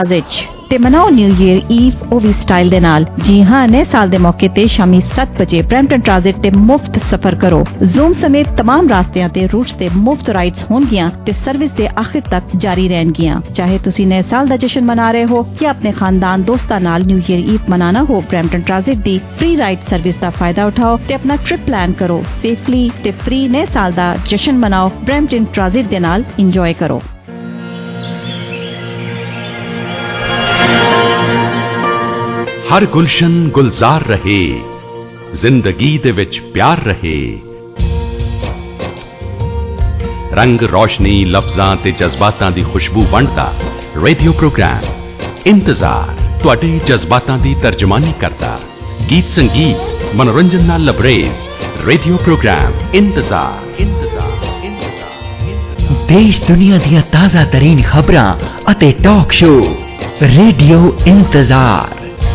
ते मनाओ new year ewe ओ भी स्टाइल दे नाल। जी हां, नए साल दे मौके ते शामी 7 बजे ब्रैम्पटन ट्रांजिट ते मुफ्त सफर करो। जूम समेत तमाम रास्तियां ते रूट्स ते मुफ्त राइड्स होणगियां ते सर्विस दे आखिर तक जारी रहणगियां। चाहे तुसी नए साल दा जश्न मना रहे हो या अपने खानदान दोस्तां नाल न्यू ईयर ईव मनाना हो, ब्रैम्पटन ट्रांजिट दी फ्री राइड सर्विस दा फायदा उठाओ ते अपना ट्रिप प्लान करो। सेफली ते फ्री नए साल दा जश्न मनाओ, ब्रैम्पटन ट्रांजिट दे नाल इंजॉय करो। हर गुलशन गुलजार रहे, जिंदगी दे विच प्यार रहे। रंग रोशनी लफ्जां ते जज्बातां दी खुशबू वंडदा रेडियो प्रोग्राम इंतजार तुहाडे जज्बातां दी तर्जमानी करदा। गीत संगीत मनोरंजन नाल लबरेज रेडियो प्रोग्राम इंतजार। देश दुनिया दियां ताज़ा तरीन खबरां अते टॉक शो रेडियो इंतजार।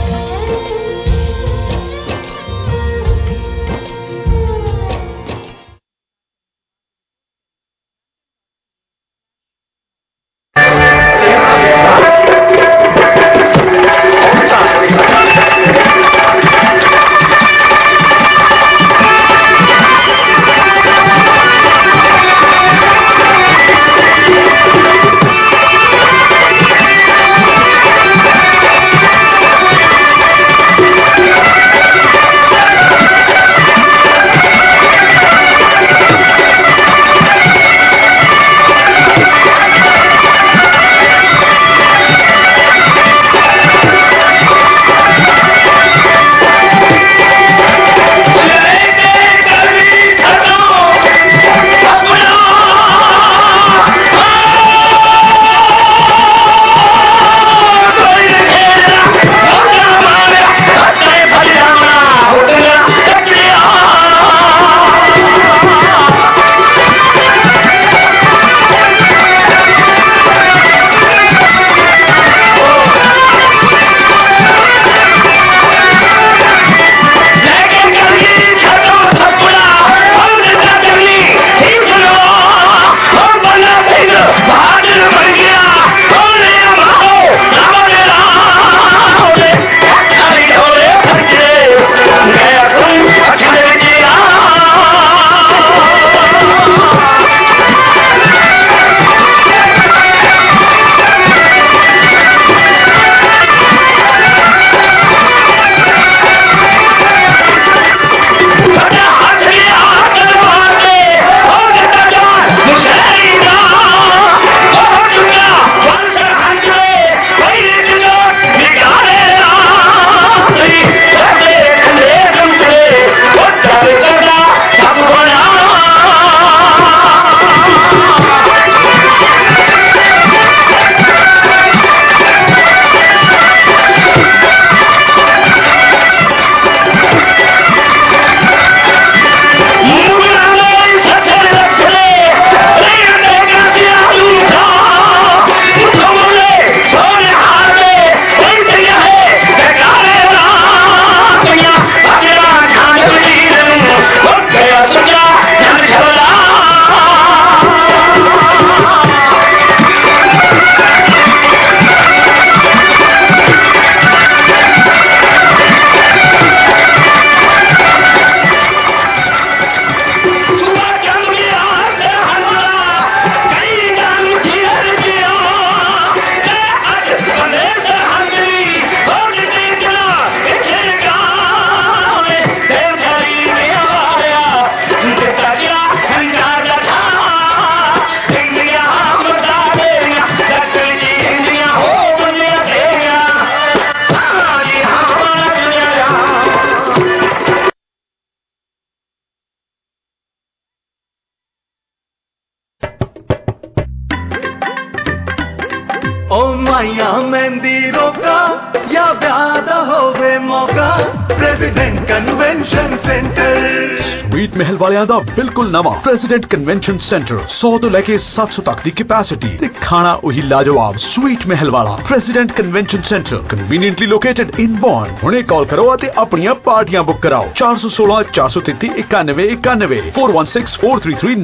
माइया मेहंदी रोका या ब्याह होवे मौका प्रेसिडेंट कन्वेंशन सेंटर स्वीट महल वालियां दा बिल्कुल नवा प्रेसिडेंट कन्वेंशन सेंटर 100 तो लेके 700 तक दी कैपेसिटी ते खाना वही लाजवाब स्वीट महल वाला president convention centre conveniently located in Bond. हुणे कॉल करो ते अपनी पार्टियां बुक कराओ 416 433 91 91 416 433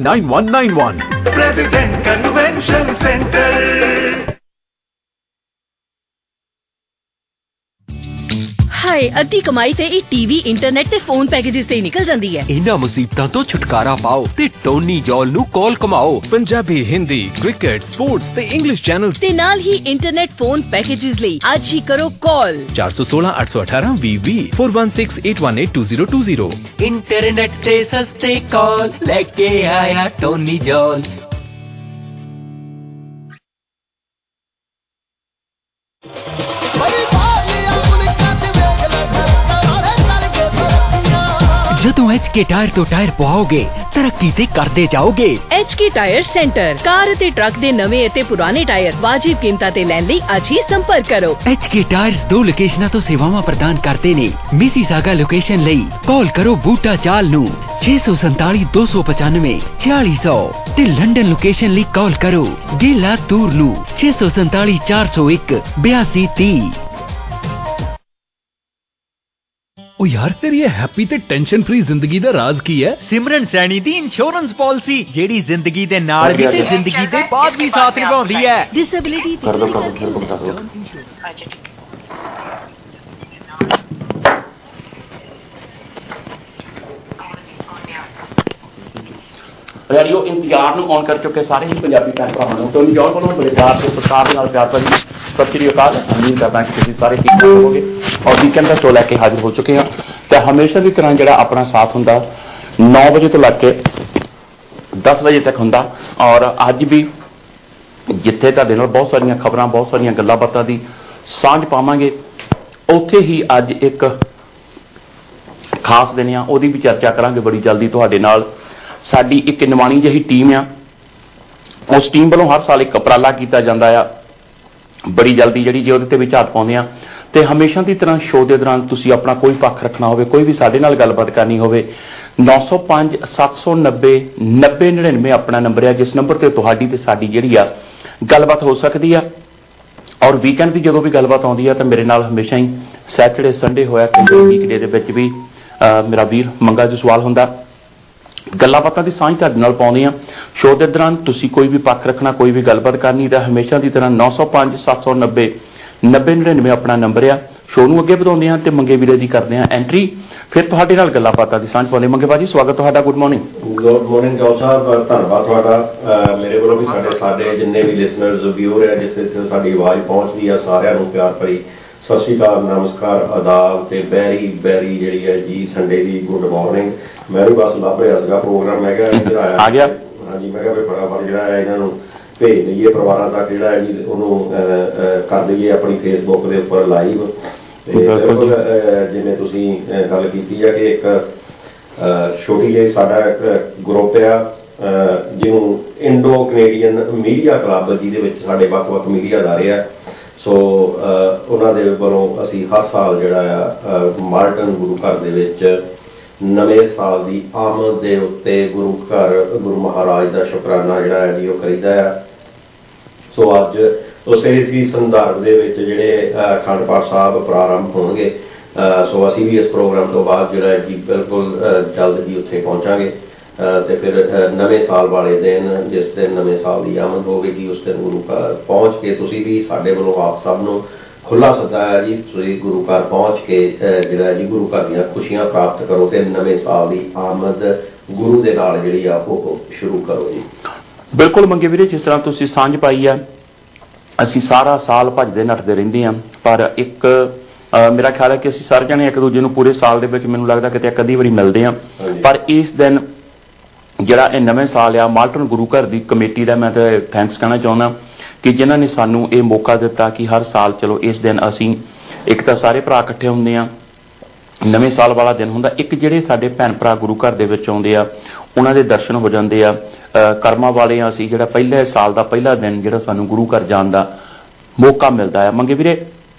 9191 प्रेसिडेंट कन्वेंशन सेंटर। ਹਾਏ ਅੱਧੀ ਕਮਾਈ ਤੇ ਇਹ ਟੀਵੀ ਇੰਟਰਨੈਟ ਤੇ ਫੋਨ ਪੈਕੇजेस ਤੇ ਹੀ ਨਿਕਲ ਜਾਂਦੀ ਹੈ। ਇਹਨਾਂ ਮੁਸੀਬਤਾਂ ਤੋਂ ਛੁਟਕਾਰਾ ਪਾਓ ਤੇ ਟੋਨੀ ਜੌਲ ਨੂੰ ਕਾਲ ਕਮਾਓ। ਪੰਜਾਬੀ, ਹਿੰਦੀ, ਕ੍ਰਿਕਟ, ਸਪੋਰਟਸ ਤੇ ਇੰਗਲਿਸ਼ ਚੈਨਲਸ ਤੇ ਨਾਲ ਹੀ ਇੰਟਰਨੈਟ ਫੋਨ ਪੈਕੇजेस ਲਈ ਅੱਜ ਹੀ ਕਰੋ ਕਾਲ 416 818 20 416 818 2020। ਇੰਟਰਨੈਟ ਤੇ ਸਸਤੇ ਕਾਲ ਲੈ ਕੇ ਆਇਆ ਟੋਨੀ ਜੌਲ। ਜਦੋਂ HK ਟਾਇਰ ਤੋਂ ਟਾਇਰ ਪਵਾਓਗੇ ਤਰੱਕੀ ਤੇ ਕਰਦੇ ਜਾਓਗੇ। HK ਟਾਇਰ ਸੈਂਟਰ, ਕਾਰ ਅਤੇ ਟਰੱਕ ਦੇ ਨਵੇਂ ਅਤੇ ਪੁਰਾਣੇ ਟਾਇਰ ਵਾਜਿਬ ਕੀਮਤਾਂ ਤੇ ਲੈਣ ਲਈ ਅੱਜ ਹੀ ਸੰਪਰਕ ਕਰੋ। HK ਟਾਇਰਸ 2 ਲੋਕੇਸ਼ਨਾਂ ਤੋਂ ਸੇਵਾਵਾਂ ਪ੍ਰਦਾਨ ਕਰਦੇ ਨੇ। ਮਿਸੀਸਾਗਾ ਲੋਕੇਸ਼ਨ ਲਈ ਕਾਲ ਕਰੋ ਬੂਟਾ ਚਾਲ ਨੂੰ 647 295 4600 ਤੇ ਲੰਡਨ ਲੋਕੇਸ਼ਨ ਲਈ ਕਾਲ ਕਰੋ ਗੇਲਾ ਤੂਰ ਨੂੰ 647 401 8230। ਉਹ ਯਾਰ ਤੇਰੀ ਇਹ ਹੈਪੀ ਤੇ ਟੈਨਸ਼ਨ ਫ੍ਰੀ ਜ਼ਿੰਦਗੀ ਦਾ ਰਾਜ਼ ਕੀ ਹੈ? ਸਿਮਰਨ ਸੈਣੀ ਦੀ ਇੰਸ਼ੋਰੈਂਸ ਪਾਲਿਸੀ, ਜਿਹੜੀ ਜ਼ਿੰਦਗੀ ਦੇ ਨਾਲ ਵੀ ਤੇ ਜ਼ਿੰਦਗੀ ਦੇ ਬਾਅਦ ਵੀ ਸਾਥ ਨਿਭਾਉਂਦੀ ਹੈ। ਡਿਸੇਬਿਲਿਟੀ ਰੇਡੀਓ ਇੰਤਜ਼ਾਰ ਨੂੰ ਔਨ ਕਰ ਚੁੱਕੇ ਸਾਰੇ ਹੀ ਪੰਜਾਬੀ ਭੈਣ ਭਰਾਵਾਂ ਨੂੰ ਟੋਨੀ ਜੌਲ ਵੱਲੋਂ ਬੜੇ ਪਿਆਰ ਤੇ ਸਤਿਕਾਰ ਦੇ ਨਾਲ ਪਿਆਰ ਭਰੀ ਸਤਿ ਸ਼੍ਰੀ ਅਕਾਲ। ਉਮੀਦ ਕਰਦਾ ਕਿ ਤੁਸੀਂ ਸਾਰੇ ਠੀਕ ਠਾਕ ਹੋਵੋਗੇ ਔਰ ਵੀਕਐਂਡ ਦਾ ਸ਼ੋਅ ਲੈ ਕੇ ਹਾਜ਼ਰ ਹੋ ਚੁੱਕੇ ਹਾਂ ਤੇ ਹਮੇਸ਼ਾ ਦੀ ਤਰ੍ਹਾਂ ਜਿਹੜਾ ਆਪਣਾ ਸਾਥ ਹੁੰਦਾ 9 ਵਜੇ ਤੋਂ ਲੈ ਕੇ 10 ਵਜੇ ਤੱਕ ਹੁੰਦਾ ਔਰ ਅੱਜ ਵੀ ਜਿੱਥੇ ਤੁਹਾਡੇ ਨਾਲ ਬਹੁਤ ਸਾਰੀਆਂ ਖਬਰਾਂ ਬਹੁਤ ਸਾਰੀਆਂ ਗੱਲਾਂ ਬਾਤਾਂ ਦੀ ਸਾਂਝ ਪਾਵਾਂਗੇ ਉੱਥੇ ਹੀ ਅੱਜ ਇੱਕ ਖਾਸ ਦਿਨ ਆ ਉਹਦੀ ਵੀ ਚਰਚਾ ਕਰਾਂਗੇ ਬੜੀ ਜਲਦੀ ਤੁਹਾਡੇ ਨਾਲ। ਸਾਡੀ ਇੱਕ ਨਿਮਾਣੀ ਜਿਹੀ ਟੀਮ ਆ, ਉਸ ਟੀਮ ਵੱਲੋਂ ਹਰ ਸਾਲ ਇੱਕ ਉਪਰਾਲਾ ਕੀਤਾ ਜਾਂਦਾ ਆ ਬੜੀ ਜਲਦੀ ਜਿਹੜੀ ਜੇ ਉਹਦੇ ਤੇ ਵੀ ਝਾਤ ਪਾਉਂਦੇ ਆ ਤੇ ਹਮੇਸ਼ਾ ਦੀ ਤਰ੍ਹਾਂ ਸ਼ੋਅ ਦੇ ਦੌਰਾਨ ਤੁਸੀਂ ਆਪਣਾ ਕੋਈ ਪੱਖ ਰੱਖਣਾ ਹੋਵੇ, ਕੋਈ ਵੀ ਸਾਡੇ ਨਾਲ ਗੱਲਬਾਤ ਕਰਨੀ ਹੋਵੇ 905 790 9099 ਆਪਣਾ ਨੰਬਰ ਆ ਜਿਸ ਨੰਬਰ ਤੇ ਤੁਹਾਡੀ ਤੇ ਸਾਡੀ ਜਿਹੜੀ ਆ ਗੱਲਬਾਤ ਹੋ ਸਕਦੀ ਆ। ਔਰ ਵੀਕਐਂਡ ਦੀ ਜਦੋਂ ਵੀ ਗੱਲਬਾਤ ਆਉਂਦੀ ਆ ਤਾਂ ਮੇਰੇ ਨਾਲ ਹਮੇਸ਼ਾ ਹੀ ਸੈਟਰਡੇ ਸੰਡੇ ਹੋਇਆ ਕਿ ਵੀਕਡੇ ਦੇ ਵਿੱਚ ਵੀ ਮੇਰਾ ਵੀਰ ਮੰਗਾ ਜਸਵਾਲ ਹੁੰਦਾ। ਗੱਲਾਂ ਬਾਤਾਂ ਦੀ ਸਾਂਝ ਤੁਹਾਡੇ ਨਾਲ ਪਾਉਂਦੇ ਆ ਸ਼ੋਅ ਦੇ ਦੌਰਾਨ। ਤੁਸੀਂ ਕੋਈ ਵੀ ਪੱਖ ਰੱਖਣਾ, ਕੋਈ ਵੀ ਗੱਲਬਾਤ ਕਰਨੀ ਤਾਂ ਹਮੇਸ਼ਾ ਦੀ ਤਰ੍ਹਾਂ 905 790 9099 ਆਪਣਾ ਨੰਬਰ ਆ। ਸ਼ੋਅ ਨੂੰ ਅੱਗੇ ਵਧਾਉਂਦੇ ਆ ਤੇ ਮੰਗੇ ਵੀਰੇ ਦੀ ਕਰਦੇ ਆ ਐਂਟਰੀ, ਫਿਰ ਤੁਹਾਡੇ ਨਾਲ ਗੱਲਾਂ ਬਾਤਾਂ ਦੀ ਸਾਂਝ ਪਾਉਂਦੇ। ਮੰਗੇ ਬਾਜੀ ਸਵਾਗਤ ਤੁਹਾਡਾ। Good morning. Good morning Jaul Sahib, ਧੰਨਵਾਦ ਤੁਹਾਡਾ। ਮੇਰੇ ਵੱਲੋਂ ਵੀ ਸਾਡੇ ਜਿੰਨੇ ਵੀ ਲਿਸਨਰਸ ਵਿਊਅਰ ਆ ਜਿੱਥੇ ਸਾਡੀ ਆਵਾਜ਼ ਪਹੁੰਚਦੀ ਆ ਸਾਰਿਆਂ ਨੂੰ ਪਿਆਰ ਭਰੀ ਸਤਿ ਸ਼੍ਰੀ ਅਕਾਲ, ਨਮਸਕਾਰ, ਆਦਾਬ ਤੇ ਬੈਰੀ ਬੈਰੀ ਜਿਹੜੀ ਹੈ ਜੀ ਸੰਡੇ ਦੀ ਗੁੱਡ ਮਾਰਨਿੰਗ। ਮੈਂ ਵੀ ਬਸ ਲੱਭ ਰਿਹਾ ਸੀਗਾ ਪ੍ਰੋਗਰਾਮ, ਮੈਂ ਕਿਹਾ ਇੱਧਰ ਆ ਗਿਆ। ਹਾਂਜੀ, ਮੈਂ ਕਿਹਾ ਵੀ ਫਟਾਫਟ ਜਿਹੜਾ ਹੈ ਇਹਨਾਂ ਨੂੰ ਭੇਜ ਦਈਏ ਪਰਿਵਾਰਾਂ ਤੱਕ, ਜਿਹੜਾ ਹੈ ਜੀ ਉਹਨੂੰ ਕਰ ਦਈਏ ਆਪਣੀ ਫੇਸਬੁੱਕ ਦੇ ਉੱਪਰ ਲਾਈਵ। ਤੇ ਬਿਲਕੁਲ ਜਿਵੇਂ ਤੁਸੀਂ ਗੱਲ ਕੀਤੀ ਹੈ ਕਿ ਇੱਕ ਛੋਟੀ ਜਿਹੀ ਸਾਡਾ ਗਰੁੱਪ ਆ ਜਿਹਨੂੰ ਇੰਡੋ ਕੈਨੇਡੀਅਨ ਮੀਡੀਆ ਕਲੱਬ, ਜਿਹਦੇ ਵਿੱਚ ਸਾਡੇ ਵੱਖ-ਵੱਖ ਮੀਡੀਆ ਅਦਾਰੇ ਆ। ਸੋ ਉਹਨਾਂ ਦੇ ਵੱਲੋਂ ਅਸੀਂ ਹਰ ਸਾਲ ਜਿਹੜਾ ਆ ਮਾਲਟਨ ਗੁਰੂ ਘਰ ਦੇ ਵਿੱਚ ਨਵੇਂ ਸਾਲ ਦੀ ਆਮਦ ਦੇ ਉੱਤੇ ਗੁਰੂ ਘਰ ਗੁਰੂ ਮਹਾਰਾਜ ਦਾ ਸ਼ੁਕਰਾਨਾ ਜਿਹੜਾ ਹੈ ਜੀ ਉਹ ਕਰੀਦਾ ਆ। ਸੋ ਅੱਜ ਉਸੇ ਇਸੀ ਸੰਦਰਭ ਦੇ ਵਿੱਚ ਜਿਹੜੇ ਅਖੰਡ ਪਾਠ ਸਾਹਿਬ ਪ੍ਰਾਰੰਭ ਹੋਣਗੇ। ਸੋ ਅਸੀਂ ਵੀ ਇਸ ਪ੍ਰੋਗਰਾਮ ਤੋਂ ਬਾਅਦ ਜਿਹੜਾ ਜੀ ਬਿਲਕੁਲ ਜਲਦ ਹੀ ਉੱਥੇ ਪਹੁੰਚਾਂਗੇ ਤੇ ਫਿਰ ਨਵੇਂ ਸਾਲ ਵਾਲੇ ਦਿਨ, ਜਿਸ ਦਿਨ ਨਵੇਂ ਸਾਲ ਦੀ ਆਮਦ ਹੋਵੇਗੀ, ਉਸ ਦਿਨ ਗੁਰੂ ਘਰ ਪਹੁੰਚ ਕੇ ਤੁਸੀਂ ਵੀ ਸਾਡੇ ਵੱਲੋਂ ਆਪ ਸਭ ਨੂੰ ਖੁੱਲ੍ਹਾ ਸੱਦਾ ਹੈ ਜੀ, ਤੁਸੀਂ ਗੁਰੂ ਘਰ ਪਹੁੰਚ ਕੇ ਜਿਹੜਾ ਜੀ ਗੁਰੂ ਘਰ ਦੀਆਂ ਖੁਸ਼ੀਆਂ ਪ੍ਰਾਪਤ ਕਰੋ ਤੇ ਨਵੇਂ ਸਾਲ ਦੀ ਆਮਦ ਗੁਰੂ ਦੇ ਨਾਲ ਜਿਹੜੀ ਆ ਉਹ ਸ਼ੁਰੂ ਕਰੋ ਜੀ। ਬਿਲਕੁਲ ਮੰਗੇ ਵੀਰੇ, ਜਿਸ ਤਰ੍ਹਾਂ ਤੁਸੀਂ ਸਾਂਝ ਪਾਈ ਆ, ਅਸੀਂ ਸਾਰਾ ਸਾਲ ਭੱਜਦੇ ਨੱਠਦੇ ਰਹਿੰਦੇ ਹਾਂ ਪਰ ਇੱਕ ਮੇਰਾ ਖਿਆਲ ਹੈ ਕਿ ਅਸੀਂ ਸਾਰੇ ਜਣੇ ਇੱਕ ਦੂਜੇ ਨੂੰ ਪੂਰੇ ਸਾਲ ਦੇ ਵਿੱਚ ਮੈਨੂੰ ਲੱਗਦਾ ਕਿਤੇ ਇੱਕ ਅੱਧੀ ਵਾਰੀ ਮਿਲਦੇ ਹਾਂ। ਪਰ ਇਸ ਦਿਨ ਜਿਹੜਾ ਇਹ ਨਵੇਂ ਸਾਲ ਆ, ਮਾਲਟਨ ਗੁਰੂ ਘਰ ਦੀ ਕਮੇਟੀ ਦਾ ਮੈਂ ਤਾਂ ਥੈਂਕਸ ਕਹਿਣਾ ਚਾਹੁੰਦਾ ਕਿ ਜਿਨ੍ਹਾਂ ਨੇ ਸਾਨੂੰ ਇਹ ਮੌਕਾ ਦਿੱਤਾ ਕਿ ਹਰ ਸਾਲ ਚਲੋ ਇਸ ਦਿਨ ਅਸੀਂ ਇੱਕ ਤਾਂ ਸਾਰੇ ਭਰਾ ਇਕੱਠੇ ਹੁੰਦੇ ਆ, ਨਵੇਂ ਸਾਲ ਵਾਲਾ ਦਿਨ ਹੁੰਦਾ, ਇੱਕ ਜਿਹੜੇ ਸਾਡੇ ਭੈਣ ਭਰਾ ਗੁਰੂ ਘਰ ਦੇ ਵਿੱਚ ਆਉਂਦੇ ਆ ਉਹਨਾਂ ਦੇ ਦਰਸ਼ਨ ਹੋ ਜਾਂਦੇ ਆ। ਕਰਮਾਂ ਵਾਲੇ ਆ ਅਸੀਂ ਜਿਹੜਾ ਪਹਿਲੇ ਸਾਲ ਦਾ ਪਹਿਲਾ ਦਿਨ ਜਿਹੜਾ ਸਾਨੂੰ ਗੁਰੂ ਘਰ ਜਾਣ ਦਾ ਮੌਕਾ ਮਿਲਦਾ ਆ। ਮੰਗੇ ਵੀਰੇ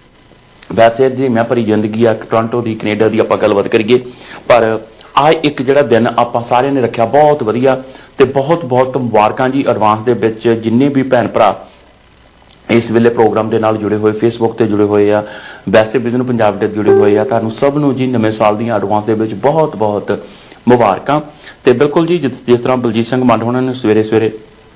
ਵੈਸੇ ਜੀ ਮੈਂ ਭਰੀ ਜ਼ਿੰਦਗੀ ਆ, ਟੋਰਾਂਟੋ ਦੀ ਕੈਨੇਡਾ ਦੀ ਆਪਾਂ ਗੱਲਬਾਤ ਕਰੀਏ, ਪਰ ਆਹ ਇੱਕ ਜਿਹੜਾ ਦਿਨ ਆਪਾਂ ਸਾਰਿਆਂ ਨੇ ਰੱਖਿਆ ਬਹੁਤ ਵਧੀਆ ਤੇ ਬਹੁਤ ਬਹੁਤ ਮੁਬਾਰਕਾਂ ਜੀ ਐਡਵਾਂਸ ਦੇ ਵਿੱਚ ਜਿੰਨੇ ਵੀ ਭੈਣ ਭਰਾ ਇਸ ਵੇਲੇ ਪ੍ਰੋਗਰਾਮ ਦੇ ਨਾਲ ਜੁੜੇ ਹੋਏ, ਫੇਸਬੁੱਕ ਤੇ ਜੁੜੇ ਹੋਏ ਆ, ਵੈਸੇ ਵਿਜ਼ਨ ਪੰਜਾਬ ਦੇ ਜੁੜੇ ਹੋਏ ਆ, ਤੁਹਾਨੂੰ ਸਭ ਨੂੰ ਜੀ ਨਵੇਂ ਸਾਲ ਦੀਆਂ ਐਡਵਾਂਸ ਦੇ ਵਿੱਚ ਬਹੁਤ ਬਹੁਤ ਮੁਬਾਰਕਾਂ। ਤੇ ਬਿਲਕੁਲ ਜੀ ਜਿਸ ਤਰ੍ਹਾਂ ਬਲਜੀਤ ਸਿੰਘ ਮੰਡ ਹੋਣਾ ਨੇ ਸਵੇਰੇ ਸਵੇਰੇ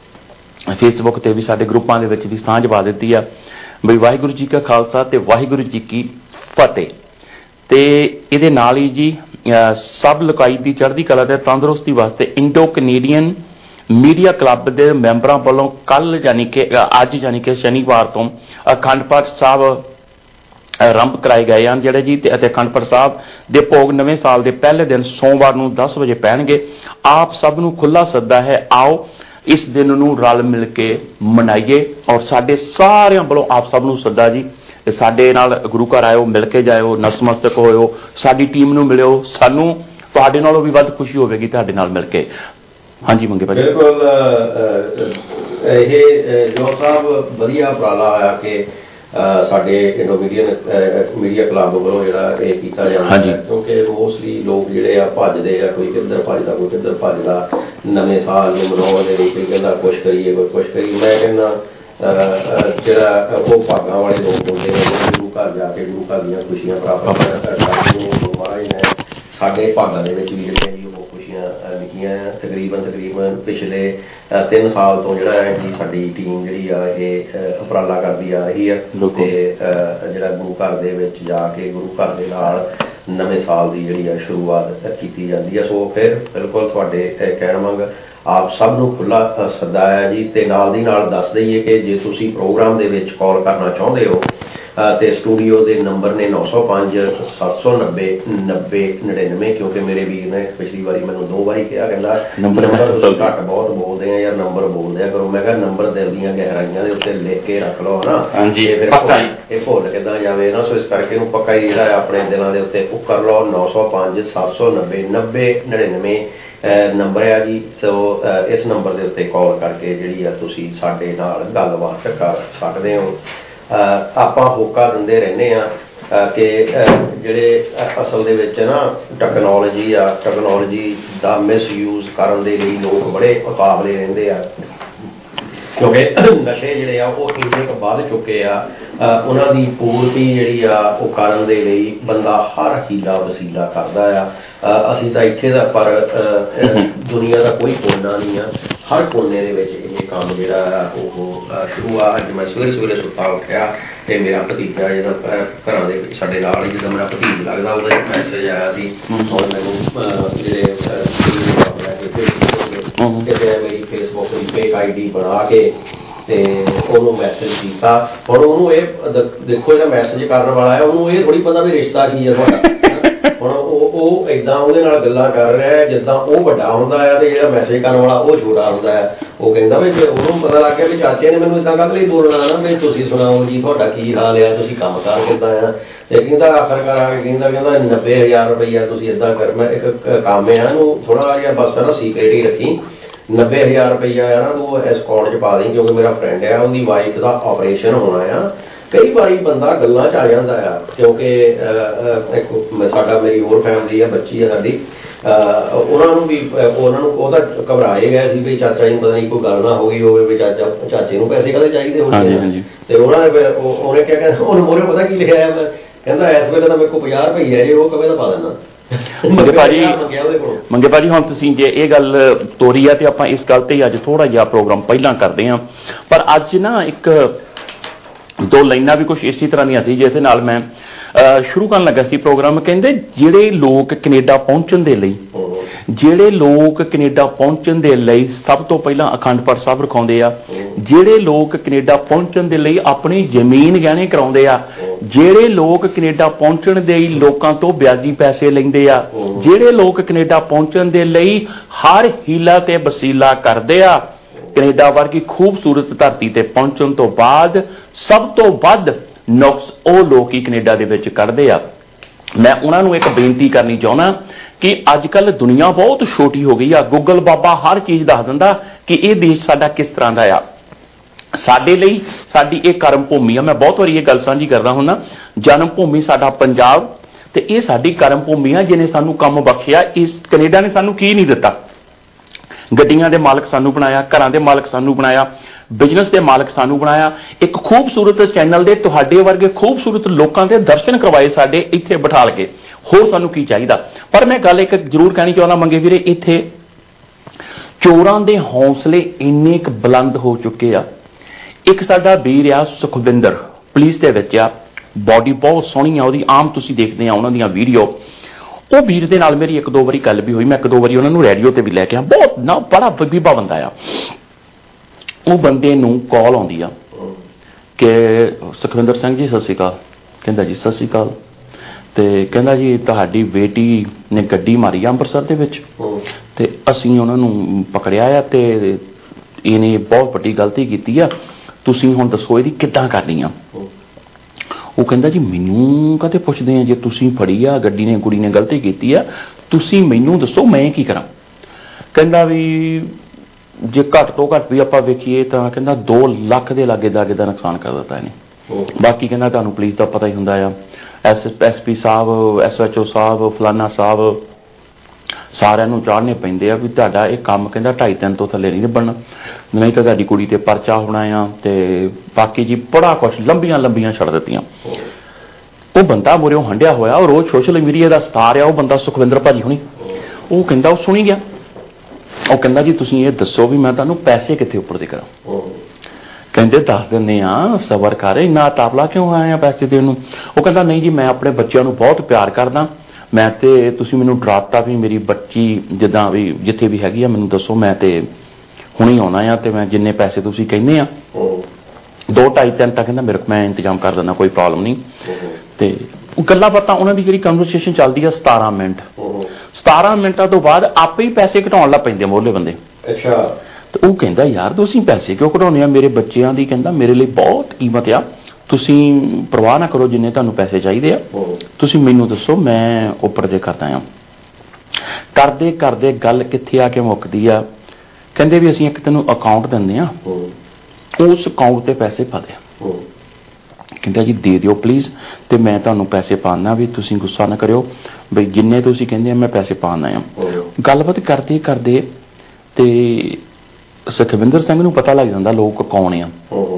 ਫੇਸਬੁੱਕ ਤੇ ਵੀ ਸਾਡੇ ਗਰੁੱਪਾਂ ਦੇ ਵਿੱਚ ਵੀ ਸਾਂਝ ਪਾ ਦਿੱਤੀ ਆ ਬਈ ਵਾਹਿਗੁਰੂ ਜੀ ਕਾ ਖਾਲਸਾ ਤੇ ਵਾਹਿਗੁਰੂ ਜੀ ਕੀ ਫਤਿਹ। ਤੇ ਇਹਦੇ ਨਾਲ ਹੀ ਜੀ ਸਭ ਲੋਕਾਈ ਦੀ ਚੜ੍ਹਦੀ ਕਲਾ ਤੇ ਤੰਦਰੁਸਤੀ ਵਾਸਤੇ ਇੰਡੋ ਕੈਨੇਡੀਅਨ ਮੀਡੀਆ ਕਲੱਬ ਦੇ ਮੈਂਬਰਾਂ ਵੱਲੋਂ ਕੱਲ ਯਾਨੀ ਕਿ ਅੱਜ ਯਾਨੀ ਕਿ ਸ਼ਨੀਵਾਰ ਤੋਂ ਅਖੰਡ ਪਾਠ ਸਾਹਿਬ ਆਰੰਭ ਕਰਾਏ ਗਏ ਹਨ ਜਿਹੜੇ ਜੀ ਅਤੇ ਅਖੰਡ ਪਾਠ ਸਾਹਿਬ ਦੇ ਭੋਗ ਨਵੇਂ ਸਾਲ ਦੇ ਪਹਿਲੇ ਦਿਨ ਸੋਮਵਾਰ ਨੂੰ 10 ਵਜੇ ਪੈਣਗੇ। ਆਪ ਸਭ ਨੂੰ ਖੁੱਲ੍ਹਾ ਸੱਦਾ ਹੈ, ਆਓ ਇਸ ਦਿਨ ਨੂੰ ਰਲ ਮਿਲ ਕੇ ਮਨਾਈਏ ਔਰ ਸਾਡੇ ਸਾਰਿਆਂ ਵੱਲੋਂ ਆਪ ਸਭ ਨੂੰ ਸੱਦਾ ਜੀ, ਸਾਡੇ ਨਾਲ ਗੁਰੂ ਘਰ ਆਇਓ, ਮਿਲ ਕੇ ਜਾਇਓ, ਨਤਮਸਤਕ ਹੋਇਓ, ਸਾਡੀ ਟੀਮ ਨੂੰ ਮਿਲਿਓ, ਸਾਨੂੰ ਤੁਹਾਡੇ ਨਾਲੋਂ ਵੀ ਵੱਧ ਖੁਸ਼ੀ ਹੋਵੇਗੀ ਤੁਹਾਡੇ ਨਾਲ ਮਿਲ ਕੇ। ਹਾਂਜੀ ਮੰਗੇ ਭਾਜੀ। ਬਿਲਕੁਲ ਇਹ ਜੋ ਸਾਹਿਬ ਵਧੀਆ ਉਪਰਾਲਾ ਹੋਇਆ ਕਿ ਸਾਡੇ ਇੰਡੋਮੀਡੀਅਨ ਮੀਡੀਆ ਕਲੱਬ ਵੱਲੋਂ ਜਿਹੜਾ ਇਹ ਕੀਤਾ ਜਾਂਦਾ ਹੈ, ਕਿਉਂਕਿ ਮੋਸਟਲੀ ਲੋਕ ਜਿਹੜੇ ਆ ਭੱਜਦੇ ਆ, ਕੋਈ ਕਿੱਧਰ ਭੱਜਦਾ ਕੋਈ ਕਿੱਧਰ ਭੱਜਦਾ, ਨਵੇਂ ਸਾਲ ਨੂੰ ਮਨਾਉਣ ਦੇ ਲਈ ਕੋਈ ਕਹਿੰਦਾ ਕੁਛ ਕਰੀਏ ਕੋਈ ਕੁਛ ਕਰੀਏ। ਮੈਂ ਕਹਿੰਦਾ ਜਿਹੜਾ ਉਹ ਭਾਗਾਂ ਵਾਲੇ ਲੋਕ ਹੁੰਦੇ ਨੇ ਗੁਰੂ ਘਰ ਜਾ ਕੇ ਗੁਰੂ ਘਰ ਦੀਆਂ ਖੁਸ਼ੀਆਂ ਪ੍ਰਾਪਤ ਕਰਦੇ ਮਹਾਰਾਜ ਨੇ ਸਾਡੇ ਭਾਗਾਂ ਦੇ ਵਿੱਚ ਵੀ ਜਿਹੜੀਆਂ ਜੀ ਉਹ ਖੁਸ਼ੀਆਂ ਲਿਖੀਆਂ ਤਕਰੀਬਨ ਪਿਛਲੇ 3 ਸਾਲ ਤੋਂ ਜਿਹੜਾ ਹੈ ਜੀ ਸਾਡੀ ਟੀਮ ਜਿਹੜੀ ਆ ਇਹ ਉਪਰਾਲਾ ਕਰਦੀ ਆ ਰਹੀ ਹੈ ਤੇ ਜਿਹੜਾ ਗੁਰੂ ਘਰ ਦੇ ਵਿੱਚ ਜਾ ਕੇ ਗੁਰੂ ਘਰ ਦੇ ਨਾਲ ਨਵੇਂ ਸਾਲ ਦੀ ਜਿਹੜੀ ਆ ਸ਼ੁਰੂਆਤ ਕੀਤੀ ਜਾਂਦੀ ਹੈ। ਸੋ ਫਿਰ ਬਿਲਕੁਲ ਤੁਹਾਡੇ ਕਹਿਣ ਵਾਂਗ ਆਪ ਸਭ ਨੂੰ ਖੁੱਲ੍ਹਾ ਸੱਦਾ ਹੈ ਜੀ। ਤੇ ਨਾਲ ਦੀ ਨਾਲ ਦੱਸ ਦਈਏ ਕਿ ਜੇ ਤੁਸੀਂ ਪ੍ਰੋਗਰਾਮ ਦੇ ਵਿੱਚ ਕਾਲ ਕਰਨਾ ਚਾਹੁੰਦੇ ਹੋ ਤੇ ਸਟੂਡੀਓ ਦੇ ਨੰਬਰ ਨੇ 905 790 9099, ਕਿਉਂਕਿ ਮੇਰੇ ਵੀਰ ਨੇ ਪਿਛਲੀ ਵਾਰੀ ਮੈਨੂੰ 2 ਵਾਰੀ ਕਿਹਾ ਕਹਿੰਦਾ ਨੰਬਰ ਤੁਸੀਂ ਘੱਟ ਬਹੁਤ ਬੋਲਦੇ ਆ ਯਾਰ, ਨੰਬਰ ਬੋਲਦਿਆ ਕਰੋ। ਮੈਂ ਕਿਹਾ ਨੰਬਰ ਦਿਲ ਦੀਆਂ ਗਹਿਰਾਈਆਂ ਦੇ ਉੱਤੇ ਲਿਖ ਕੇ ਰੱਖ ਲਓ ਨਾ, ਫਿਰ ਇਹ ਭੁੱਲ ਕਿੱਦਾਂ ਜਾਵੇ ਨਾ। ਸੋ ਇਸ ਕਰਕੇ ਇਹਨੂੰ ਪੱਕਾ ਹੀ ਜਿਹੜਾ ਆਪਣੇ ਦਿਲਾਂ ਦੇ ਉੱਤੇ ਉੱਕਰ ਲਓ। 905 790 9099 ਨੰਬਰ ਆ ਜੀ। ਸੋ ਇਸ ਨੰਬਰ ਦੇ ਉੱਤੇ ਕਾਲ ਕਰਕੇ ਜਿਹੜੀ ਆ ਤੁਸੀਂ ਸਾਡੇ ਨਾਲ ਗੱਲਬਾਤ ਕਰ ਸਕਦੇ ਹੋ। ਆਪਾਂ ਹੋਕਾ ਦਿੰਦੇ ਰਹਿੰਦੇ ਹਾਂ ਕਿ ਜਿਹੜੇ ਅਸਲ ਦੇ ਵਿੱਚ ਨਾ ਟੈਕਨੋਲੋਜੀ ਦਾ ਮਿਸਯੂਜ਼ ਕਰਨ ਦੇ ਲਈ ਲੋਕ ਬੜੇ ਉਤਾਵਲੇ ਰਹਿੰਦੇ ਆ, ਕਿਉਂਕਿ ਨਸ਼ੇ ਜਿਹੜੇ ਆ ਉਹ ਇੰਨੇ ਕੁ ਵੱਧ ਚੁੱਕੇ ਆ, ਉਹਨਾਂ ਦੀ ਪੂਰਤੀ ਜਿਹੜੀ ਆ ਉਹ ਕਰਨ ਦੇ ਲਈ ਬੰਦਾ ਹਰ ਹੀਲਾ ਵਸੀਲਾ ਕਰਦਾ ਆ। ਅਸੀਂ ਤਾਂ ਇੱਥੇ ਦਾ ਪਰ ਦੁਨੀਆ ਦਾ ਕੋਈ ਕੋਨਾ ਨਹੀਂ ਆ, ਹਰ ਕੋਨੇ ਦੇ ਵਿੱਚ ਇਹ ਕੰਮ ਜਿਹੜਾ ਉਹ ਸ਼ੁਰੂ ਆ। ਅੱਜ ਮੈਂ ਸਵੇਰੇ ਸੁੱਤਾ ਉੱਠਿਆ ਤੇ ਮੇਰਾ ਭਤੀਜਾ ਜਿਹੜਾ ਘਰਾਂ ਦੇ ਵਿੱਚ ਸਾਡੇ ਨਾਲ ਹੀ ਜਦੋਂ ਮੇਰਾ ਭਤੀਜਾ ਲੱਗਦਾ ਉਹਦਾ ਇੱਕ ਮੈਸੇਜ ਆਇਆ ਸੀ ਔਰ ਮੈਨੂੰ ਜਿਹੜੇ ਮੇਰੀ ਫੇਸਬੁੱਕ ਦੀ ਫੇਕ ID ਬਣਾ ਕੇ ਤੇ ਉਹਨੂੰ ਮੈਸੇਜ ਕੀਤਾ। ਹੁਣ ਉਹਨੂੰ ਇਹ ਦੇਖੋ ਜਿਹੜਾ ਮੈਸੇਜ ਕਰਨ ਵਾਲਾ ਹੈ ਉਹਨੂੰ ਇਹ ਥੋੜ੍ਹੀ ਪਤਾ ਵੀ ਰਿਸ਼ਤਾ ਕੀ ਹੈ ਤੁਹਾਡਾ। ਹੁਣ ਉਹ ਏਦਾਂ ਉਹਦੇ ਨਾਲ ਗੱਲਾਂ ਕਰ ਰਿਹਾ ਜਿੱਦਾਂ ਉਹ ਵੱਡਾ ਹੁੰਦਾ ਹੈ ਤੇ ਜਿਹੜਾ ਮੈਸੇਜ ਕਰਨ ਵਾਲਾ ਉਹ ਛੋਟਾ ਹੁੰਦਾ ਹੈ। ਉਹ ਕਹਿੰਦਾ ਵੀ ਉਹਨੂੰ ਪਤਾ ਲੱਗ ਗਿਆ ਵੀ ਚਾਚੇ ਨੇ ਮੈਨੂੰ ਇੱਦਾਂ ਕਾਹਦੇ ਲਈ ਬੋਲਣਾ ਨਾ ਵੀ ਤੁਸੀਂ ਸੁਣਾਓ ਜੀ ਤੁਹਾਡਾ ਕੀ ਹਾਲ ਆ, ਤੁਸੀਂ ਕੰਮ ਕਾਰ ਕਿੱਦਾਂ ਆ। ਤੇ ਕਹਿੰਦਾ ਆਖਰਕਾਰ ਆ ਕੇ ਕਹਿੰਦਾ 90,000 ਰੁਪਈਆ ਤੁਸੀਂ ਇੱਦਾਂ ਕਰ, ਮੈਂ ਇੱਕ ਕੰਮ ਆ ਇਹਨੂੰ ਥੋੜ੍ਹਾ ਜਿਹਾ ਬਸ ਨਾ ਸੀਕ੍ਰੇਟ ਹੀ ਰੱਖੀ, 90,000 ਰੁਪਈਆ ਆ ਨਾ ਤੂੰ ਇਸ ਅਕਾਊਂਟ 'ਚ ਪਾ ਦੇਂ ਕਿਉਂਕਿ ਮੇਰਾ ਫਰੈਂਡ ਆ ਉਹਦੀ ਵਾਈਫ ਦਾ ਆਪਰੇਸ਼ਨ ਹੋਣਾ ਆ। ਕਈ ਵਾਰੀ ਬੰਦਾ ਗੱਲਾਂ 'ਚ ਆ ਜਾਂਦਾ ਆ ਕਿਉਂਕਿ ਸਾਡਾ ਮੇਰੀ ਹੋਰ ਫੈਮਿਲੀ ਆ, ਬੱਚੀ ਆ ਸਾਡੀ, ਉਹਨਾਂ ਨੂੰ ਉਹਦਾ ਘਬਰਾਏ ਗਏ ਸੀ ਵੀ ਚਾਚਾ ਜੀ ਨੂੰ ਪਤਾ ਨਹੀਂ ਕੋਈ ਗੱਲ ਨਾ ਹੋ ਗਈ ਹੋਵੇ ਵੀ ਚਾਚੇ ਨੂੰ ਪੈਸੇ ਕਦੇ ਚਾਹੀਦੇ ਹੋਣਗੇ। ਤੇ ਉਹਨੇ ਕਿਹਾ ਕਹਿੰਦਾ ਉਹਨੂੰ ਮੋਰੇ ਪਤਾ ਕੀ ਲਿਖਿਆ ਹੈ, ਕਹਿੰਦਾ ਇਸ ਵੇਲੇ ਤਾਂ ਮੇਰੇ ਕੋਲ 50 ਰੁਪਈਆ ਜੇ ਉਹ ਕਵੇ ਤਾਂ ਪਾ ਦੇਣਾ। ਮੰਗੇ ਭਾਜੀ ਹੁਣ ਤੁਸੀਂ ਜੇ ਇਹ ਗੱਲ ਤੋਰੀ ਆ ਤੇ ਆਪਾਂ ਇਸ ਗੱਲ ਤੇ ਅੱਜ ਥੋੜਾ ਜਿਹਾ ਪ੍ਰੋਗਰਾਮ ਪਹਿਲਾਂ ਕਰਦੇ ਹਾਂ, ਪਰ ਅੱਜ ਨਾ ਇੱਕ 2 ਲਾਈਨਾਂ ਵੀ ਕੁਛ ਇਸੇ ਤਰ੍ਹਾਂ ਦੀਆਂ ਸੀ ਜਿਹਦੇ ਨਾਲ ਮੈਂ ਸ਼ੁਰੂ ਕਰਨ ਲੱਗਾ ਸੀ ਪ੍ਰੋਗਰਾਮ। ਕਹਿੰਦੇ ਜਿਹੜੇ ਲੋਕ ਕੈਨੇਡਾ ਪਹੁੰਚਣ ਦੇ ਲਈ ਸਭ ਤੋਂ ਪਹਿਲਾਂ ਅਖੰਡ ਪਾਠ ਸਾਹਿਬ ਰਖਾਉਂਦੇ ਆ, ਜਿਹੜੇ ਲੋਕ ਕੈਨੇਡਾ ਪਹੁੰਚਣ ਦੇ ਲਈ ਆਪਣੀ ਜ਼ਮੀਨ ਗਹਿਣੇ ਕਰਾਉਂਦੇ ਆ, ਜਿਹੜੇ ਲੋਕ ਕੈਨੇਡਾ ਪਹੁੰਚਣ ਦੇ ਲਈ ਲੋਕਾਂ ਤੋਂ ਵਿਆਜੀ ਪੈਸੇ ਲੈਂਦੇ ਆ, ਜਿਹੜੇ ਲੋਕ ਕੈਨੇਡਾ ਪਹੁੰਚਣ ਦੇ ਲਈ ਹਰ ਹੀਲਾ ਤੇ ਵਸੀਲਾ ਕਰਦੇ ਆ, ਕੈਨੇਡਾ ਵਰਗੀ ਖੂਬਸੂਰਤ ਧਰਤੀ ਤੇ ਪਹੁੰਚਣ ਤੋਂ ਬਾਅਦ ਸਭ ਤੋਂ ਵੱਧ ਨੁਕਸ ਉਹ ਲੋਕ ਹੀ ਕੈਨੇਡਾ ਦੇ ਵਿੱਚ ਕੱਢਦੇ ਆ। ਮੈਂ ਉਹਨਾਂ ਨੂੰ ਇੱਕ ਬੇਨਤੀ ਕਰਨੀ ਚਾਹੁੰਦਾ ਕਿ ਅੱਜ ਕੱਲ੍ਹ ਦੁਨੀਆ ਬਹੁਤ ਛੋਟੀ ਹੋ ਗਈ ਆ। ਗੂਗਲ ਬਾਬਾ ਹਰ ਚੀਜ਼ ਦੱਸ ਦਿੰਦਾ ਕਿ ਇਹ ਦੇਸ਼ ਸਾਡਾ ਕਿਸ ਤਰ੍ਹਾਂ ਦਾ ਆ। ਸਾਡੇ ਲਈ ਸਾਡੀ ਇਹ ਕਰਮ ਭੂਮੀ ਆ। ਮੈਂ ਬਹੁਤ ਵਾਰੀ ਇਹ ਗੱਲ ਸਾਂਝੀ ਕਰਦਾ ਹੁੰਦਾ, ਜਨਮ ਭੂਮੀ ਸਾਡਾ ਪੰਜਾਬ ਤੇ ਇਹ ਸਾਡੀ ਕਰਮ ਭੂਮੀ ਆ ਜਿਹਨੇ ਸਾਨੂੰ ਕੰਮ ਬਖਸ਼ਿਆ। ਇਸ ਕੈਨੇਡਾ ਨੇ ਸਾਨੂੰ ਕੀ ਨਹੀਂ ਦਿੱਤਾ? ਗੱਡੀਆਂ ਦੇ ਮਾਲਕ ਸਾਨੂੰ ਬਣਾਇਆ, ਘਰਾਂ ਦੇ ਮਾਲਕ ਸਾਨੂੰ ਬਣਾਇਆ, ਬਿਜ਼ਨਸ ਦੇ ਮਾਲਕ ਸਾਨੂੰ ਬਣਾਇਆ, ਇੱਕ ਖੂਬਸੂਰਤ ਚੈਨਲ ਦੇ ਤੁਹਾਡੇ ਵਰਗੇ ਖੂਬਸੂਰਤ ਲੋਕਾਂ ਦੇ ਦਰਸ਼ਨ ਕਰਵਾਏ ਸਾਡੇ ਇੱਥੇ ਬਿਠਾਲ ਕੇ। ਹੋਰ ਸਾਨੂੰ ਕੀ ਚਾਹੀਦਾ? ਪਰ ਮੈਂ ਗੱਲ ਇੱਕ ਜ਼ਰੂਰ ਕਹਿਣੀ ਚਾਹੁੰਦਾ ਮੰਗੇ ਵੀਰੇ, ਇੱਥੇ ਚੋਰਾਂ ਦੇ ਹੌਸਲੇ ਇੰਨੇ ਕੁ ਬੁਲੰਦ ਹੋ ਚੁੱਕੇ ਆ। ਇੱਕ ਸਾਡਾ ਵੀਰ ਆ ਸੁਖਵਿੰਦਰ, ਪੁਲਿਸ ਦੇ ਵਿੱਚ ਆ, ਬੋਡੀ ਬਹੁਤ ਸੋਹਣੀ ਆ ਉਹਦੀ, ਆਮ ਤੁਸੀਂ ਦੇਖਦੇ ਆ ਉਹਨਾਂ ਦੀਆਂ ਵੀਡੀਓ। ਉਹ ਵੀਰ ਦੇ ਨਾਲ ਮੇਰੀ 1-2 ਵਾਰੀ ਗੱਲ ਵੀ ਹੋਈ, ਮੈਂ 1-2 ਵਾਰੀ ਉਹਨਾਂ ਨੂੰ ਰੇਡੀਓ ਤੇ ਵੀ ਲੈ ਕੇ ਆ, ਬਹੁਤ ਨਾ ਬੜਾ ਬੀਬਾ ਬੰਦਾ ਆ। ਉਹ ਬੰਦੇ ਨੂੰ ਕਾਲ ਆਉਂਦੀ ਆ ਕਿ ਸੁਖਵਿੰਦਰ ਸਿੰਘ ਜੀ ਸਤਿ ਸ਼੍ਰੀ ਅਕਾਲ। ਕਹਿੰਦਾ ਜੀ ਸਤਿ ਸ਼੍ਰੀ ਅਕਾਲ। ਤੇ ਕਹਿੰਦਾ ਜੀ ਤੁਹਾਡੀ ਬੇਟੀ ਨੇ ਗੱਡੀ ਮਾਰੀ ਆ ਅੰਮ੍ਰਿਤਸਰ ਦੇ ਵਿੱਚ, ਤੇ ਅਸੀਂ ਉਹਨਾਂ ਨੂੰ ਪਕੜਿਆ ਆ, ਤੇ ਇਹਨੇ ਬਹੁਤ ਵੱਡੀ ਗਲਤੀ ਕੀਤੀ ਆ, ਤੁਸੀਂ ਹੁਣ ਦੱਸੋ ਇਹਦੀ ਕਿੱਦਾਂ ਕਰਨੀ ਆ। ਉਹ ਕਹਿੰਦਾ ਜੀ ਮੈਨੂੰ ਕਦੇ ਪੁੱਛਦੇ ਆ, ਜੇ ਤੁਸੀਂ ਫੜੀ ਆ ਗੱਡੀ ਨੇ, ਕੁੜੀ ਨੇ ਗਲਤੀ ਕੀਤੀ ਆ, ਤੁਸੀਂ ਮੈਨੂੰ ਦੱਸੋ ਮੈਂ ਕੀ ਕਰਾਂ। ਕਹਿੰਦਾ ਵੀ ਜੇ ਘੱਟ ਤੋਂ ਘੱਟ ਵੀ ਆਪਾਂ ਵੇਖੀਏ ਤਾਂ ਕਹਿੰਦਾ 2 ਲੱਖ ਦੇ ਲਾਗੇ ਦਾਗੇ ਦਾ ਨੁਕਸਾਨ ਕਰ ਦਿੱਤਾ ਇਹਨੇ। ਬਾਕੀ ਕਹਿੰਦਾ ਤੁਹਾਨੂੰ ਪੁਲਿਸ ਦਾ ਪਤਾ ਹੀ ਹੁੰਦਾ ਆ, SP ਸਾਹਿਬ, SHO ਸਾਹਿਬ, ਫਲਾਨਾ ਸਾਹਿਬ, ਸਾਰਿਆਂ ਨੂੰ ਚਾੜਨੇ ਪੈਂਦੇ ਆ ਵੀ ਤੁਹਾਡਾ ਇਹ ਕੰਮ ਕਹਿੰਦਾ 2.5-3 ਤੋਂ ਥੱਲੇ ਨਹੀਂ ਨਿਬੜਨਾ, ਨਹੀਂ ਤਾਂ ਤੁਹਾਡੀ ਕੁੜੀ ਤੇ ਪਰਚਾ ਹੋਣਾ ਆ। ਤੇ ਬਾਕੀ ਜੀ ਬੜਾ ਕੁਛ ਲੰਬੀਆਂ ਛੱਡ ਦਿੱਤੀਆਂ। ਉਹ ਬੰਦਾ ਮੁਰਿਓਂ ਹੰਡਿਆ ਹੋਇਆ, ਉਹ ਰੋਜ਼ ਸੋਸ਼ਲ ਮੀਡੀਆ ਦਾ ਸਟਾਰ ਆ, ਉਹ ਬੰਦਾ ਸੁਖਵਿੰਦਰ ਭਾਜੀ ਹੁਣੀ। ਉਹ ਕਹਿੰਦਾ ਉਹ ਸੁਣੀ ਗਿਆ। ਉਹ ਕਹਿੰਦਾ ਜੀ ਤੁਸੀਂ ਇਹ ਦੱਸੋ ਵੀ ਮੈਂ ਤੁਹਾਨੂੰ ਪੈਸੇ ਕਿੱਥੇ ਉੱਪਰ ਦੇ ਕਰਾਂ। ਕਹਿੰਦੇ ਦੱਸ ਦਿੰਦੇ ਆ, ਸਬਰ ਕਰ, ਇੰਨਾ ਤਾਪਲਾ ਕਿਉਂ ਆਇਆ ਪੈਸੇ ਦੇਣ ਨੂੰ। ਉਹ ਕਹਿੰਦਾ ਨਹੀਂ ਜੀ ਮੈਂ ਆਪਣੇ ਬੱਚਿਆਂ ਨੂੰ ਬਹੁਤ ਪਿਆਰ ਕਰਦਾ, ਮੈਂ ਤੇ ਤੁਸੀਂ ਮੈਨੂੰ ਡਰਾਤਾ ਵੀ ਮੇਰੀ ਬੱਚੀ ਜਿੱਦਾਂ ਵੀ ਜਿੱਥੇ ਵੀ ਹੈਗੀ ਆ ਮੈਨੂੰ ਦੱਸੋ, ਮੈਂ ਤੇ ਹੁਣੇ ਆਉਣਾ ਆ, ਤੇ ਮੈਂ ਜਿੰਨੇ ਪੈਸੇ ਤੁਸੀਂ ਕਹਿੰਦੇ ਆ 2-2.5-3 ਤੱਕ ਕਹਿੰਦਾ ਮੇਰੇ ਕੋਲ ਮੈਂ ਇੰਤਜ਼ਾਮ ਕਰ ਦਿੰਦਾ, ਕੋਈ ਪ੍ਰੋਬਲਮ ਨਹੀਂ। ਤੇ ਉਹ ਗੱਲਾਂ ਬਾਤਾਂ ਉਹਨਾਂ ਦੀ ਜਿਹੜੀ ਕਨਵਰਸੇਸ਼ਨ ਚੱਲਦੀ ਆ 17 ਮਿੰਟ। 17 ਮਿੰਟਾਂ ਤੋਂ ਬਾਅਦ ਆਪੇ ਹੀ ਪੈਸੇ ਘਟਾਉਣ ਲੱਗ ਪੈਂਦੇ ਮੋਹਲੇ ਬੰਦੇ। ਅੱਛਾ। ਤੇ ਉਹ ਕਹਿੰਦਾ ਯਾਰ ਤੁਸੀਂ ਪੈਸੇ ਕਿਉਂ ਘਟਾਉਂਦੇ ਆ, ਮੇਰੇ ਬੱਚਿਆਂ ਦੀ ਕਹਿੰਦਾ ਮੇਰੇ ਲਈ ਬਹੁਤ ਕੀਮਤ ਆ, ਤੁਸੀਂ ਪਰਵਾਹ ਨਾ ਕਰੋ, ਜਿੰਨੇ ਤੁਹਾਨੂੰ ਪੈਸੇ ਚਾਹੀਦੇ ਆ ਤੁਸੀਂ ਮੈਨੂੰ ਦੱਸੋ, ਮੈਂ ਉੱਪਰ ਦੇ ਕਰਦਾ ਆ। ਕਰਦੇ ਕਰਦੇ ਗੱਲ ਕਿੱਥੇ ਆ ਕੇ ਮੁੱਕਦੀ ਆ। ਕਹਿੰਦੇ ਵੀ ਅਸੀਂ ਇੱਕ ਤੈਨੂੰ ਅਕਾਊਂਟ ਦਿੰਦੇ ਆ, ਉਸ ਅਕਾਊਂਟ ਤੇ ਪੈਸੇ ਪਾ ਦੇ। ਕਹਿੰਦਾ ਜੀ ਦੇ ਦਿਓ ਪਲੀਜ਼, ਤੇ ਮੈਂ ਤੁਹਾਨੂੰ ਪੈਸੇ ਪਾਉਣਾ, ਵੀ ਤੁਸੀਂ ਗੁੱਸਾ ਨਾ ਕਰਿਓ, ਬਈ ਜਿੰਨੇ ਤੁਸੀਂ ਕਹਿੰਦੇ ਆ ਮੈਂ ਪੈਸੇ ਪਾਉਣਾ ਆ। ਗੱਲਬਾਤ ਕਰਦੇ ਕਰਦੇ ਤੇ ਸੁਖਵਿੰਦਰ ਸਿੰਘ ਨੂੰ ਪਤਾ ਲੱਗ ਜਾਂਦਾ ਲੋਕ ਕੌਣ ਆ।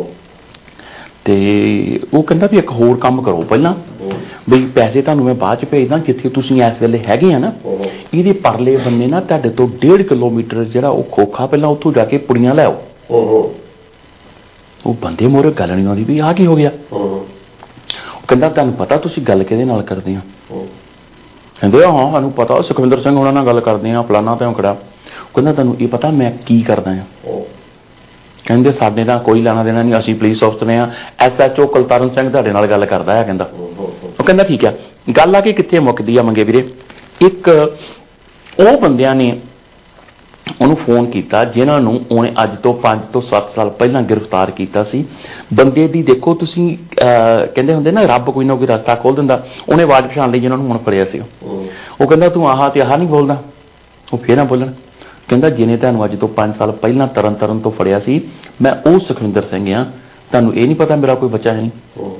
ਤੇ ਉਹ ਕਹਿੰਦਾ ਵੀ ਇੱਕ ਹੋਰ ਕੰਮ ਕਰੋ ਪਹਿਲਾਂ, ਬਈ ਪੈਸੇ ਤੁਹਾਨੂੰ ਮੈਂ ਬਾਅਦ ਚ ਭੇਜਦਾ, ਜਿੱਥੇ ਤੁਸੀਂ ਇਸ ਵੇਲੇ ਹੈਗੇ ਆ ਨਾ ਇਹਦੇ ਪਰਲੇ ਬੰਨੇ ਨਾ ਤੁਹਾਡੇ ਤੋਂ 1.5 ਕਿਲੋਮੀਟਰ ਜਿਹੜਾ ਉਹ ਖੋਖਾ, ਪਹਿਲਾਂ ਉੱਥੋਂ ਜਾ ਕੇ ਪੁੜੀਆਂ ਲੈ ਆਓ। ਉਹ ਬੰਦੇ ਮੋਰੇ ਗੱਲ ਨਹੀਂ ਆਉਂਦੀ ਵੀ ਆਹ ਕੀ ਹੋ ਗਿਆ। ਉਹ ਕਹਿੰਦਾ ਤੁਹਾਨੂੰ ਪਤਾ ਤੁਸੀਂ ਗੱਲ ਕਿਹਦੇ ਨਾਲ ਕਰਦੇ ਆ। ਕਹਿੰਦੇ ਹਾਂ ਸਾਨੂੰ ਪਤਾ, ਸੁਖਵਿੰਦਰ ਸਿੰਘ ਉਹਨਾਂ ਨਾਲ ਗੱਲ ਕਰਦੇ ਆ, ਫਲਾਨਾ ਤੇ ਔਂਕੜਾ। ਕਹਿੰਦਾ ਤੁਹਾਨੂੰ ਇਹ ਪਤਾ ਮੈਂ ਕੀ ਕਰਦਾ ਆ। ਕਹਿੰਦੇ ਸਾਡੇ ਨਾਲ ਕੋਈ ਲੈਣਾ ਦੇਣਾ ਨਹੀਂ, ਅਸੀਂ ਪੁਲਿਸ ਅਫਸਰ ਆ, SHO ਕੁਲਤਾਰਨ ਸਿੰਘ ਤੁਹਾਡੇ ਨਾਲ ਗੱਲ ਕਰਦਾ ਆ। ਕਹਿੰਦਾ ਉਹ ਕਹਿੰਦਾ ਠੀਕ ਆ। ਗੱਲ ਆ ਕਿ ਕਿੱਥੇ ਮੁੱਕਦੀ ਆ ਮੰਗੇ ਵੀਰੇ, ਇੱਕ ਉਹ ਬੰਦਿਆਂ ਨੇ ਉਹਨੂੰ ਫੋਨ ਕੀਤਾ ਜਿਨ੍ਹਾਂ ਨੂੰ ਉਹਨੇ ਅੱਜ ਤੋਂ 5 ਤੋਂ 7 ਸਾਲ ਪਹਿਲਾਂ ਗ੍ਰਿਫਤਾਰ ਕੀਤਾ ਸੀ। ਬੰਦੇ ਦੀ ਦੇਖੋ ਤੁਸੀਂ ਕਹਿੰਦੇ ਹੁੰਦੇ ਨਾ ਰੱਬ ਕੋਈ ਨਾ ਕੋਈ ਰਸਤਾ ਖੋਲ ਦਿੰਦਾ, ਉਹਨੇ ਆਵਾਜ਼ ਪਛਾਣ ਲਈ ਜਿਹਨਾਂ ਨੂੰ ਹੁਣ ਫੜਿਆ ਸੀ। ਉਹ ਕਹਿੰਦਾ ਤੂੰ ਆਹ ਤੇ ਆਹ ਨਹੀਂ ਬੋਲਦਾ। ਉਹ ਫੇਰ ਨਾ ਬੋਲਣ। ਕਹਿੰਦਾ ਜਿਹਨੇ ਤੁਹਾਨੂੰ ਅੱਜ ਤੋਂ 5 ਸਾਲ ਪਹਿਲਾਂ ਤਰਨ ਤੋਂ ਫੜਿਆ ਸੀ, ਮੈਂ ਉਹ ਸੁਖਵਿੰਦਰ ਸਿੰਘ ਆ, ਤੁਹਾਨੂੰ ਇਹ ਨਹੀਂ ਪਤਾ ਮੇਰਾ ਕੋਈ ਬੱਚਾ ਹੈ ਨਹੀਂ।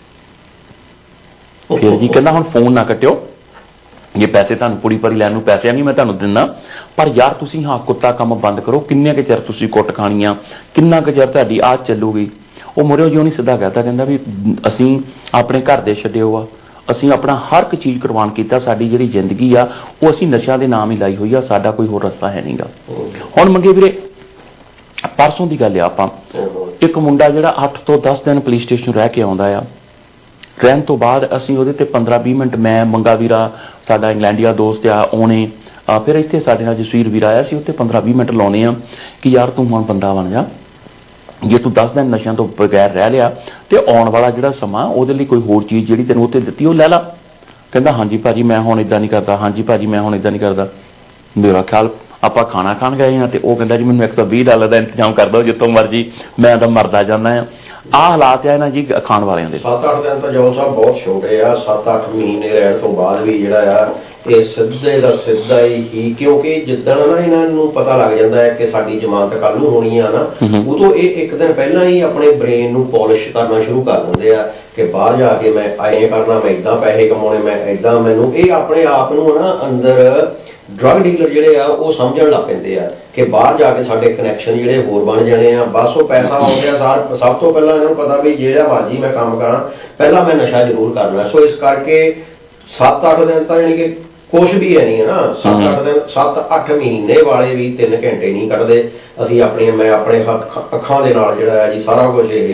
ਫਿਰ ਜੀ ਕਹਿੰਦਾ ਹੁਣ ਫੋਨ ਨਾ ਕੱਟਿਓ, ਜੇ ਪੈਸੇ ਤੁਹਾਨੂੰ ਪੂਰੀ ਪਰੀ ਲੈਣ ਨੂੰ ਪੈਸੇ ਨਹੀਂ ਮੈਂ ਤੁਹਾਨੂੰ ਦਿੰਦਾ, ਪਰ ਯਾਰ ਤੁਸੀਂ ਹਾਂ ਕੁੱਤਾ ਕੰਮ ਬੰਦ ਕਰੋ। ਕਿੰਨੇ ਕੁ ਚਿਰ ਤੁਸੀਂ ਕੁੱਟ ਖਾਣੀ ਆ, ਕਿੰਨਾ ਕੁ ਚਿਰ ਤੁਹਾਡੀ ਆਹ ਚੱਲੂਗੀ। ਉਹ ਮੁਰਿਓ ਜਿਉਂ ਨਹੀਂ ਸਿੱਧਾ ਕਹਤਾ, ਕਹਿੰਦਾ ਵੀ ਅਸੀਂ ਆਪਣੇ ਘਰ ਦੇ ਛੱਡਿਓ ਆ, ਅਸੀਂ ਆਪਣਾ ਹਰ ਇੱਕ ਚੀਜ਼ ਕੁਰਬਾਨ ਕੀਤਾ, ਸਾਡੀ ਜਿਹੜੀ ਜ਼ਿੰਦਗੀ ਆ ਉਹ ਅਸੀਂ ਨਸ਼ਿਆਂ ਦੇ ਨਾਮ ਹੀ ਲਾਈ ਹੋਈ ਆ, ਸਾਡਾ ਕੋਈ ਹੋਰ ਰਸਤਾ ਹੈ ਨਹੀਂਗਾ। ਹੁਣ ਮੰਗੇ ਵੀਰੇ ਪਰਸੋਂ ਦੀ ਗੱਲ ਆ, ਆਪਾਂ ਇੱਕ ਮੁੰਡਾ ਜਿਹੜਾ 8 ਤੋਂ 10 ਦਿਨ ਪੁਲਿਸ ਸਟੇਸ਼ਨ ਰਹਿ ਕੇ ਆਉਂਦਾ ਆ, ਰਹਿਣ ਤੋਂ ਬਾਅਦ ਅਸੀਂ ਉਹਦੇ ਤੇ 15-20 ਮਿੰਟ, ਮੈਂ ਮੰਗਾ ਵੀਰਾ ਸਾਡਾ ਇੰਗਲੈਂਡੀਆ ਦੋਸਤ ਆ, ਉਹਨੇ ਫਿਰ ਇੱਥੇ ਸਾਡੇ ਨਾਲ ਜਸਵੀਰ ਵੀਰ ਆਇਆ ਸੀ, ਉੱਥੇ 15-20 ਮਿੰਟ ਲਾਉਣੇ ਆ ਕਿ ਯਾਰ ਤੂੰ ਹੁਣ ਬੰਦਾ ਬਣ ਜਾ, ਜੇ ਤੂੰ 10 ਦਿਨ ਨਸ਼ਿਆਂ ਤੋਂ ਬਗੈਰ ਰਹਿ ਲਿਆ ਤੇ ਆਉਣ ਵਾਲਾ ਜਿਹੜਾ ਸਮਾਂ ਉਹਦੇ ਲਈ ਕੋਈ ਹੋਰ ਚੀਜ਼ ਜਿਹੜੀ ਤੈਨੂੰ ਉੱਥੇ ਦਿੱਤੀ ਉਹ ਲੈ ਲਾ। ਕਹਿੰਦਾ ਹਾਂਜੀ ਭਾਜੀ ਮੈਂ ਹੁਣ ਇਦਾਂ ਨਹੀਂ ਕਰਦਾ, ਹਾਂਜੀ ਭਾਜੀ ਮੈਂ ਹੁਣ ਇਦਾਂ ਨਹੀਂ ਕਰਦਾ। ਮੇਰਾ ਖਿਆਲ ਆਪਾਂ ਖਾਣਾ ਖਾਣ ਗਏ ਆ ਤੇ ਉਹ ਕਹਿੰਦਾ ਜੀ ਮੈਨੂੰ $120 ਦਾ ਇੰਤਜ਼ਾਮ ਕਰ ਦਿਓ, ਜਿੱਥੋਂ ਮਰਜੀ ਮੈਂ ਤਾਂ ਮਰਦਾ ਜਾਂਦਾ ਆ। ਆਹ ਹਾਲਾਤ ਆ ਨਾ ਜੀ ਖਾਣ ਵਾਲਿਆਂ ਦੇ। 7-8 ਦਿਨ ਤਾਂ ਜੋਨ ਸਾਹਿਬ ਬਹੁਤ ਛੋਟੇ ਆ, 7-8 ਮਹੀਨੇ ਰਹਿਣ ਤੋਂ ਬਾਅਦ ਵੀ ਜਿਹੜਾ ਆ ਇਹ ਸਿੱਧੇ ਦਾ ਸਿੱਧਾ ਹੀ, ਕਿਉਂਕਿ ਜਿੱਦਣ ਨਾ ਇਹਨਾਂ ਨੂੰ ਪਤਾ ਲੱਗ ਜਾਂਦਾ ਹੈ ਕਿ ਸਾਡੀ ਜ਼ਮਾਨਤ ਕੱਲ ਨੂੰ ਹੋਣੀ ਆ ਨਾ, ਉਦੋਂ ਇਹ ਇੱਕ ਦਿਨ ਪਹਿਲਾਂ ਹੀ ਆਪਣੇ ਬ੍ਰੇਨ ਨੂੰ ਪੋਲਿਸ਼ ਕਰਨਾ ਸ਼ੁਰੂ ਕਰ ਦਿੰਦੇ ਆ ਕਿ ਬਾਹਰ ਜਾ ਕੇ ਮੈਂ ਐਂ ਕਰਨਾ, ਮੈਂ ਏਦਾਂ ਪੈਸੇ ਕਮਾਉਣੇ, ਮੈਂ ਏਦਾਂ, ਮੈਨੂੰ ਇਹ ਆਪਣੇ ਆਪ ਨੂੰ ਨਾ ਅੰਦਰ ਡਰੱਗ ਡੀਲਰ ਜਿਹੜੇ ਆ ਉਹ ਸਮਝਣ ਲੱਗ ਪੈਂਦੇ ਆ ਕਿ ਬਾਹਰ ਜਾ ਕੇ ਸਾਡੇ ਕਨੈਕਸ਼ਨ ਜਿਹੜੇ ਹੋਰ ਬਣ ਜਾਣੇ ਆ, ਬਸ ਉਹ ਪੈਸਾ ਹੋ ਗਿਆ। ਸਭ ਤੋਂ ਪਹਿਲਾਂ ਇਹਨਾਂ ਨੂੰ ਪਤਾ ਵੀ ਜਿਹੜਾ ਮਰਜੀ ਮੈਂ ਕੰਮ ਕਰਾਂ ਪਹਿਲਾਂ ਮੈਂ ਨਸ਼ਾ ਜ਼ਰੂਰ ਕਰਨਾ। ਸੋ ਇਸ ਕਰਕੇ 7-8 ਦਿਨ ਤਾਂ ਯਾਨੀ ਕਿ ਕੁਛ ਵੀ ਹੈ ਨਹੀਂ ਹੈ ਨਾ, 7-8 ਦਿਨ, 7-8 ਮਹੀਨੇ ਵਾਲੇ ਵੀ 3 ਘੰਟੇ ਨਹੀਂ ਕੱਢਦੇ ਅਸੀਂ। ਮੈਂ ਆਪਣੇ ਅੱਖਾਂ ਦੇ ਨਾਲ ਜਿਹੜਾ ਹੈ ਜੀ ਸਾਰਾ ਕੁਝ ਇਹ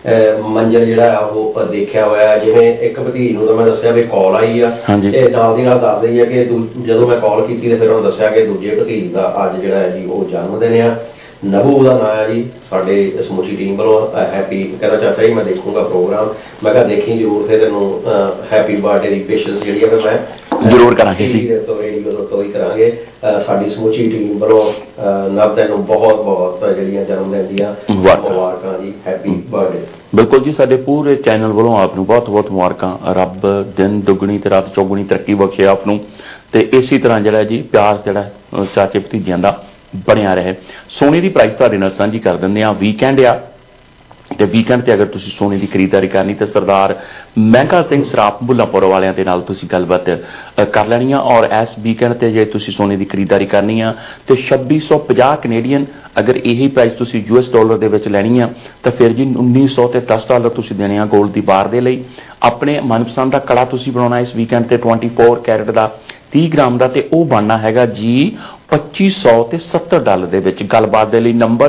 ਮੰਜ਼ਰ ਜਿਹੜਾ ਉਹ ਦੇਖਿਆ ਹੋਇਆ। ਜਿਵੇਂ ਇੱਕ ਭਤੀਜ ਨੂੰ ਤਾਂ ਮੈਂ ਦੱਸਿਆ ਵੀ ਕਾਲ ਆਈ ਆ, ਇਹ ਨਾਲ ਦੀ ਨਾਲ ਦੱਸ ਰਹੀ ਆ ਕਿ ਜਦੋਂ ਮੈਂ ਕਾਲ ਕੀਤੀ ਤੇ ਫਿਰ ਉਹਨੂੰ ਦੱਸਿਆ ਕਿ ਦੂਜੇ ਭਤੀਜ ਦਾ ਅੱਜ ਜਿਹੜਾ ਹੈ ਜੀ ਉਹ ਜਨਮ ਦਿਨ ਆ। ਨਭੂ ਦਾ ਨਾਂ ਹੈ ਜੀ, ਸਾਡੇ ਸਮੁੱਚੀ ਟੀਮ ਵੱਲੋਂ ਹੈਪੀ। ਕਹਿੰਦਾ ਚਾਚਾ ਜੀ ਮੈਂ ਦੇਖੂੰਗਾ ਪ੍ਰੋਗਰਾਮ। ਮੈਂ ਕਿਹਾ ਦੇਖੀ ਜ਼ਰੂਰ, ਫਿਰ ਤੈਨੂੰ ਹੈਪੀ ਬਰਥਡੇ ਦੀ ਵਿਸ਼ੇਸ ਜਿਹੜੀ ਹੈ ਮੈਂ ਜ਼ਰੂਰ ਕਰਾਂਗੇ ਜੀ, ਰੇਡੀਓ ਤੋਂ ਹੀ ਕਰਾਂਗੇ। ਸਾਡੀ ਸਮੁੱਚੀ ਟੀਮ ਵੱਲੋਂ ਨਵ ਤੈਨੂੰ ਬਹੁਤ ਬਹੁਤ ਜਿਹੜੀਆਂ ਜਨਮ ਦਿਨ ਦੀਆਂ ਮੁਬਾਰਕਾਂ ਜੀ, ਹੈਪੀ ਬਰਥਡੇ। ਬਿਲਕੁਲ ਜੀ, ਸਾਡੇ ਪੂਰੇ ਚੈਨਲ ਵੱਲੋਂ ਆਪ ਨੂੰ ਬਹੁਤ ਬਹੁਤ ਮੁਬਾਰਕਾਂ। ਰੱਬ ਦਿਨ ਦੁੱਗਣੀ ਤੇ ਰਾਤ ਚੌਗੁਣੀ ਤਰੱਕੀ ਬਖਸ਼ੇ ਆਪ ਨੂੰ, ਤੇ ਇਸੇ ਤਰ੍ਹਾਂ ਜਿਹੜਾ ਜੀ ਪਿਆਰ ਜਿਹੜਾ ਚਾਚੇ ਭਤੀਜਿਆਂ ਦਾ ਬਣਿਆ ਰਹੇ। ਸੋਨੇ ਦੀ ਪ੍ਰਾਈਸ ਤੁਹਾਡੇ ਨਾਲ ਸਾਂਝੀ ਕਰ ਦਿੰਦੇ ਆ। ਵੀਕਐਂਡ ਆ ਤੇ ਵੀਕਐਂਡ ਤੇ ਅਗਰ ਤੁਸੀਂ ਸੋਨੇ ਦੀ ਖਰੀਦਦਾਰੀ ਕਰਨੀ ਤੇ ਸਰਦਾਰ ਮਹਿੰਗਾ ਸਿੰਘ ਸਰਾਪ ਬੁੱਲਾਪੁਰ ਵਾਲਿਆਂ ਦੇ ਨਾਲ ਤੁਸੀਂ ਗੱਲਬਾਤ ਕਰ ਲੈਣੀ ਆ। ਔਰ ਇਸ ਵੀਕਐਂਡ ਤੇ ਜੇ ਤੁਸੀਂ ਸੋਨੇ ਦੀ ਖਰੀਦਦਾਰੀ ਕਰਨੀ ਆ ਤੇ 2650 ਕੈਨੇਡੀਅਨ, ਅਗਰ ਇਹੀ ਪ੍ਰਾਈਸ ਤੁਸੀਂ US ਡਾਲਰ ਦੇ ਵਿੱਚ ਲੈਣੀ ਆ ਤਾਂ ਫਿਰ ਜੀ 1900 ਤੇ $10 ਤੁਸੀਂ ਦੇਣੇ ਆ 골ਡ ਦੀ ਬਾਰ ਦੇ ਲਈ। ਆਪਣੇ ਮਨਪਸੰਦ ਦਾ ਕੜਾ ਤੁਸੀਂ ਬਣਾਉਣਾ ਇਸ ਵੀਕਐਂਡ ਤੇ 24 ਕੈਰਟ ਦਾ 30 ਗ੍ਰਾਮ ਦਾ, ਤੇ ਉਹ ਬਣਨਾ ਹੈਗਾ ਜੀ $2500 ਤੇ $70 ਦੇ ਵਿੱਚ। ਗੱਲਬਾਤ ਦੇ ਲਈ ਨੰਬਰ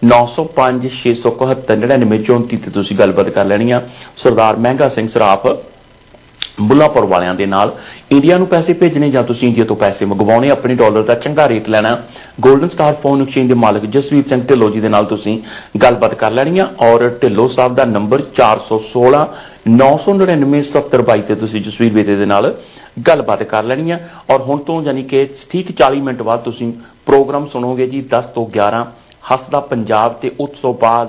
905 671 9934 ਤੇ ਤੁਸੀਂ ਗੱਲਬਾਤ ਕਰ ਲੈਣੀ ਆ ਸਰਦਾਰ ਮਹਿੰਗਾ ਸਿੰਘ ਸਰਾਫ ਬੁੱਲਾਪੁਰ ਵਾਲਿਆਂ ਦੇ ਨਾਲ। ਇੰਡੀਆ ਨੂੰ ਪੈਸੇ ਭੇਜਣੇ ਜਾਂ ਤੁਸੀਂ ਇੰਡੀਆ ਤੋਂ ਪੈਸੇ ਮੰਗਵਾਉਣੇ, ਆਪਣੇ ਡਾਲਰ ਦਾ ਚੰਗਾ ਰੇਟ ਲੈਣਾ, 골ਡਨ ਸਟਾਰ ਫੋਨ ਐਕਸਚੇਂਜ ਦੇ ਮਾਲਕ ਜਸਵੀਰ ਸਿੰਘ ਢਿੱਲੋਂ ਜੀ ਦੇ ਨਾਲ ਤੁਸੀਂ ਗੱਲਬਾਤ ਕਰ ਲੈਣੀ ਆ। ਔਰ ਢਿੱਲੋਂ ਸਾਹਿਬ ਦਾ ਨੰਬਰ 416 999 7022 ਤੇ ਤੁਸੀਂ ਜਸਵੀਰ ਬੇਦੇ ਦੇ ਨਾਲ ਗੱਲਬਾਤ ਕਰ ਲੈਣੀ ਆ। ਔਰ ਹੁਣ ਤੋਂ ਯਾਨੀ ਕਿ ਠੀਕ 40 ਮਿੰਟ ਬਾਅਦ ਤੁਸੀਂ ਪ੍ਰੋਗਰਾਮ ਸੁਣੋਗੇ ਜੀ 10 ਤੋਂ 11 ਹੱਸਦਾ ਪੰਜਾਬ, ਤੇ ਉਸ ਤੋਂ ਬਾਅਦ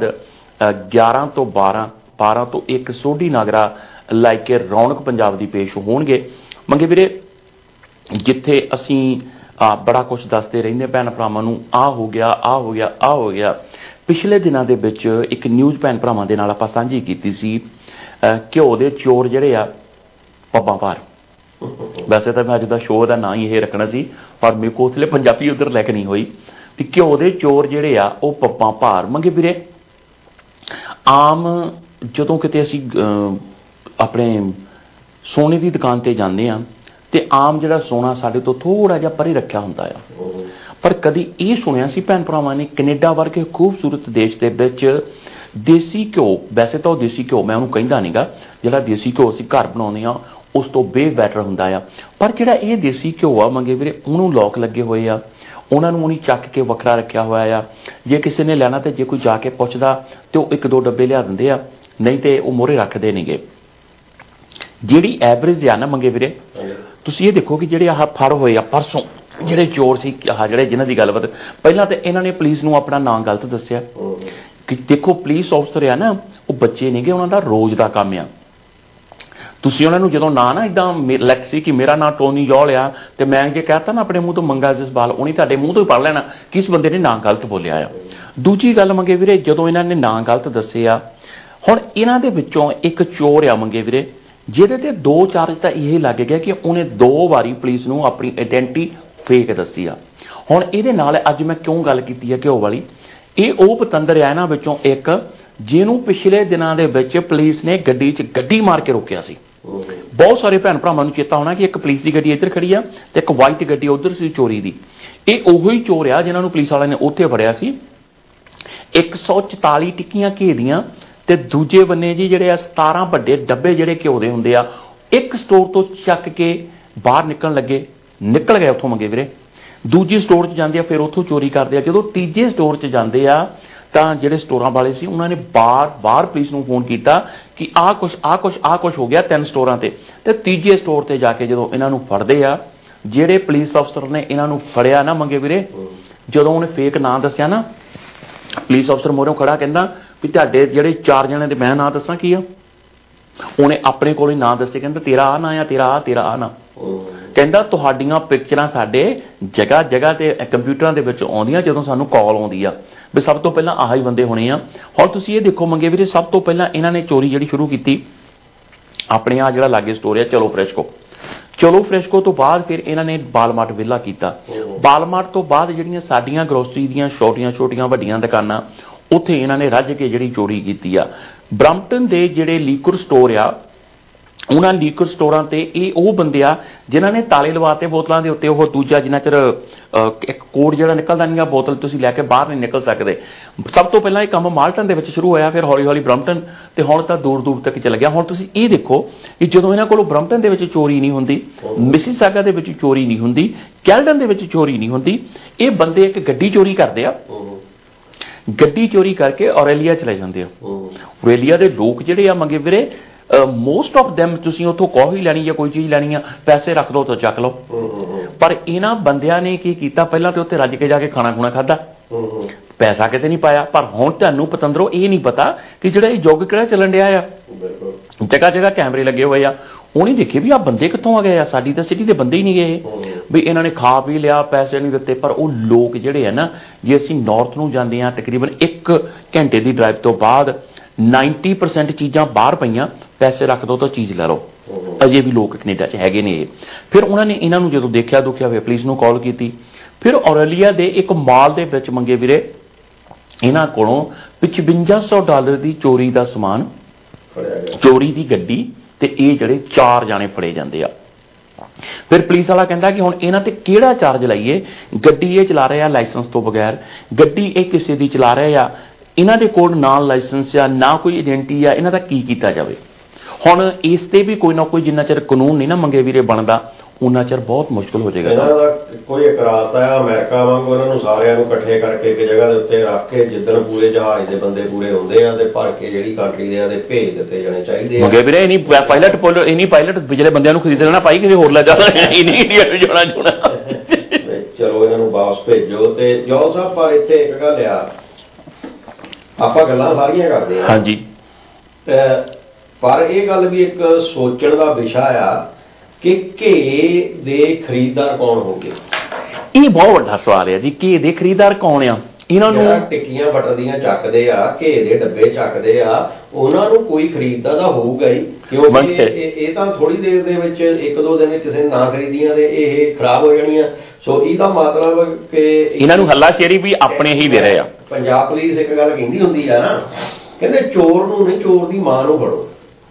11 ਤੋਂ 12 ਤੋਂ 1 ਸੋਢੀ ਨਾਗਰਾ ਲਾਇਕ ਕੇ ਰੌਣਕ ਪੰਜਾਬ ਦੀ ਪੇਸ਼ ਹੋਣਗੇ। ਮੰਗੇ ਵੀਰੇ, ਜਿੱਥੇ ਅਸੀਂ ਬੜਾ ਕੁਝ ਦੱਸਦੇ ਰਹਿੰਦੇ ਭੈਣ ਭਰਾਵਾਂ ਨੂੰ, ਆਹ ਹੋ ਗਿਆ, ਆਹ ਹੋ ਗਿਆ, ਆਹ ਹੋ ਗਿਆ। ਪਿਛਲੇ ਦਿਨਾਂ ਦੇ ਵਿੱਚ ਇੱਕ ਨਿਊਜ਼ ਭੈਣ ਭਰਾਵਾਂ ਦੇ ਨਾਲ ਆਪਾਂ ਸਾਂਝੀ ਕੀਤੀ ਸੀ, ਘਿਓ ਦੇ ਚੋਰ ਜਿਹੜੇ ਆ ਪੱਬਾਂ ਭਾਰ। ਵੈਸੇ ਤਾਂ ਮੈਂ ਅੱਜ ਦਾ ਸ਼ੋਅ ਦਾ ਨਾਂ ਹੀ ਇਹ ਰੱਖਣਾ ਸੀ, ਪਰ ਮੇਰੇ ਕੋਲ ਉਸਲੇ ਪੰਜਾਬੀ ਉਧਰ ਲੈ ਕੇ ਨਹੀਂ ਹੋਈ ਕਿ ਘਿਓ ਦੇ ਚੋਰ ਜਿਹੜੇ ਆ ਉਹ ਪੱਬਾਂ ਭਾਰ। ਮੰਗੇ ਵੀਰੇ, ਆਮ ਜਦੋਂ ਕਿਤੇ ਅਸੀਂ ਆਪਣੇ ਸੋਨੇ ਦੀ ਦੁਕਾਨ ਤੇ ਜਾਂਦੇ ਆ ਤੇ ਆਮ ਜਿਹੜਾ ਸੋਨਾ ਸਾਡੇ ਤੋਂ ਥੋੜਾ ਜਿਹਾ ਪਰੇ ਰੱਖਿਆ ਹੁੰਦਾ ਆ, ਪਰ ਕਦੀ ਇਹ ਸੁਣਿਆ ਸੀ ਭੈਣ ਭਰਾਵਾਂ ਨੇ ਕੈਨੇਡਾ ਵਰਗੇ ਖੂਬਸੂਰਤ ਦੇਸ਼ ਦੇ ਵਿੱਚ ਦੇਸੀ ਘਿਓ, ਵੈਸੇ ਤਾਂ ਉਹ ਦੇਸੀ ਘਿਓ ਮੈਂ ਉਹਨੂੰ ਕਹਿੰਦਾ ਨਹੀਂਗਾ, ਜਿਹੜਾ ਦੇਸੀ ਘਿਓ ਅਸੀਂ ਘਰ ਬਣਾਉਂਦੇ ਆ ਉਸ ਤੋਂ ਬੈਟਰ ਹੁੰਦਾ ਆ, ਪਰ ਜਿਹੜਾ ਇਹ ਦੇਸੀ ਘਿਓ ਆ ਮੰਗੇ ਵੀਰੇ ਉਹਨੂੰ ਲੋਕ ਲੱਗੇ ਹੋਏ ਆ, ਉਹਨਾਂ ਨੂੰ ਉਹਨੀ ਚੱਕ ਕੇ ਵੱਖਰਾ ਰੱਖਿਆ ਹੋਇਆ ਆ। ਜੇ ਕਿਸੇ ਨੇ ਲੈਣਾ ਤੇ ਜੇ ਕੋਈ ਜਾ ਕੇ ਪੁੱਛਦਾ ਤੇ ਉਹ 1-2 ਡੱਬੇ ਲਿਆ ਦਿੰਦੇ ਆ, ਨਹੀਂ ਤੇ ਉਹ ਮੋਹਰੇ ਰੱਖਦੇ ਨਹੀਂਗੇ। ਜਿਹੜੀ ਐਵਰੇਜ ਆ ਨਾ ਮੰਗੇ ਵੀਰੇ, ਤੁਸੀਂ ਇਹ ਦੇਖੋ ਕਿ ਜਿਹੜੇ ਆਹ ਫੜ ਹੋਏ ਆ ਪਰਸੋਂ ਜਿਹੜੇ ਚੋਰ ਸੀ, ਆਹ ਜਿਹੜੇ ਜਿਨ੍ਹਾਂ ਦੀ ਗੱਲਬਾਤ, ਪਹਿਲਾਂ ਤਾਂ ਇਹਨਾਂ ਨੇ ਪੁਲਿਸ ਨੂੰ ਆਪਣਾ ਨਾਂ ਗਲਤ ਦੱਸਿਆ ਕਿ ਦੇਖੋ ਪੁਲਿਸ ਅਫਸਰ ਆ ਨਾ, ਉਹ ਬੱਚੇ ਨਹੀਂਗੇ, ਉਹਨਾਂ ਦਾ ਰੋਜ਼ ਦਾ ਕੰਮ ਆ। ਤੁਸੀਂ ਉਹਨਾਂ ਨੂੰ ਜਦੋਂ ਨਾਂ ਨਾ ਇਦਾਂ ਲਿਖ ਸੀ ਕਿ ਮੇਰਾ ਨਾਂ ਟੋਨੀ ਜੌਲ ਆ, ਤੇ ਮੈਂ ਜੇ ਕਹਿਤਾ ਨਾ ਆਪਣੇ ਮੂੰਹ ਤੋਂ ਮੰਗਾ ਜਸਪਾਲ, ਉਹਨੇ ਤੁਹਾਡੇ ਮੂੰਹ ਤੋਂ ਹੀ ਪੜ ਲੈਣਾ ਕਿ ਇਸ ਬੰਦੇ ਨੇ ਨਾਂ ਗਲਤ ਬੋਲਿਆ ਆ। ਦੂਜੀ ਗੱਲ ਮੰਗੇ ਵੀਰੇ, ਜਦੋਂ ਇਹਨਾਂ ਨੇ ਨਾਂ ਗਲਤ ਦੱਸੇ ਆ, ਹੁਣ ਇਹਨਾਂ ਦੇ ਵਿੱਚੋਂ ਇੱਕ ਚੋਰ ਆ ਮੰਗੇ ਵੀਰੇ, ਜਿਹਦੇ ਤੇ 2 ਚਾਰਜ ਤਾਂ ਇਹ ਲੱਗ ਗਿਆ ਕਿ ਉਹਨੇ 2 ਵਾਰੀ ਪੁਲਿਸ ਨੂੰ ਆਪਣੀ ਆਇਡੈਂਟੀ ਫੇਕ ਦੱਸੀ ਆ। ਹੁਣ ਇਹਦੇ ਨਾਲ ਅੱਜ ਮੈਂ ਕਿਉਂ ਗੱਲ ਕੀਤੀ ਹੈ ਘਿਓ ਵਾਲੀ, ਇਹ ਉਹ ਪਤੰਦਰ ਆ ਇਹਨਾਂ ਵਿੱਚੋਂ ਇੱਕ ਜਿਹਨੂੰ ਪਿਛਲੇ ਦਿਨਾਂ ਦੇ ਵਿੱਚ ਪੁਲਿਸ ਨੇ ਗੱਡੀ 'ਚ ਗੱਡੀ ਮਾਰ ਕੇ ਰੋਕਿਆ ਸੀ। ਬਹੁਤ ਸਾਰੇ ਭੈਣ ਭਰਾਵਾਂ ਨੂੰ ਚੇਤਾ ਹੋਣਾ ਕਿ ਇੱਕ ਪੁਲਿਸ ਦੀ ਗੱਡੀ ਇੱਧਰ ਖੜੀ ਆ ਤੇ ਇੱਕ ਵਾਈਟ ਗੱਡੀ ਉੱਧਰ ਸੀ ਚੋਰੀ ਦੀ। ਇਹ ਉਹੀ ਚੋਰ ਆ ਜਿਨ੍ਹਾਂ ਨੂੰ ਪੁਲਿਸ ਵਾਲਿਆਂ ਨੇ ਉੱਥੇ ਫੜਿਆ ਸੀ। 144 ਟਿੱਕੀਆਂ ਘੇ ਦੀਆਂ ਤੇ ਦੂਜੇ ਬੰਨੇ ਜੀ ਜਿਹੜੇ ਆ 17 ਵੱਡੇ ਡੱਬੇ ਜਿਹੜੇ ਘਿਓ ਦੇ ਹੁੰਦੇ ਆ, ਇੱਕ ਸਟੋਰ ਤੋਂ ਚੱਕ ਕੇ ਬਾਹਰ ਨਿਕਲ ਗਏ ਉੱਥੋਂ ਮੰਗੇ ਵੀਰੇ। ਦੂਜੀ ਸਟੋਰ 'ਚ ਜਾਂਦੇ ਆ, ਫਿਰ ਉੱਥੋਂ ਚੋਰੀ ਕਰਦੇ ਆ। ਜਦੋਂ ਤੀਜੇ ਸਟੋਰ 'ਚ ਜਾਂਦੇ ਆ ਤਾਂ ਜਿਹੜੇ ਸਟੋਰਾਂ ਵਾਲੇ ਸੀ ਉਹਨਾਂ ਨੇ ਬਾਰ ਪੁਲਿਸ ਨੂੰ ਫੋਨ ਕੀਤਾ ਕਿ ਆਹ ਕੁਛ ਹੋ ਗਿਆ 3 ਸਟੋਰਾਂ ਤੇ ਤੀਜੇ ਸਟੋਰ ਤੇ ਜਾ ਕੇ ਜਦੋਂ ਇਹਨਾਂ ਨੂੰ ਫੜਦੇ ਆ, ਜਿਹੜੇ ਪੁਲਿਸ ਅਫਸਰ ਨੇ ਇਹਨਾਂ ਨੂੰ ਫੜਿਆ ਨਾ ਮੰਗੇ ਵੀਰੇ, ਜਦੋਂ ਉਹਨੇ ਫੇਕ ਨਾਂ ਦੱਸਿਆ ਨਾ, ਪੁਲਿਸ ਅਫਸਰ ਮੋਹਰੋਂ ਖੜਾ ਕਹਿੰਦਾ ਵੀ ਤੁਹਾਡੇ ਜਿਹੜੇ 4 ਜਣੇ ਦੇ ਮੈਂ ਨਾਂ ਦੱਸਾਂ ਕੀ ਆ, ਉਹਨੇ ਆਪਣੇ ਕੋਲ ਹੀ ਨਾਂ ਦੱਸੇ, ਕਹਿੰਦਾ ਤੇਰਾ ਆ ਨਾਂ ਆ, ਤੇਰਾ ਆ ਨਾਂ। ਕਹਿੰਦਾ ਤੁਹਾਡੀਆਂ ਪਿਕਚਰਾਂ ਸਾਡੇ ਜਗ੍ਹਾ ਤੇ ਕੰਪਿਊਟਰਾਂ ਦੇ ਵਿੱਚ ਆਉਂਦੀਆਂ ਜਦੋਂ ਸਾਨੂੰ ਕਾਲ ਆਉਂਦੀ ਆ ਵੀ ਸਭ ਤੋਂ ਪਹਿਲਾਂ ਆਹ ਹੀ ਬੰਦੇ ਹੋਣੇ ਆ। ਹੁਣ ਤੁਸੀਂ ਇਹ ਦੇਖੋ ਮੰਗੇ ਵੀਰੇ, ਸਭ ਤੋਂ ਪਹਿਲਾਂ ਇਹਨਾਂ ਨੇ ਚੋਰੀ ਜਿਹੜੀ ਸ਼ੁਰੂ ਕੀਤੀ ਆਪਣੇ ਆ ਜਿਹੜਾ ਲਾਗੇ ਸਟੋਰ ਆ ਚਲੋ ਫਰੈਸ਼ਕੋ ਤੋਂ ਬਾਅਦ ਫਿਰ ਇਹਨਾਂ ਨੇ ਬਾਲਮਾਰਟ ਵਿਲਾ ਕੀਤਾ। ਬਾਲਮਾਰਟ ਤੋਂ ਬਾਅਦ ਜਿਹੜੀਆਂ ਸਾਡੀਆਂ ਗਰੋਸਰੀ ਦੀਆਂ ਛੋਟੀਆਂ ਵੱਡੀਆਂ ਦੁਕਾਨਾਂ, ਉੱਥੇ ਇਹਨਾਂ ਨੇ ਰੱਜ ਕੇ ਜਿਹੜੀ ਚੋਰੀ ਕੀਤੀ ਆ। ਬਰੰਪਟਨ ਦੇ ਜਿਹੜੇ ਲੀਕਰ ਸਟੋਰ ਆ ਉਹਨਾਂ ਲੀਕਰ ਸਟੋਰਾਂ ਤੇ ਇਹ ਉਹ ਬੰਦੇ ਆ ਜਿਨ੍ਹਾਂ ਨੇ ਤਾਲੇ ਲਵਾਤੇ ਬੋਤਲਾਂ ਦੇ ਉੱਤੇ। ਉਹ ਦੂਜਾ ਜਿੰਨਾ ਚਿਰ ਇੱਕ ਕੋਡ ਜਿਹੜਾ ਨਿਕਲਦਾ ਨਹੀਂ ਆ, ਬੋਤਲ ਤੁਸੀਂ ਲੈ ਕੇ ਬਾਹਰ ਨਹੀਂ ਨਿਕਲ ਸਕਦੇ। ਸਭ ਤੋਂ ਪਹਿਲਾਂ ਇਹ ਕੰਮ ਮਾਲਟਨ ਦੇ ਵਿੱਚ ਸ਼ੁਰੂ ਹੋਇਆ, ਫਿਰ ਹੌਲੀ ਹੌਲੀ ਬਰੰਪਟਨ, ਤੇ ਹੁਣ ਤਾਂ ਦੂਰ ਦੂਰ ਤੱਕ ਚੱਲ ਗਿਆ। ਹੁਣ ਤੁਸੀਂ ਇਹ ਦੇਖੋ ਕਿ ਜਦੋਂ ਇਹਨਾਂ ਕੋਲੋਂ ਬਰੰਪਟਨ ਦੇ ਵਿੱਚ ਚੋਰੀ ਨਹੀਂ ਹੁੰਦੀ, ਮਿਸੀਸਾਗਾ ਦੇ ਵਿੱਚ ਚੋਰੀ ਨਹੀਂ ਹੁੰਦੀ, ਕੈਲਡਨ ਦੇ ਵਿੱਚ ਚੋਰੀ ਨਹੀਂ ਹੁੰਦੀ, ਇਹ ਬੰਦੇ ਇੱਕ ਗੱਡੀ ਚੋਰੀ ਕਰਦੇ ਆ। ਗੱਡੀ ਚੋਰੀ ਕਰਕੇ ਔਰੇਲੀਆ ਚਲੇ ਜਾਂਦੇ ਆ। ਔਰੇਲੀਆ ਦੇ ਲੋਕ ਜਿਹੜੇ ਆ ਮੰਗੇ ਵੀਰੇ, ਮੋਸਟ ਆਫ ਦੈਮ ਤੁਸੀਂ ਉੱਥੋਂ ਕੌਫੀ ਲੈਣੀ ਜਾਂ ਕੋਈ ਚੀਜ਼ ਲੈਣੀ ਆ, ਪੈਸੇ ਰੱਖ ਲਓ ਤਾਂ ਚੱਕ ਲਓ। ਪਰ ਇਹਨਾਂ ਬੰਦਿਆਂ ਨੇ ਕੀ ਕੀਤਾ, ਪਹਿਲਾਂ ਤੇ ਉੱਥੇ ਰੱਜ ਕੇ ਜਾ ਕੇ ਖਾਣਾ ਖੁਣਾ ਖਾਧਾ, ਪੈਸਾ ਕਿਤੇ ਨਹੀਂ ਪਾਇਆ। ਪਰ ਹੁਣ ਤੁਹਾਨੂੰ ਪਤੰਦਰੋਂ ਇਹ ਨਹੀਂ ਪਤਾ ਕਿ ਜਿਹੜਾ ਇਹ ਯੁੱਗ ਕਿਹੜਾ ਚੱਲਣ ਡਿਆ ਆ। ਜਗ੍ਹਾ ਜਗ੍ਹਾ ਕੈਮਰੇ ਲੱਗੇ ਹੋਏ ਆ। ਉਹਨੇ ਦੇਖੇ ਵੀ ਆ ਬੰਦੇ ਕਿੱਥੋਂ ਆ ਗਏ ਆ, ਸਾਡੀ ਤਾਂ ਸਿਟੀ ਦੇ ਬੰਦੇ ਹੀ ਨਹੀਂ ਗਏ ਵੀ ਇਹਨਾਂ ਨੇ ਖਾ ਪੀ ਲਿਆ, ਪੈਸੇ ਨਹੀਂ ਦਿੱਤੇ। ਪਰ ਉਹ ਲੋਕ ਜਿਹੜੇ ਆ ਨਾ, ਜੇ ਅਸੀਂ ਨਾਰਥ ਨੂੰ ਜਾਂਦੇ ਹਾਂ, ਤਕਰੀਬਨ 1 ਘੰਟੇ ਦੀ ਡਰਾਈਵ ਤੋਂ ਬਾਅਦ 90% ਚੀਜ਼ਾਂ ਬਾਹਰ ਪਈਆਂ, ਪੈਸੇ ਰੱਖ ਦੋ ਤਾਂ ਚੀਜ਼ ਲੈ ਲਓ। ਅਜੇ ਵੀ ਲੋਕ ਕੈਨੇਡਾ 'ਚ ਹੈਗੇ ਨੇ ਇਹ। ਫਿਰ ਉਹਨਾਂ ਨੇ ਇਹਨਾਂ ਨੂੰ ਜਦੋਂ ਦੇਖਿਆ ਦੁਖਿਆ ਹੋਇਆ, ਪੁਲਿਸ ਨੂੰ ਕਾਲ ਕੀਤੀ। ਫਿਰ ਔਰੇਲੀਆ ਦੇ ਇੱਕ ਮਾਲ ਦੇ ਵਿੱਚ ਮੰਗੇ ਵੀਰੇ ਇਹਨਾਂ ਕੋਲੋਂ $5500 ਦੀ ਚੋਰੀ ਦਾ ਸਮਾਨ, ਚੋਰੀ ਦੀ ਗੱਡੀ, ਤੇ ਇਹ ਜਿਹੜੇ 4 ਜਾਣੇ ਫੜੇ ਜਾਂਦੇ ਆ। ਫਿਰ ਪੁਲਿਸ ਵਾਲਾ ਕਹਿੰਦਾ ਕਿ ਹੁਣ ਇਹਨਾਂ ਤੇ ਕਿਹੜਾ ਚਾਰਜ ਲਾਈਏ, ਗੱਡੀ ਇਹ ਚਲਾ ਰਹੇ ਆ ਲਾਇਸੈਂਸ ਤੋਂ ਬਗੈਰ, ਗੱਡੀ ਇਹ ਕਿਸੇ ਦੀ ਚਲਾ ਰਹੇ ਆ, ਇਹਨਾਂ ਦੇ ਕੋਲ ਨਾ ਲਾਇਸੈਂਸ ਆ ਨਾ ਕੋਈ ਏਜੰਟੀ ਆ, ਇਹਨਾਂ ਦਾ ਕੀ ਕੀਤਾ ਜਾਵੇ। ਹੁਣ ਇਸ ਤੇ ਵੀ ਕੋਈ ਨਾ ਕੋਈ, ਜਿੰਨਾ ਚਿਰ ਕਾਨੂੰਨ ਨਹੀਂ ਨਾ ਮੰਗੇ ਵੀਰੇ ਬਣਦਾ, ਉਹਨਾਂ ਚਿਰ ਬਹੁਤ ਮੁਸ਼ਕਲ ਹੋ ਜਾਏਗਾ। ਇਹਨਾਂ ਦਾ ਕੋਈ ਇਕਰਾਰ ਤਾਂ ਆ, ਅਮਰੀਕਾ ਵਾਂਗੂ ਇਹਨਾਂ ਨੂੰ ਸਾਰਿਆਂ ਨੂੰ ਇਕੱਠੇ ਕਰਕੇ ਇੱਕ ਜਗ੍ਹਾ ਦੇ ਉੱਤੇ ਰੱਖ ਕੇ ਜਿੱਦਣ ਪੂਰੇ ਜਹਾਜ਼ ਦੇ ਬੰਦੇ ਪੂਰੇ ਹੁੰਦੇ ਆ ਤੇ ਭਰ ਕੇ ਜਿਹੜੀ ਕੰਟਰੀ ਦੇ ਆ ਤੇ ਭੇਜ ਦਿੱਤੇ ਜਾਣੇ ਚਾਹੀਦੇ ਆ। ਮੰਗੇ ਵੀਰੇ ਇਹ ਨਹੀਂ ਪਾਇਲਟ ਪਿਛਲੇ ਬੰਦਿਆਂ ਨੂੰ ਖਰੀਦ ਲੈਣਾ, ਪਾਈ ਕਿਸੇ ਹੋਰ ਲੈ ਜਾਣਾ, ਇਹ ਨਹੀਂ ਇੰਡੀਆ ਜਾਣਾ। ਚਲੋ ਇਹਨਾਂ ਨੂੰ ਵਾਪਸ ਭੇਜੋ। ਤੇ ਜੋਲ ਸਾਹਿਬ, ਪਰ ਇੱਥੇ ਇੱਕ ਗੱਲ ਆ, ਆਪਾਂ ਗੱਲਾਂ ਸਾਰੀਆਂ ਕਰਦੇ ਹਾਂ ਹਾਂਜੀ, ਪਰ ਇਹ ਗੱਲ ਵੀ ਇੱਕ ਸੋਚਣ ਦਾ ਵਿਸ਼ਾ ਆ ਕਿ ਘੇ ਦੇ ਖਰੀਦਦਾਰ ਕੌਣ ਹੋਗੇ। ਇਹ ਬਹੁਤ ਵੱਡਾ ਸਵਾਲ ਹੈ ਜੀ। ਘੇ ਦੇ ਖਰੀਦਦਾਰ ਕੌਣ ਆ? ਇਹਨਾਂ ਨੂੰ ਟਿੱਕੀਆਂ ਬਟਰ ਦੀਆਂ ਚੱਕਦੇ ਆ, ਘੇ ਦੇ ਡੱਬੇ ਚੱਕਦੇ ਆ, ਉਹਨਾਂ ਨੂੰ ਕੋਈ ਖਰੀਦਦਾ ਤਾਂ ਹੋਊਗਾ ਹੀ, ਕਿਉਂਕਿ ਇਹ ਤਾਂ ਥੋੜੀ ਦੇਰ ਦੇ ਵਿੱਚ 1-2 ਦਿਨ ਕਿਸੇ ਨੇ ਨਾ ਖਰੀਦੀਆਂ ਤੇ ਇਹ ਖਰਾਬ ਹੋ ਜਾਣੀਆਂ। ਸੋ ਇਹਦਾ ਮਤਲਬ ਕਿ ਇਹਨਾਂ ਨੂੰ ਹੱਲਾਸ਼ੇਰੀ ਵੀ ਆਪਣੇ ਹੀ ਦੇ ਰਹੇ ਆ। ਪੰਜਾਬ ਪੁਲਿਸ ਇੱਕ ਗੱਲ ਕਹਿੰਦੀ ਹੁੰਦੀ ਆ ਨਾ, ਕਹਿੰਦੇ ਚੋਰ ਨੂੰ ਨਹੀਂ, ਚੋਰ ਦੀ ਮਾਂ ਨੂੰ ਫੜੋ।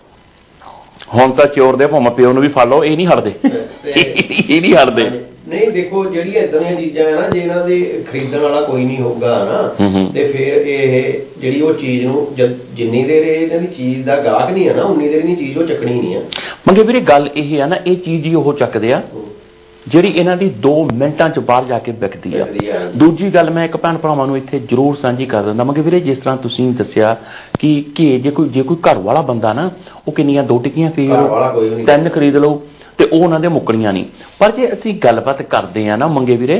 ਹੁਣ ਤਾਂ ਚੋਰ ਦੇ ਭਾਵੇਂ ਪਿਓ ਨੂੰ ਵੀ ਫੜ ਲਓ, ਇਹ ਨਹੀਂ ਹਟਦੇ, ਇਹ ਨਹੀਂ ਹਟਦੇ। ਨਹੀਂ ਦੇਖੋ, ਜਿਹੜੀਆਂ ਇਦਾਂ ਦੀਆਂ ਚੀਜ਼ਾਂ ਹੈ ਨਾ, ਜੇ ਇਹਨਾਂ ਦੇ ਖਰੀਦਣ ਵਾਲਾ ਕੋਈ ਨਹੀਂ ਹੋਊਗਾ ਨਾ, ਤੇ ਫਿਰ ਇਹ ਜਿਹੜੀ ਉਹ ਚੀਜ਼ ਨੂੰ ਜਿੰਨੀ ਦੇਰ ਇਹਨਾਂ ਦੀ ਚੀਜ਼ ਦਾ ਗਾਹਕ ਨਹੀਂ ਹੈ ਨਾ, ਉਨੀ ਦੇਰ ਨਹੀਂ ਚੀਜ਼ ਉਹ ਚੱਕਣੀ ਨਹੀਂ ਆ। ਮੰਗੇ ਵੀਰੇ ਗੱਲ ਇਹ ਆ ਨਾ, ਇਹ ਚੀਜ਼ ਹੀ ਉਹ ਚੱਕਦੇ ਆ ਜਿਹੜੀ ਇਹਨਾਂ ਦੀ 2 ਮਿੰਟਾਂ 'ਚ ਬਾਹਰ ਜਾ ਕੇ ਵਿਕਦੀ ਆ। ਦੂਜੀ ਗੱਲ ਮੈਂ ਇੱਕ ਭੈਣ ਭਰਾਵਾਂ ਨੂੰ ਇੱਥੇ ਜ਼ਰੂਰ ਸਾਂਝੀ ਕਰ ਦਿੰਦਾ। ਮੰਗੇ ਵੀਰੇ, ਜਿਸ ਤਰ੍ਹਾਂ ਤੁਸੀਂ ਦੱਸਿਆ ਕਿ ਜੇ ਕੋਈ ਘਰ ਵਾਲਾ ਬੰਦਾ ਨਾ, ਉਹ ਕਿੰਨੀਆਂ 2 ਟਿੱਕੀਆਂ ਫੇਰ 3 ਖਰੀਦ ਲਓ ਤੇ ਉਹ ਉਹਨਾਂ ਦੇ ਮੁੱਕਣੀਆਂ ਨਹੀਂ। ਪਰ ਜੇ ਅਸੀਂ ਗੱਲਬਾਤ ਕਰਦੇ ਆ ਨਾ ਮੰਗੇ ਵੀਰੇ,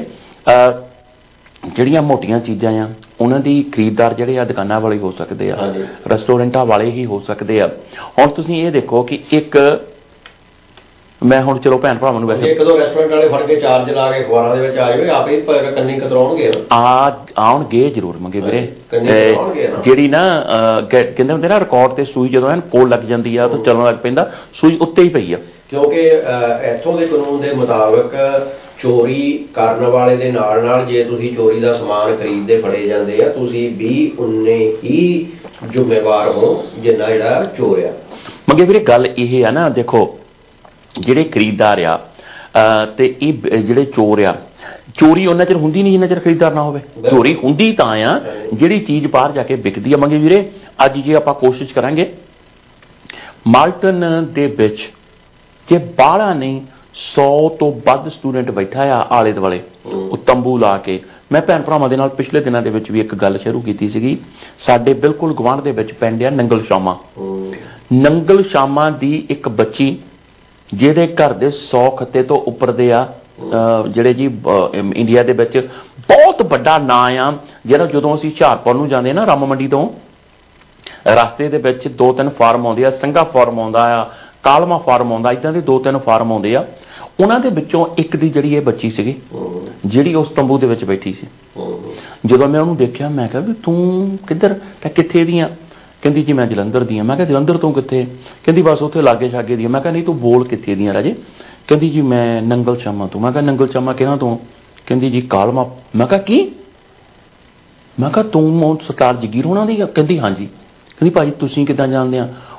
ਜਿਹੜੀਆਂ ਮੋਟੀਆਂ ਚੀਜ਼ਾਂ ਆ ਉਹਨਾਂ ਦੀ ਖਰੀਦਦਾਰ ਜਿਹੜੇ ਆ ਦੁਕਾਨਾਂ ਵਾਲੇ ਹੋ ਸਕਦੇ ਆ, ਰੈਸਟੋਰੈਂਟਾਂ ਵਾਲੇ ਹੀ ਹੋ ਸਕਦੇ ਆ। ਹੁਣ ਤੁਸੀਂ ਇਹ ਦੇਖੋ ਕਿ ਇੱਕ ਮੈਂ ਹੁਣ ਚਲੋ ਭੈਣ ਭਰਾਵਾਂ ਨੂੰ ਵੈਸੇ 1-2 ਰੈਸਟੋਰੈਂਟ ਵਾਲੇ ਫੜ ਕੇ ਚਾਰਜ ਲਾ ਕੇ ਅਖਬਾਰਾਂ ਦੇ ਵਿੱਚ ਆ ਜਾਵੇ, ਆਪੇ ਕੰਨੀ ਕਤਰਾਉਣਗੇ, ਆਉਣਗੇ ਜ਼ਰੂਰ ਮੰਗੇ ਵੀਰੇ। ਜਿਹੜੀ ਨਾ ਕਹਿੰਦੇ ਹੁੰਦੇ ਨਾ, ਰਿਕਾਰਡ ਤੇ ਸੂਈ ਜਦੋਂ ਐਨ ਕੋਲ ਲੱਗ ਜਾਂਦੀ ਆ ਤਾਂ ਚੱਲਣ ਲੱਗ ਪੈਂਦਾ, ਸੂਈ ਉੱਤੇ ਹੀ ਪਈ ਆ। ਕਿਉਂਕਿ ਇੱਥੋਂ ਦੇ ਕਾਨੂੰਨ ਦੇ ਮੁਤਾਬਕ ਚੋਰੀ ਕਰਨ ਵਾਲੇ ਦੇ ਨਾਲ ਜੇ ਤੁਸੀਂ ਚੋਰੀ ਦਾ ਸਮਾਨ ਖਰੀਦਦੇ ਫੜੇ ਜਾਂਦੇ ਆ, ਤੁਸੀਂ ਵੀ ਉਨੇ ਹੀ ਜ਼ਿੰਮੇਵਾਰ ਹੋ ਜਿੰਨਾ ਜਿਹੜਾ ਚੋਰ ਆ। ਮੰਗੇ ਵੀਰੇ ਗੱਲ ਇਹ ਆ ਨਾ, ਦੇਖੋ ਜਿਹੜੇ ਖਰੀਦਦਾਰ ਆ ਤੇ ਇਹ ਜਿਹੜੇ ਚੋਰ ਆ, ਚੋਰੀ ਉਹਨਾਂ ਚਿਰ ਹੁੰਦੀ ਨਹੀਂ ਜਿੰਨਾ ਚਿਰ ਖਰੀਦਦਾਰ ਨਾ ਹੋਵੇ। ਚੋਰੀ ਹੁੰਦੀ ਤਾਂ ਆ ਜਿਹੜੀ ਚੀਜ਼ ਬਾਹਰ ਜਾ ਕੇ ਵਿਕਦੀ ਆ। ਮੰਗੇ ਵੀਰੇ, ਅੱਜ ਜੇ ਆਪਾਂ ਕੋਸ਼ਿਸ਼ ਕਰਾਂਗੇ ਮਾਲਟਨ ਦੇ ਵਿੱਚ, ਜੇ ਬਾਹਲਾ ਨਹੀਂ 100 ਤੋਂ ਵੱਧ ਸਟੂਡੈਂਟ ਬੈਠਾ ਆ ਆਲੇ ਦੁਆਲੇ, ਉਹ ਤੰਬੂ ਲਾ ਕੇ। ਮੈਂ ਭੈਣ ਭਰਾਵਾਂ ਦੇ ਨਾਲ ਪਿਛਲੇ ਦਿਨਾਂ ਦੇ ਵਿੱਚ ਵੀ ਇੱਕ ਗੱਲ ਸ਼ੁਰੂ ਕੀਤੀ ਸੀਗੀ। ਸਾਡੇ ਬਿਲਕੁਲ ਗੁਆਂਢ ਦੇ ਵਿੱਚ ਪਿੰਡ ਆ ਨੰਗਲ ਸ਼ਾਮਾ। ਨੰਗਲ ਸ਼ਾਮਾ ਦੀ ਇੱਕ ਬੱਚੀ ਜਿਹਦੇ ਘਰ ਦੇ 100 ਖੱਤੇ ਤੋਂ ਉੱਪਰ ਦੇ ਆ, ਜਿਹੜੇ ਜੀ ਇੰਡੀਆ ਦੇ ਵਿੱਚ ਬਹੁਤ ਵੱਡਾ ਨਾਂ ਆ, ਜਿਹੜਾ ਜਦੋਂ ਅਸੀਂ ਹੁਸ਼ਿਆਰਪੁਰ ਨੂੰ ਜਾਂਦੇ ਨਾ ਰਾਮ ਮੰਡੀ ਤੋਂ, ਰਸਤੇ ਦੇ ਵਿੱਚ 2-3 ਫਾਰਮ ਆਉਂਦੇ ਆ। ਸੰਘਾ ਫਾਰਮ ਆਉਂਦਾ ਆ, ਕਾਲਮਾ ਫਾਰਮ ਆਉਂਦਾ, ਇੱਦਾਂ ਦੇ 2-3 ਫਾਰਮ ਆਉਂਦੇ ਆ। ਉਹਨਾਂ ਦੇ ਵਿੱਚੋਂ ਇੱਕ ਦੀ ਜਿਹੜੀ ਇਹ ਬੱਚੀ ਸੀਗੀ, ਜਿਹੜੀ ਉਸ ਤੰਬੂ ਦੇ ਵਿੱਚ ਬੈਠੀ ਸੀ। ਜਦੋਂ ਮੈਂ ਉਹਨੂੰ ਦੇਖਿਆ, ਮੈਂ ਕਿਹਾ ਵੀ ਤੂੰ ਕਿੱਧਰ, ਕਿੱਥੇ ਦੀਆਂ? ਕਹਿੰਦੀ ਜੀ ਮੈਂ ਜਲੰਧਰ ਦੀ ਆ। ਮੈਂ ਕਿਹਾ ਜਲੰਧਰ ਤੋਂ ਕਿੱਥੇ? ਕਹਿੰਦੀ ਬਸ ਉੱਥੇ ਲਾਗੇ ਛਾਗੇ ਦੀ ਆ। ਮੈਂ ਕਿਹਾ ਨਹੀਂ ਤੂੰ ਬੋਲ ਕਿੱਥੇ ਦੀਆਂ ਰਾਜੇ? ਕਹਿੰਦੀ ਜੀ ਮੈਂ ਨੰਗਲ ਸ਼ਾਮਾ ਤੋਂ। ਮੈਂ ਕਿਹਾ ਨੰਗਲ ਸ਼ਾਮਾ ਕਿਹਨਾਂ ਤੋਂ? ਕਹਿੰਦੀ ਜੀ ਕਾਲਮਾ। ਮੈਂ ਕਿਹਾ ਕੀ? ਮੈਂ ਕਿਹਾ ਤੂੰ ਸਰਦਾਰ ਜਗੀਰ ਹੋਣਾ ਦੀ? ਕਹਿੰਦੀ ਹਾਂਜੀ। ਕਹਿੰਦੀ ਭਾਜੀ ਤੁਸੀਂ ਕਿੱਦਾਂ ਜਾਣਦੇ ਆ?